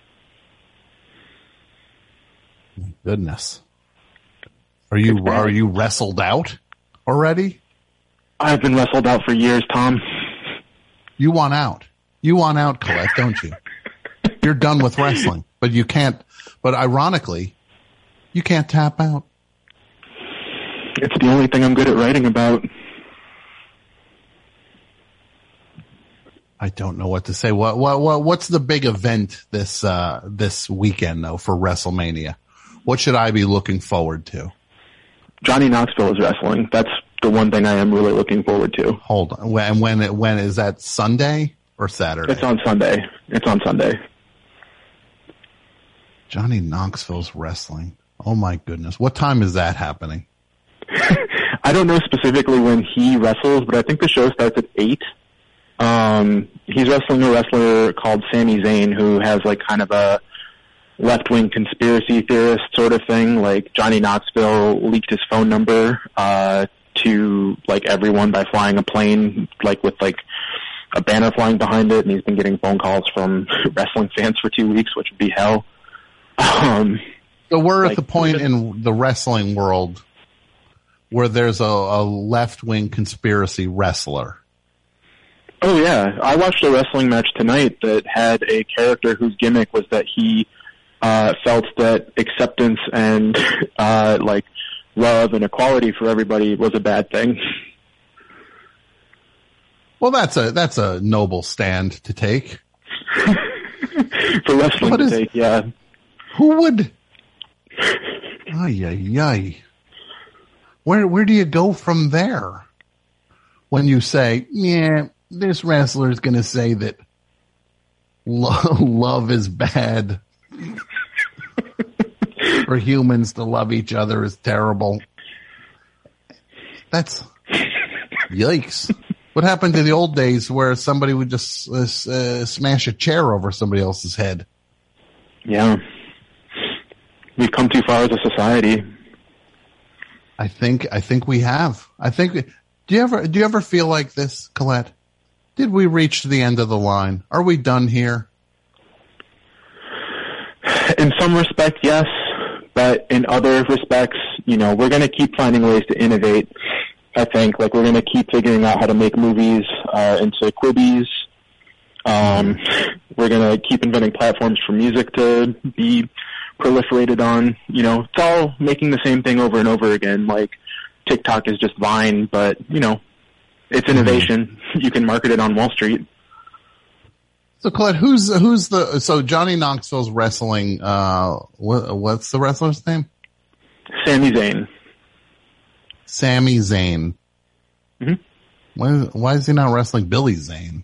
Goodness. Are you wrestled out already? I've been wrestled out for years, Tom. You want out. You want out, Colette, don't you? You're done with wrestling, but you can't, but ironically, you can't tap out. It's the only thing I'm good at writing about. I don't know what to say. What's the big event this weekend though for WrestleMania? What should I be looking forward to? Johnny Knoxville is wrestling. That's the one thing I am really looking forward to. Hold on. When is that, Sunday or Saturday? It's on Sunday. Johnny Knoxville's wrestling. Oh my goodness. What time is that happening? I don't know specifically when he wrestles, but I think the show starts at 8. He's wrestling a wrestler called Sami Zayn, who has like kind of a left-wing conspiracy theorist sort of thing. Like Johnny Knoxville leaked his phone number to like everyone by flying a plane, like with like a banner flying behind it, and he's been getting phone calls from wrestling fans for 2 weeks, which would be hell. So we're at the point in the wrestling world where there's a left-wing conspiracy wrestler. Oh yeah, I watched a wrestling match tonight that had a character whose gimmick was that he felt that acceptance and like love and equality for everybody was a bad thing. Well, that's a noble stand to take. For wrestling to take, yeah. Who would? Ay. Where do you go from there? When you say, yeah, this wrestler is going to say that love is bad. For humans to love each other is terrible. That's yikes. What happened to the old days where somebody would just smash a chair over somebody else's head? Yeah. We've come too far as a society. I think we have. Do you ever feel like this, Colette? Did we reach the end of the line? Are we done here? In some respect, yes. But in other respects, we're going to keep finding ways to innovate. I think, like, we're going to keep figuring out how to make movies into Quibies. We're going to keep inventing platforms for music to be proliferated on. It's all making the same thing over and over again. Like, TikTok is just Vine, but, it's innovation. You can market it on Wall Street. So, Colette, so Johnny Knoxville's wrestling, what's the wrestler's name? Sami Zayn. Sami Zayn. Mm-hmm. Why is he not wrestling Billy Zane?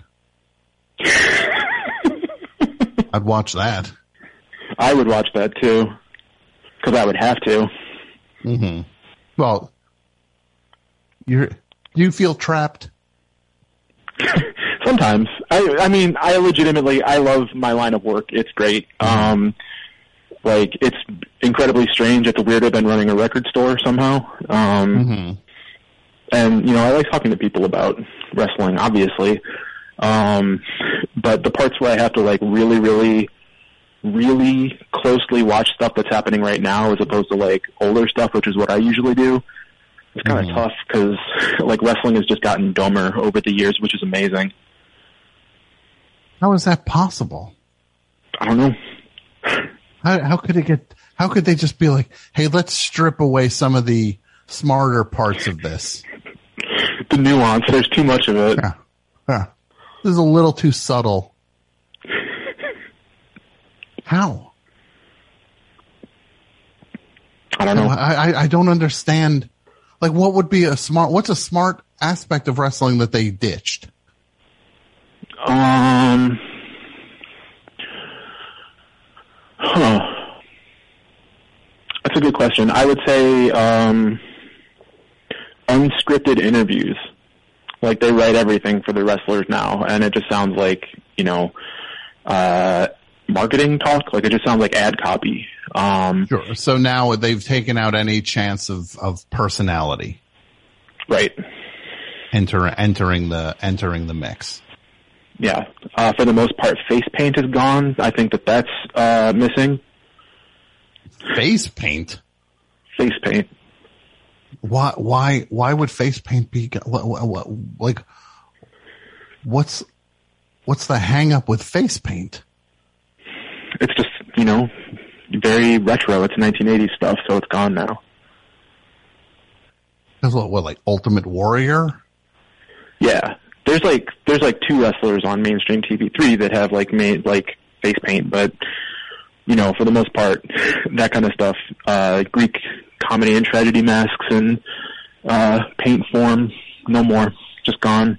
I'd watch that. I would watch that too, because I would have to. Mm-hmm. Well, do you feel trapped? Sometimes. I mean, I love my line of work. It's great. Like, it's incredibly strange. It's weirder than running a record store somehow. And, I like talking to people about wrestling, obviously. But the parts where I have to, like, really, really, really closely watch stuff that's happening right now as opposed to, like, older stuff, which is what I usually do, it's kind of tough because, like, wrestling has just gotten dumber over the years, which is amazing. How is that possible? I don't know. How could they just be like, hey, let's strip away some of the smarter parts of this? The nuance, there's too much of it. Yeah. This is a little too subtle. How? I don't know. I don't understand. Like, what's a smart aspect of wrestling that they ditched? That's a good question. I would say unscripted interviews. Like, they write everything for the wrestlers now, and it just sounds like, marketing talk. Like, it just sounds like ad copy. Sure. So now they've taken out any chance of personality. Right. Entering the mix. Yeah. For the most part, face paint is gone. I think that's missing. Face paint? Face paint. Why would face paint be like? What's the hang up with face paint? It's just, very retro. It's 1980s stuff, so it's gone now. That's what, like Ultimate Warrior? Yeah. There's like 2 wrestlers on mainstream TV, 3 that have made face paint, but for the most part, that kind of stuff, Greek comedy and tragedy masks and paint form, no more, just gone.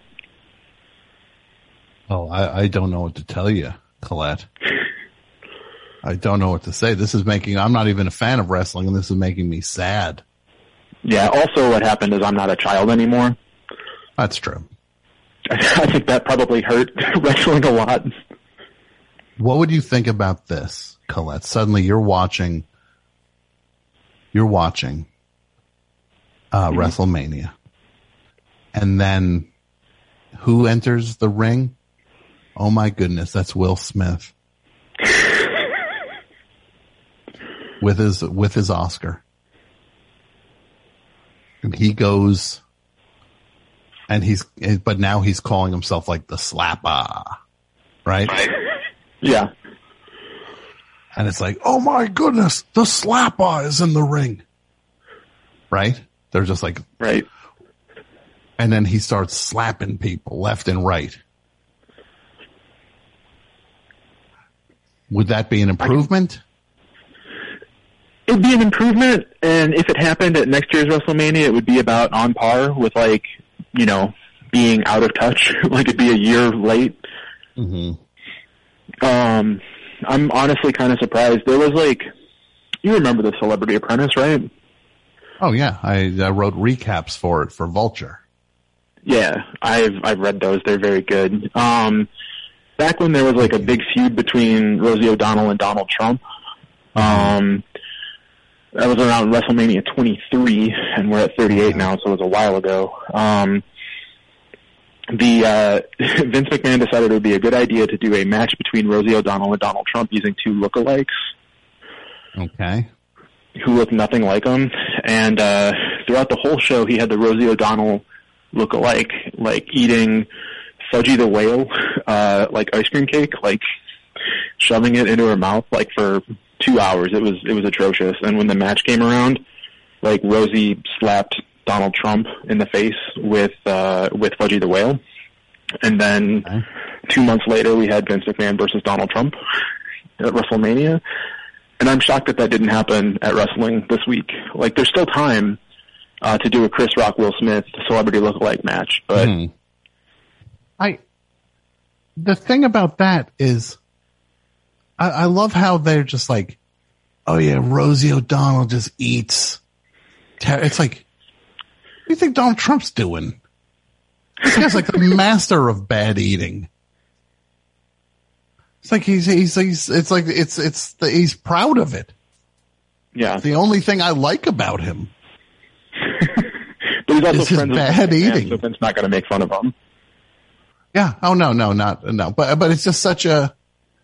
Oh, I don't know what to tell you, Colette. I don't know what to say. I'm not even a fan of wrestling, and this is making me sad. Yeah, also what happened is I'm not a child anymore. That's true. I think that probably hurt wrestling a lot. What would you think about this, Colette? Suddenly you're watching WrestleMania. And then who enters the ring? Oh my goodness, that's Will Smith. with his Oscar. And he goes, but now he's calling himself like the Slapper, right? Yeah. And it's like, oh my goodness, the Slapper is in the ring. Right? They're just like, right. And then he starts slapping people left and right. Would that be an improvement? It would be an improvement, and if it happened at next year's WrestleMania, it would be about on par with, being out of touch. It'd be a year late. Mm-hmm. I'm honestly kind of surprised. There was, you remember the Celebrity Apprentice, right? Oh, yeah. I wrote recaps for it for Vulture. Yeah, I've read those. They're very good. Back when there was, a big feud between Rosie O'Donnell and Donald Trump, that was around WrestleMania 23, and we're at 38 now, so it was a while ago. Vince McMahon decided it would be a good idea to do a match between Rosie O'Donnell and Donald Trump using 2 lookalikes. Okay. Who looked nothing like him. And throughout the whole show, he had the Rosie O'Donnell lookalike, eating Fudgy the Whale, ice cream cake, shoving it into her mouth, for 2 hours. It was atrocious. And when the match came around, Rosie slapped Donald Trump in the face with Fudgy the Whale. And then 2 months later, we had Vince McMahon versus Donald Trump at WrestleMania. And I'm shocked that didn't happen at wrestling this week. There's still time to do a Chris Rock, Will Smith celebrity lookalike match, but the thing about that is I love how they're just like, oh yeah, Rosie O'Donnell just eats. It's like, what do you think Donald Trump's doing? This guy's the master of bad eating. It's like he's proud of it. Yeah. It's the only thing I like about him. But he's also friends with bad eating. So Vince's not going to make fun of him. Yeah. Oh no. But it's just such a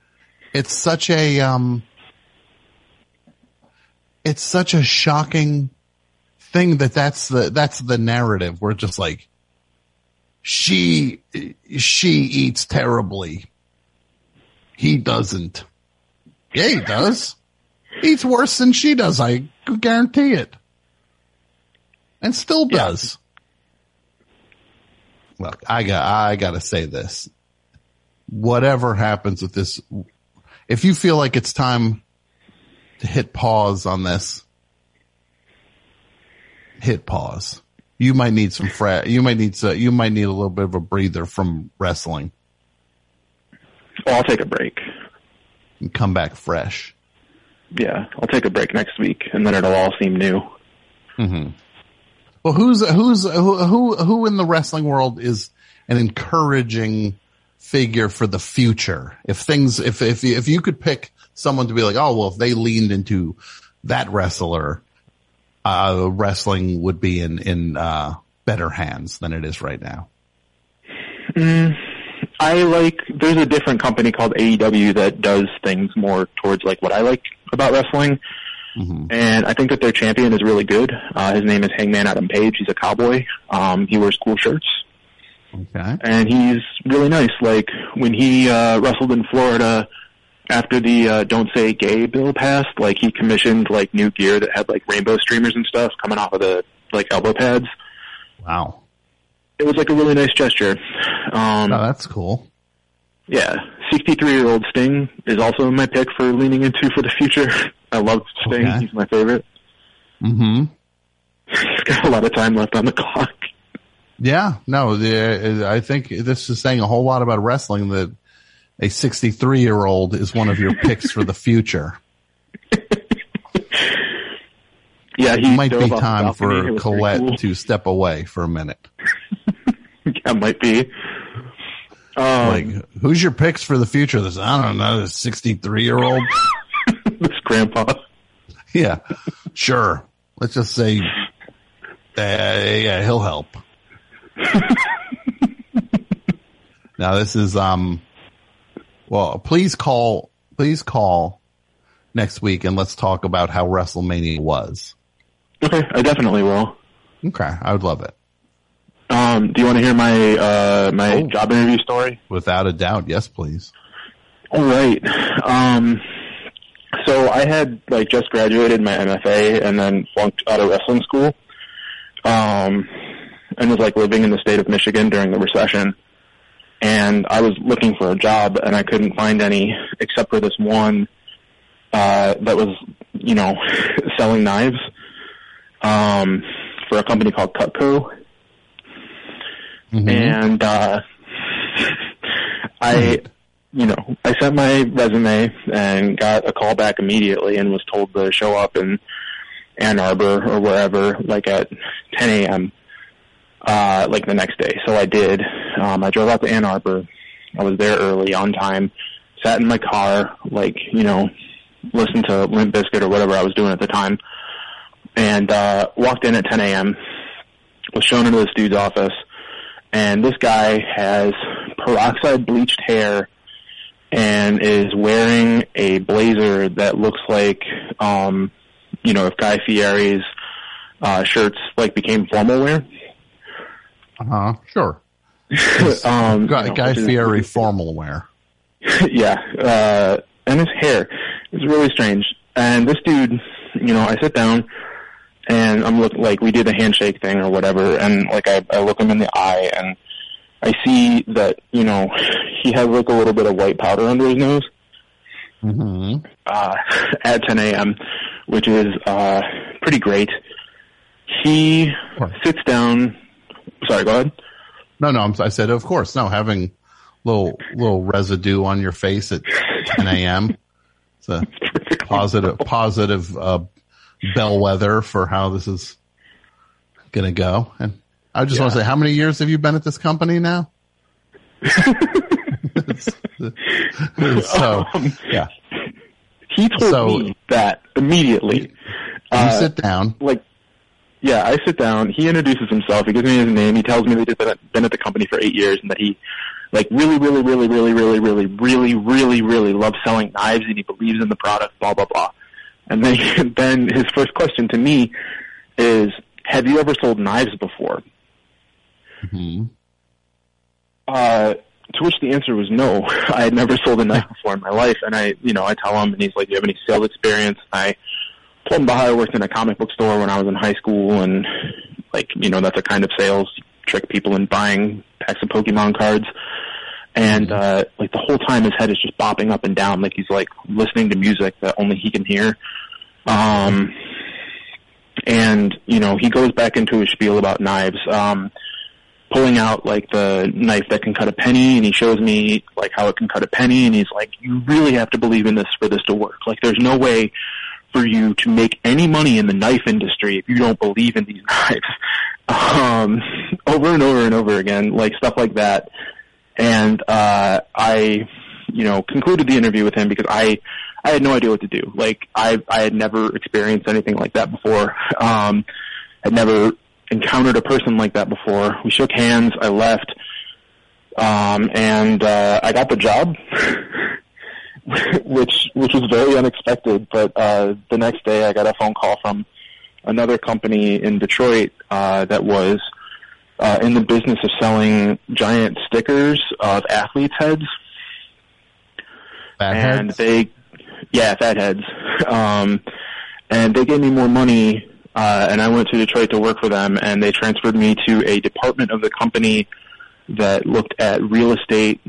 shocking thing that's the narrative. We're just like, she eats terribly. He doesn't. Yeah, he does. He eats worse than she does. I guarantee it. And still does. Yeah. Look, I gotta say this. Whatever happens with this, if you feel like it's time to hit pause on this, hit pause. You might need you might need a little bit of a breather from wrestling. Well, I'll take a break. And come back fresh. Yeah, I'll take a break next week, and then it'll all seem new. Mm-hmm. Well, who in the wrestling world is an encouraging figure for the future? If you could pick someone to be like, oh, well, if they leaned into that wrestler, wrestling would be in better hands than it is right now. There's a different company called AEW that does things more towards like what I like about wrestling. And I think that their champion is really good. His name is Hangman Adam Page. He's a cowboy. He wears cool shirts. Okay. And he's really nice. Like when he wrestled in Florida after the Don't Say Gay bill passed, like he commissioned like new gear that had like rainbow streamers and stuff coming off of the like elbow pads. Wow. It was like a really nice gesture. Oh, that's cool. Yeah. 63-year-old Sting is also my pick for leaning into for the future. I love Sting. Okay. He's my favorite. Mm-hmm. He's got a lot of time left on the clock. Yeah. No, I think this is saying a whole lot about wrestling that a 63-year-old is one of your picks for the future. Yeah, it might be time for Colette to step away for a minute. Yeah, might be. Like, who's your picks for the future? I don't know, this 63-year-old? This grandpa. Yeah, sure. Let's just say, yeah, he'll help. Now this is, well, please call next week and let's talk about how WrestleMania was. Okay, I definitely will. Okay, I would love it. Do you want to hear my job interview story? Without a doubt, yes, please. All right. So I had like just graduated my MFA and then flunked out of wrestling school, and was like living in the state of Michigan during the recession. And I was looking for a job and I couldn't find any except for this one that was, you know, selling knives for a company called Cutco. And I sent my resume and got a call back immediately and was told to show up in Ann Arbor or wherever, like at 10 a.m. Like the next day. So I did. I drove out to Ann Arbor. I was there early, on time, sat in my car, like, you know, listened to Limp Bizkit or whatever I was doing at the time, and walked in at 10 a.m., was shown into this dude's office, and this guy has peroxide bleached hair and is wearing a blazer that looks like, you know, if Guy Fieri's shirts like became formal wear. Sure. Guy Fieri formal wear. Yeah, and his hair is really strange. And this dude, you know, I sit down and I'm like, we did a handshake thing or whatever, and like I look him in the eye and I see that, you know, he has like a little bit of white powder under his nose. At 10 a.m., which is pretty great. He sits down. Sorry, go ahead. No, I said, of course. No, having little residue on your face at 10 a.m. It's a positive bellwether for how this is going to go. And I just want to say, how many years have you been at this company now? So, yeah. He told me that immediately. You sit down. Yeah, I sit down. He introduces himself. He gives me his name. He tells me that he's been at the company for 8 years and that he, like, really loves selling knives and he believes in the product, blah, blah, blah. And then his first question to me is, have you ever sold knives before? To which the answer was no. I had never sold a knife before in my life. And I tell him, and he's like, do you have any sales experience? I told him about how I worked in a comic book store when I was in high school, and like, you know, that's a kind of sales, trick people in buying packs of Pokemon cards. And like the whole time his head is just bopping up and down like he's like listening to music that only he can hear. And, you know, he goes back into his spiel about knives, pulling out like the knife that can cut a penny, and he shows me like how it can cut a penny, and he's like, you really have to believe in this for this to work. Like, there's no way for you to make any money in the knife industry if you don't believe in these knives. Over and over and over again, like stuff like that. And I concluded the interview with him because I had no idea what to do. Like, I had never experienced anything like that before. Had never encountered a person like that before. We shook hands. I left. And I got the job, which was very unexpected. But the next day I got a phone call from another company in Detroit that was in the business of selling giant stickers of athletes' heads. Fat heads? Fat heads. And they gave me more money, and I went to Detroit to work for them, and they transferred me to a department of the company that looked at real estate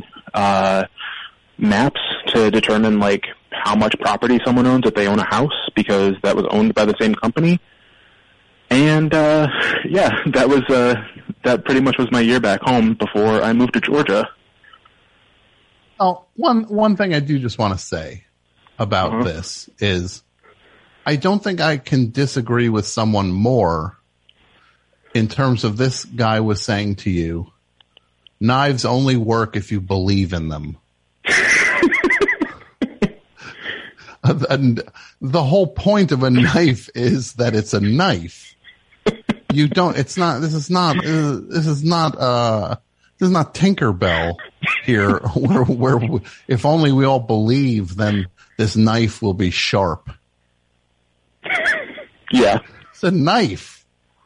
maps to determine, like, how much property someone owns if they own a house, because that was owned by the same company. And, that pretty much was my year back home before I moved to Georgia. Oh, one thing I do just want to say about this is I don't think I can disagree with someone more in terms of this guy was saying to you, knives only work if you believe in them. And the whole point of a knife is that it's a knife. This is not Tinkerbell here, where if only we all believe, then this knife will be sharp. Yeah. It's a knife.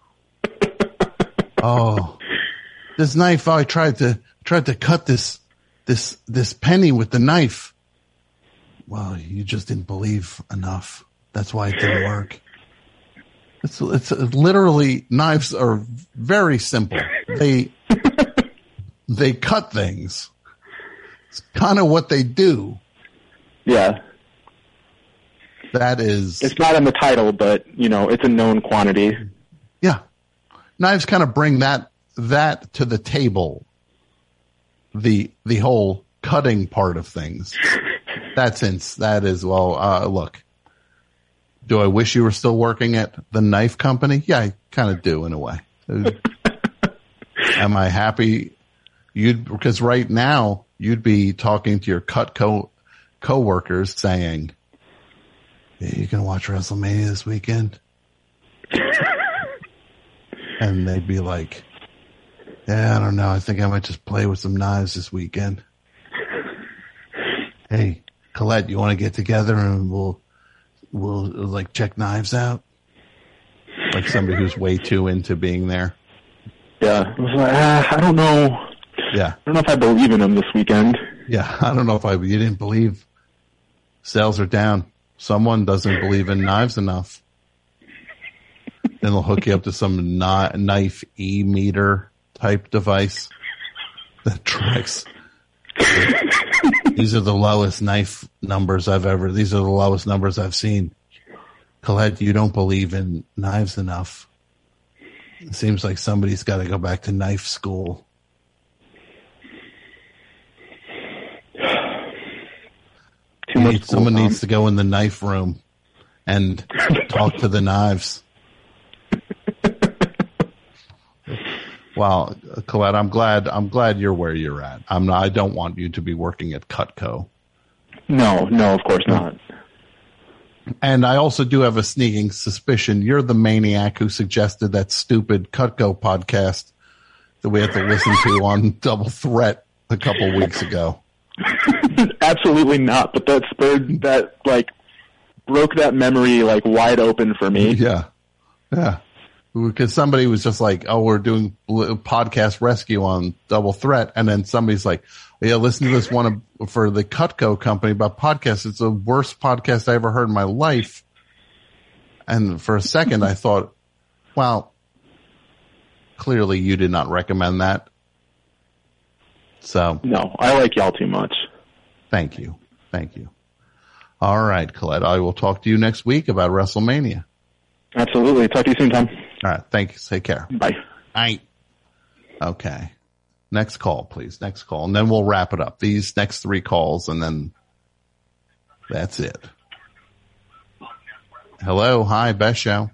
Oh, this knife, I tried to cut this penny with the knife. Well, you just didn't believe enough. That's why it didn't work. It's literally, knives are very simple. They cut things. It's kind of what they do. Yeah. That is. It's not in the title, but it's a known quantity. Yeah. Knives kind of bring that to the table. The whole cutting part of things. Look. Do I wish you were still working at the knife company? Yeah, I kind of do in a way. Am I happy? Because right now you'd be talking to your co-workers saying, "Hey, you gonna watch WrestleMania this weekend?" And they'd be like, "Yeah, I don't know. I think I might just play with some knives this weekend." Hey, Colette, you want to get together and we'll like check knives out? Like somebody who's way too into being there. Yeah. I was like, I don't know. Yeah. I don't know if I believe in them this weekend. Yeah. I don't know if you didn't believe. Sales are down. Someone doesn't believe in knives enough. Then they'll hook you up to some knife e-meter type device that tracks. These are the lowest knife numbers these are the lowest numbers I've seen. Colette, you don't believe in knives enough. It seems like somebody's got to go back to knife school. Someone needs to go in the knife room and talk to the knives. Well, Colette, I'm glad you're where you're at. I don't want you to be working at Cutco. No, of course not. And I also do have a sneaking suspicion you're the maniac who suggested that stupid Cutco podcast that we had to listen to on Double Threat a couple weeks ago. Absolutely not. But that broke that memory wide open for me. Yeah. Yeah. Because somebody was just like, "Oh, we're doing podcast rescue on Double Threat," and then somebody's like, "Yeah, listen to this one for the Cutco company about podcasts. It's the worst podcast I ever heard in my life." And for a second, I thought, "Well, clearly you did not recommend that." So no, I like y'all too much. Thank you. All right, Colette, I will talk to you next week about WrestleMania. Absolutely. Talk to you soon, Tom. All right. Thanks. Take care. Bye. Bye. Okay. Next call, please. Next call. And then we'll wrap it up. These next 3 calls, and then that's it. Hello. Hi, Best Show.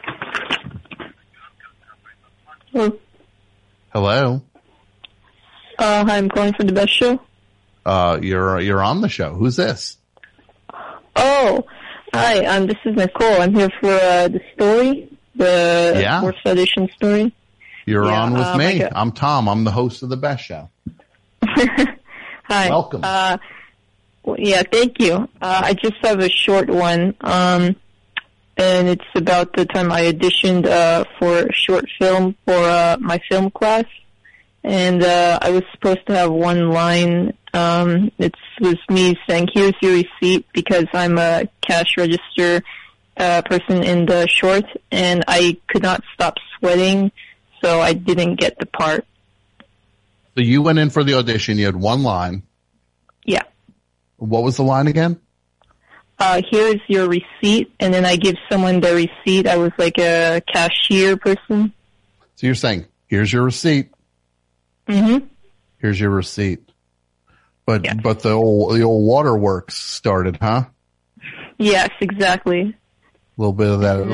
Hello. Hello. Hi, I'm calling for the best show. You're on the show. Who's this? Oh, hi. This is Nicole. I'm here for the story, the Sports Audition story. You're on with me. I'm Tom. I'm the host of the Best Show. Hi. Welcome. Yeah, thank you. I just have a short one, and it's about the time I auditioned for a short film for my film class, and I was supposed to have one line. It was me saying, "Here's your receipt," because I'm a cash register person in the short, and I could not stop sweating, so I didn't get the part. So you went in for the audition. You had one line. Yeah. What was the line again? Here's your receipt, and then I give someone the receipt. I was like a cashier person. So you're saying, here's your receipt. Mm-hmm. Here's your receipt. But the old waterworks started, huh? Yes, exactly. A little bit of that.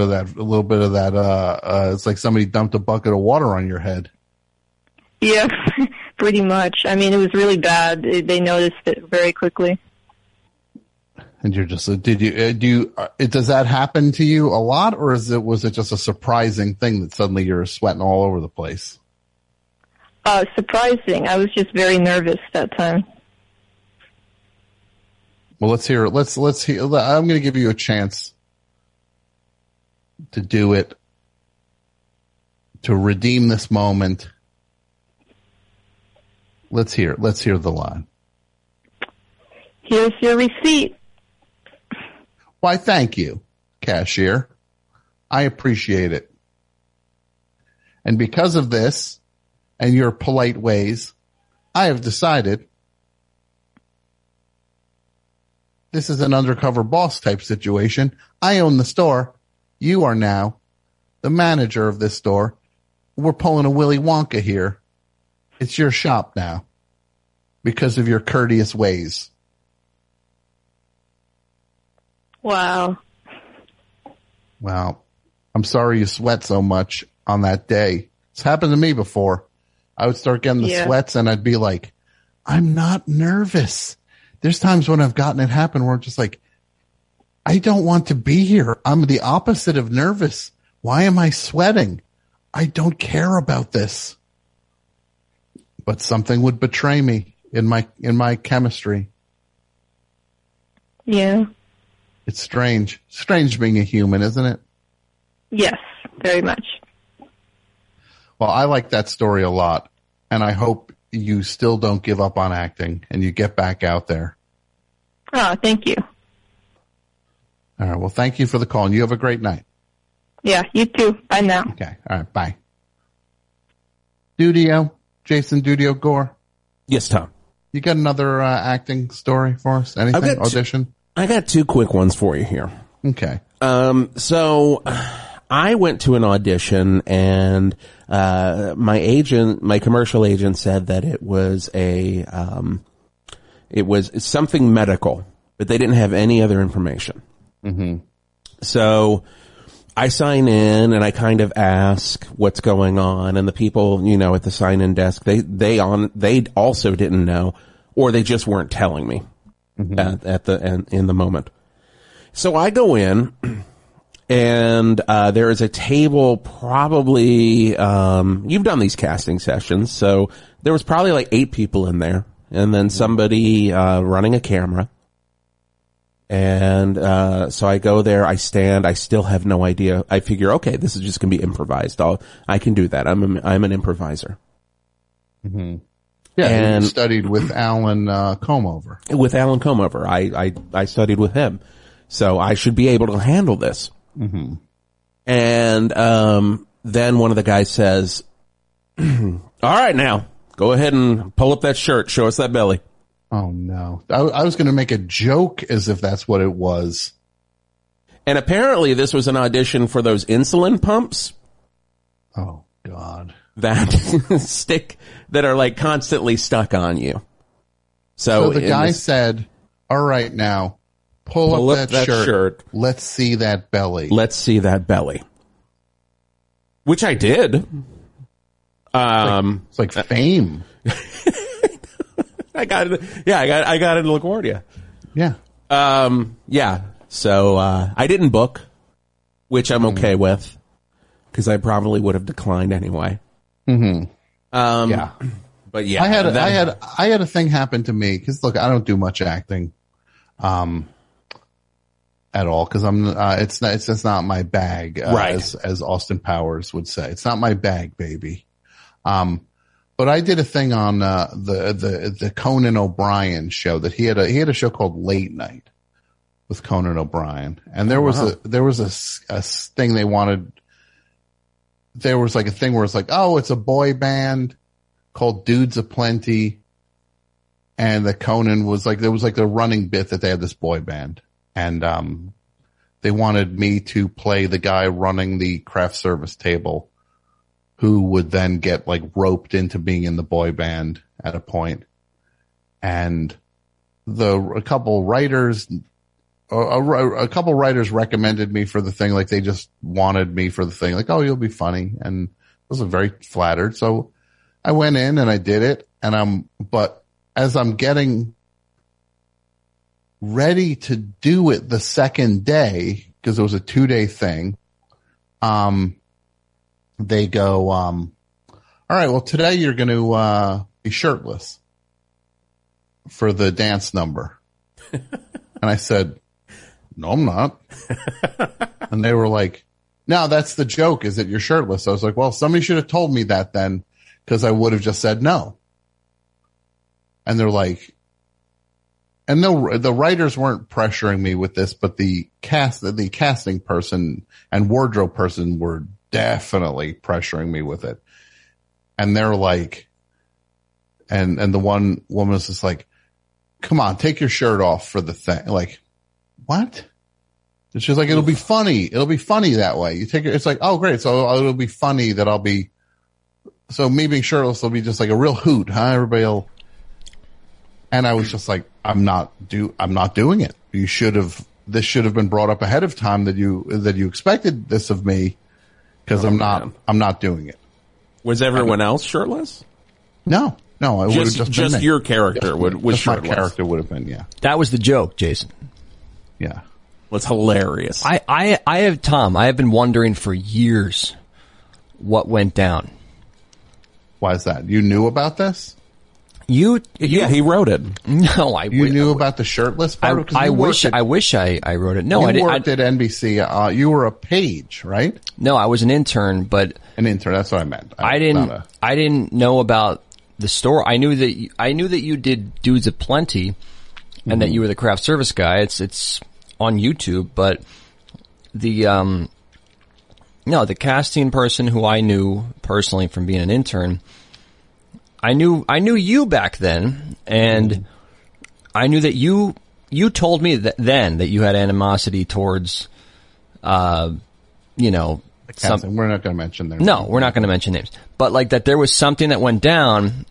It's like somebody dumped a bucket of water on your head. Yeah, pretty much. I mean, it was really bad. They noticed it very quickly. And you're just, does that happen to you a lot, or was it just a surprising thing that suddenly you're sweating all over the place? Surprising. I was just very nervous that time. Well, let's hear it. Let's hear. I'm going to give you a chance to do it, to redeem this moment. Let's hear it. Let's hear the line. Here's your receipt. Why, thank you, cashier. I appreciate it. And because of this and your polite ways, I have decided this is an undercover boss type situation. I own the store. You are now the manager of this store. We're pulling a Willy Wonka here. It's your shop now because of your courteous ways. Wow. Well, I'm sorry you sweat so much on that day. It's happened to me before. I would start getting the sweats and I'd be like, I'm not nervous. There's times when I've gotten it happen where I'm just like, I don't want to be here. I'm the opposite of nervous. Why am I sweating? I don't care about this. But something would betray me in my chemistry. Yeah. It's strange. Strange being a human, isn't it? Yes, very much. Well, I like that story a lot, and I hope you still don't give up on acting and you get back out there. Oh, thank you. All right. Well, thank you for the call, and you have a great night. Yeah, you too. Bye now. Okay. All right. Bye. Dudio, Jason Dudio Gore. Yes, Tom. You got another acting story for us? Anything? Audition? I got two quick ones for you here. Okay. So I went to an audition and, my commercial agent said that it was it was something medical, but they didn't have any other information. Mm-hmm. So I sign in and I kind of ask what's going on, and the people, at the sign-in desk, they also didn't know, or they just weren't telling me. Mm-hmm. in the moment. So I go in and, there is a table probably, you've done these casting sessions. So there was probably like 8 people in there, and then somebody, running a camera. And, so I go there, I stand, I still have no idea. I figure, okay, this is just going to be improvised. I can do that. I'm an improviser. Mm-hmm. Yeah, and you studied with Alan Comover. With Alan Comover. I studied with him. So I should be able to handle this. Mm-hmm. And then one of the guys says, all right, now, go ahead and pull up that shirt. Show us that belly. Oh, no. I was going to make a joke as if that's what it was. And apparently this was an audition for those insulin pumps. Oh, God. That that are like constantly stuck on you. So the guy said, all right, now pull up that shirt. Let's see that belly. Let's see that belly. Which I did. It's like fame. I got it in LaGuardia. Yeah. Yeah. So, I didn't book, which I'm okay with, because I probably would have declined anyway. Mm-hmm. Yeah. But yeah. I had a thing happen to me, because look, I don't do much acting, at all, because it's just not my bag, right. as Austin Powers would say. It's not my bag, baby. But I did a thing on, the Conan O'Brien show that he had a show called Late Night with Conan O'Brien. And there was a thing they wanted. There was like a thing where it's like, oh, it's a boy band called Dudes Aplenty. And the Conan was like, there was like the running bit that they had this boy band. And, they wanted me to play the guy running the craft service table, who would then get like roped into being in the boy band at a point. And a couple writers recommended me for the thing. Like they just wanted me for the thing. Like, oh, you'll be funny. And I was very flattered. So I went in and I did it. But as I'm getting ready to do it the second day, because it was a 2-day thing, they go, all right, well, today you're going to be shirtless for the dance number. And I said, no, I'm not. And they were like, no, that's the joke, is that you're shirtless. I was like, well, somebody should have told me that then, because I would have just said no. And they're like, and the writers weren't pressuring me with this, but the casting person and wardrobe person were definitely pressuring me with it. And they're like, and the one woman was just like, come on, take your shirt off for the thing. Like, what? And she's like, it'll be funny. It'll be funny that way. You take it. It's like, oh, great. So it'll be funny that so me being shirtless will be just like a real hoot, huh? Everybody will. And I was just like, I'm not doing it. This should have been brought up ahead of time that you expected this of me, because I'm not doing it. Was everyone else shirtless? No, it would have just been your character was shirtless. My character would have been, yeah. That was the joke, Jason. Yeah. Well, it's hilarious. I have been wondering for years what went down. Why is that? You knew about this? Yeah, he wrote it. No, you knew about the shirtless part? I wish I wrote it. No, I didn't. You worked at NBC. You were a page, right? No, I was an intern, but an intern. That's what I meant. I didn't know about the store. I knew that you did Dudes Aplenty, and that you were the craft service guy. It's on YouTube, but the casting person who I knew personally from being an intern. I knew you back then, and I knew that you told me that you had animosity towards, we're not going to mention their names. No, we're not going to mention names. But like that there was something that went down,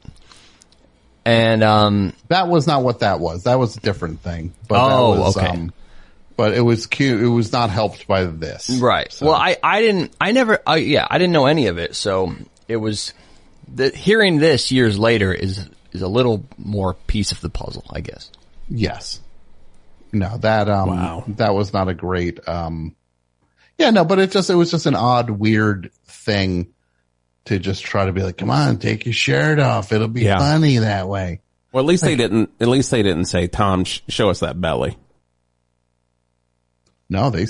and that was not what that was. That was a different thing. But okay. But it was cute. It was not helped by this. Right. So. Well, I didn't know any of it, so it was. Hearing this years later is a little more piece of the puzzle, I guess. Yes. No, that wow. That was not a great but it was just an odd, weird thing to just try to be like, come on, take your shirt off. It'll be funny that way. Well, at least they didn't say, Tom, show us that belly. No, they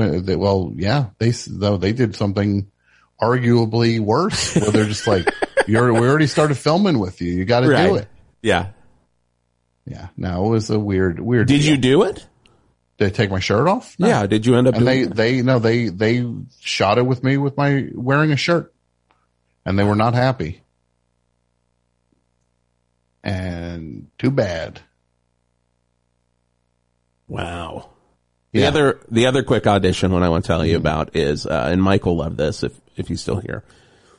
did something arguably worse, where they're just like, we already started filming with you. You got to do it. Yeah. Yeah. No, it was a weird. Did deal. you do it? Did I take my shirt off? No. Yeah. Did you end up? And they shot it with me with my wearing a shirt, and they were not happy. And too bad. Wow. Yeah. The other quick audition one I want to tell you about is, and Michael loved this if he's still here.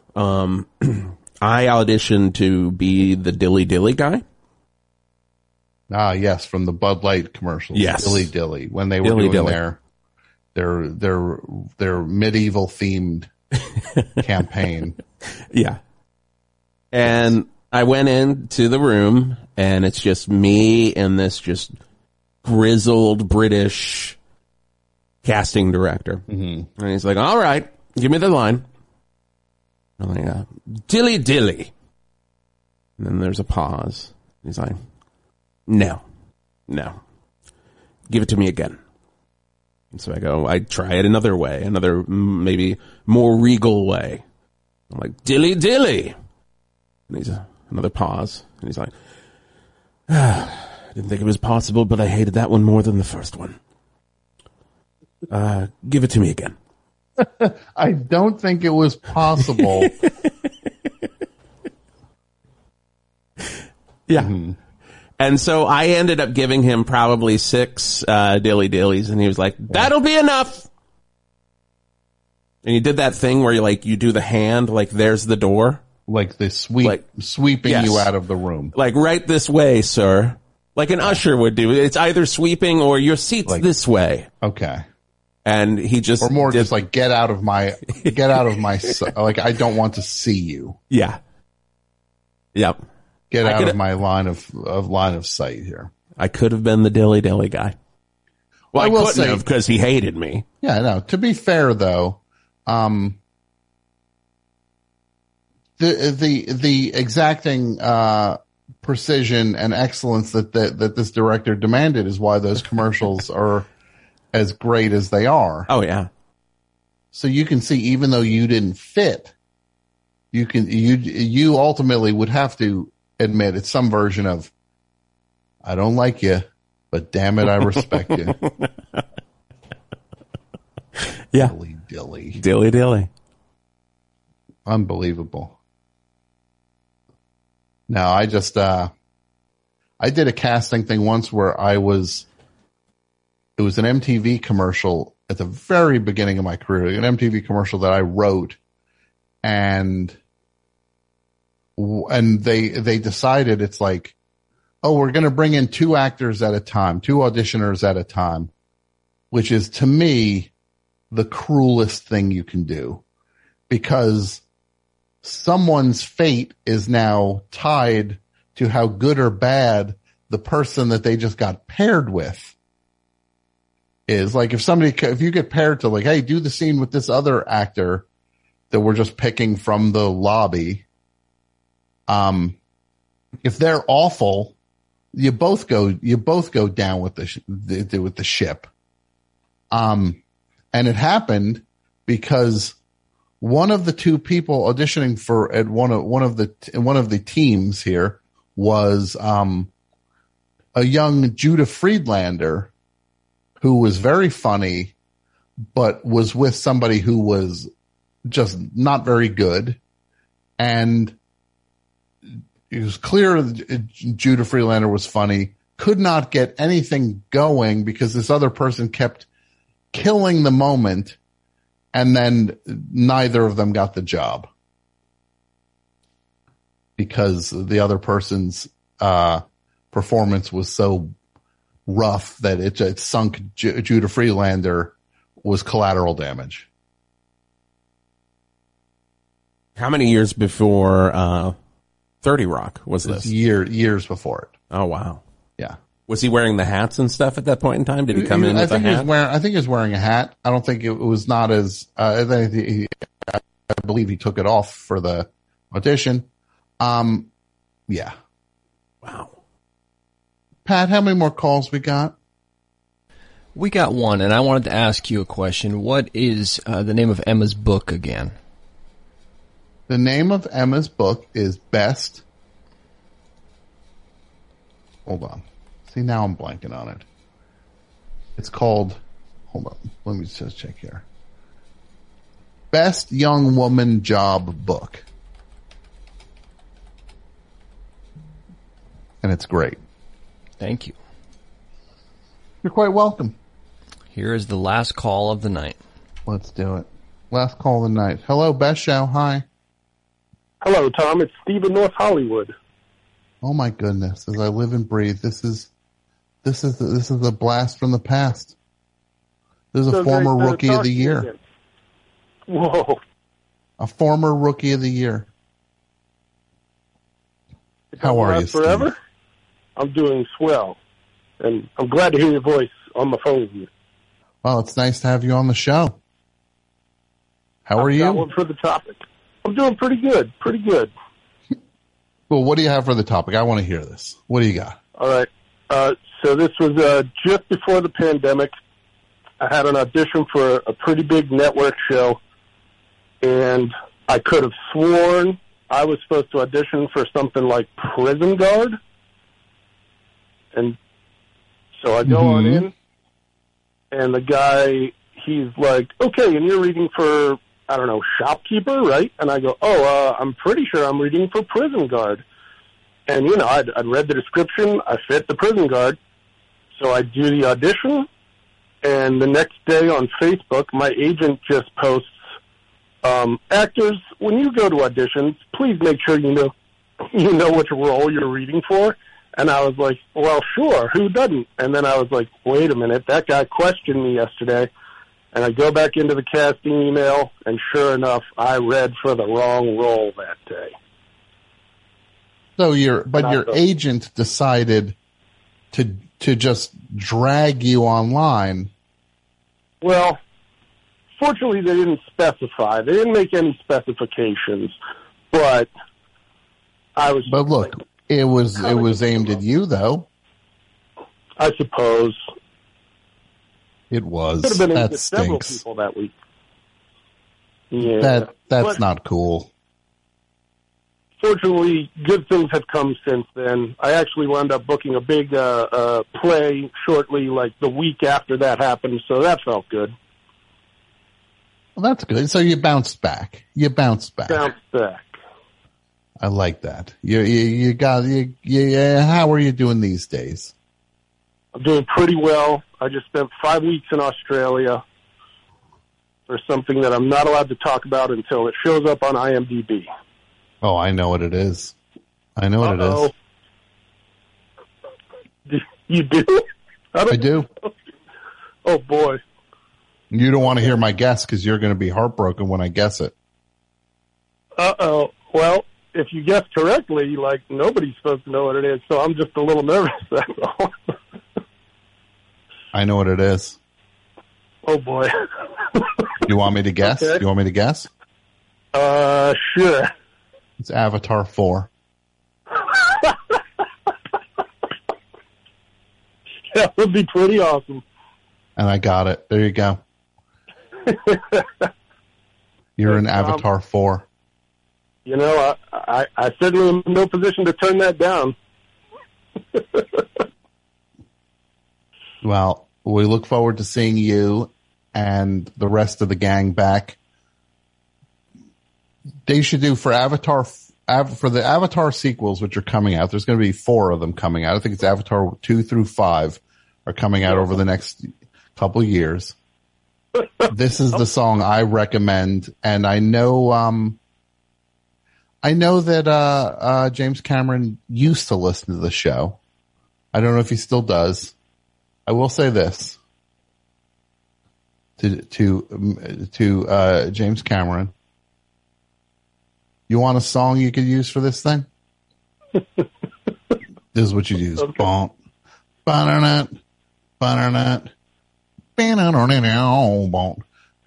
I auditioned to be the Dilly Dilly guy. Ah, yes, from the Bud Light commercials. Yes. Dilly Dilly, when they were doing their medieval themed campaign. Yeah. And I went into the room, and it's just me and this just grizzled British casting director. Mm-hmm. And he's like, all right, give me the line. I'm like, dilly dilly. And then there's a pause. He's like, no. Give it to me again. And so I try it another way, another maybe more regal way. I'm like, dilly dilly. And he's another pause. And he's like, I didn't think it was possible, but I hated that one more than the first one. Give it to me again. I don't think it was possible. Yeah. Mm-hmm. And so I ended up giving him probably 6 dilly dillies, and he was like, that'll be enough. And he did that thing where you do the hand, like there's the door. Like the sweeping yes. you out of the room. Like right this way, sir. Like an usher would do. It's either sweeping or your seat's this way. Okay. And he just... Or more just like, get out of my, like, I don't want to see you. Yeah. Yep. Get out of my line of sight here. I could have been the dilly dilly guy. Well, I couldn't have because he hated me. Yeah, no. To be fair, though, the exacting precision and excellence that this director demanded is why those commercials are as great as they are. Oh yeah. So you can see, even though you didn't fit, you ultimately would have to admit it's some version of, I don't like you, but damn it, I respect you. Yeah. Dilly dilly. Unbelievable. Now, I just, I did a casting thing once where it was an MTV commercial at the very beginning of my career, an MTV commercial that I wrote, and they decided it's like, oh, we're going to bring in 2 actors at a time, 2 auditioners at a time, which is to me the cruelest thing you can do, because someone's fate is now tied to how good or bad the person that they just got paired with is. Like if you get paired to like, hey, do the scene with this other actor that we're just picking from the lobby. If they're awful, you both go down with the ship. And it happened because one of the 2 people auditioning for at one of the teams here was a young Judah Friedlander who was very funny, but was with somebody who was just not very good. And it was clear Judah Friedlander was funny, could not get anything going because this other person kept killing the moment, and then neither of them got the job because the other person's performance was so rough that it sunk Judah Friedlander was collateral damage. How many years before 30 Rock was this? Years before it. Oh, wow. Yeah. Was he wearing the hats and stuff at that point in time? Did he come in with a hat? I think he was wearing a hat. I don't think it was not as, I believe he took it off for the audition. Yeah. Wow. Pat, how many more calls we got? We got one, and I wanted to ask you a question. What is the name of Emma's book again? The name of Emma's book is Best. Hold on. See, now I'm blanking on it. It's called, hold on. Let me just check here. Best Young Woman Job Book. And it's great. Thank you. You're quite welcome. Here is the last call of the night. Let's do it. Last call of the night. Hello, Best Show. Hi. Hello, Tom. It's Steve in North Hollywood. Oh my goodness! As I live and breathe, this is a blast from the past. This is a former Rookie of the Year. Whoa! A former Rookie of the Year. How are you, forever? Steve? I'm doing swell, and I'm glad to hear your voice on the phone with you. Well, it's nice to have you on the show. How are I've you? got one for the topic. I'm doing pretty good. Pretty good. Well, what do you have for the topic? I want to hear this. What do you got? All right. So this was just before the pandemic. I had an audition for a pretty big network show, and I could have sworn I was supposed to audition for something like Prison Guard. And so I go on in, and the guy, he's like, okay, and you're reading for, I don't know, shopkeeper, right? And I go, I'm pretty sure I'm reading for Prison Guard. And, you know, I'd read the description. I fit the Prison Guard. So I do the audition, and the next day on Facebook, my agent just posts, actors, when you go to auditions, please make sure you know which role you're reading for. And I was like, well, sure, who doesn't? And then I was like, wait a minute, that guy questioned me yesterday. And I go back into the casting email, and sure enough, I read for the wrong role that day. So your agent decided to just drag you online. Well, fortunately, they didn't specify. They didn't make any specifications, but I was. But look, it was aimed at you, though. I suppose it was. Could have been aimed that at several stinks. people that week. Yeah, that's not cool. Fortunately, good things have come since then. I actually wound up booking a big play shortly, like the week after that happened, so that felt good. Well, that's good. So you bounced back. Bounced back. I like that. How are you doing these days? I'm doing pretty well. I just spent 5 weeks in Australia for something that I'm not allowed to talk about until it shows up on IMDb. Oh, I know what it is. I know what it is. You do? I do. Oh, boy. You don't want to hear my guess because you're going to be heartbroken when I guess it. Uh-oh. Well, if you guess correctly, like, nobody's supposed to know what it is, so I'm just a little nervous, that's all. I know what it is. Oh, boy. You want me to guess? Okay. You want me to guess? Sure. It's Avatar 4. That would be pretty awesome. And I got it. There you go. You're in Avatar 4. You know, I certainly am in no position to turn that down. Well, we look forward to seeing you and the rest of the gang back. They should do for the Avatar sequels, which are coming out. There's going to be 4 of them coming out. I think it's Avatar 2 through 5 are coming out over the next couple of years. This is the song I recommend, and I know that James Cameron used to listen to the show. I don't know if he still does. I will say this to James Cameron. You want a song you could use for this thing? This is what you use. Okay. Bonk. Butternut. Butternut. Butternut.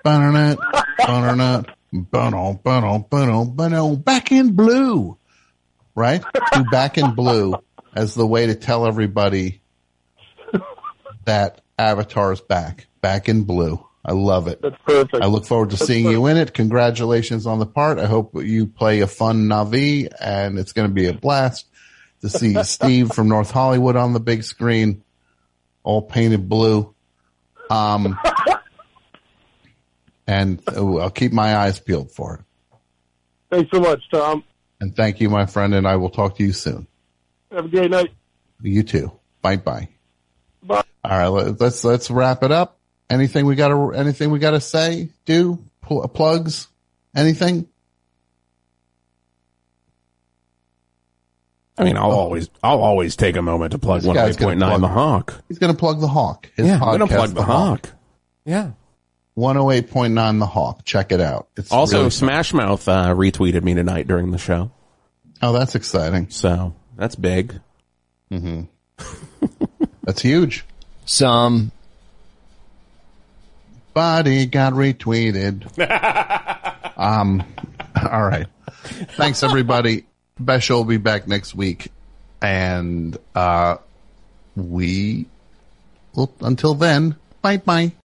Butternut. Back in blue. Right? Do Back in Blue as the way to tell everybody that Avatar's back. Back in Blue. I love it. That's perfect. I look forward to seeing you in it. Congratulations on the part. I hope you play a fun Na'vi, and it's going to be a blast to see Steve from North Hollywood on the big screen, all painted blue. And I'll keep my eyes peeled for it. Thanks so much, Tom. And thank you, my friend, and I will talk to you soon. Have a great night. You too. Bye-bye. Bye. All right, let's wrap it up. Anything we gotta say? Do plugs? Anything? I mean, I'll always take a moment to plug 108.9 The Hawk. He's going to plug The Hawk. I'm going to plug The Hawk. Yeah. 108.9 The Hawk. Check it out. It's also really Smash Mouth retweeted me tonight during the show. Oh, that's exciting. So That's big. Mm-hmm. That's huge. Some body got retweeted. All right. Thanks, everybody. Best Show will be back next week. And we will, until then, bye-bye.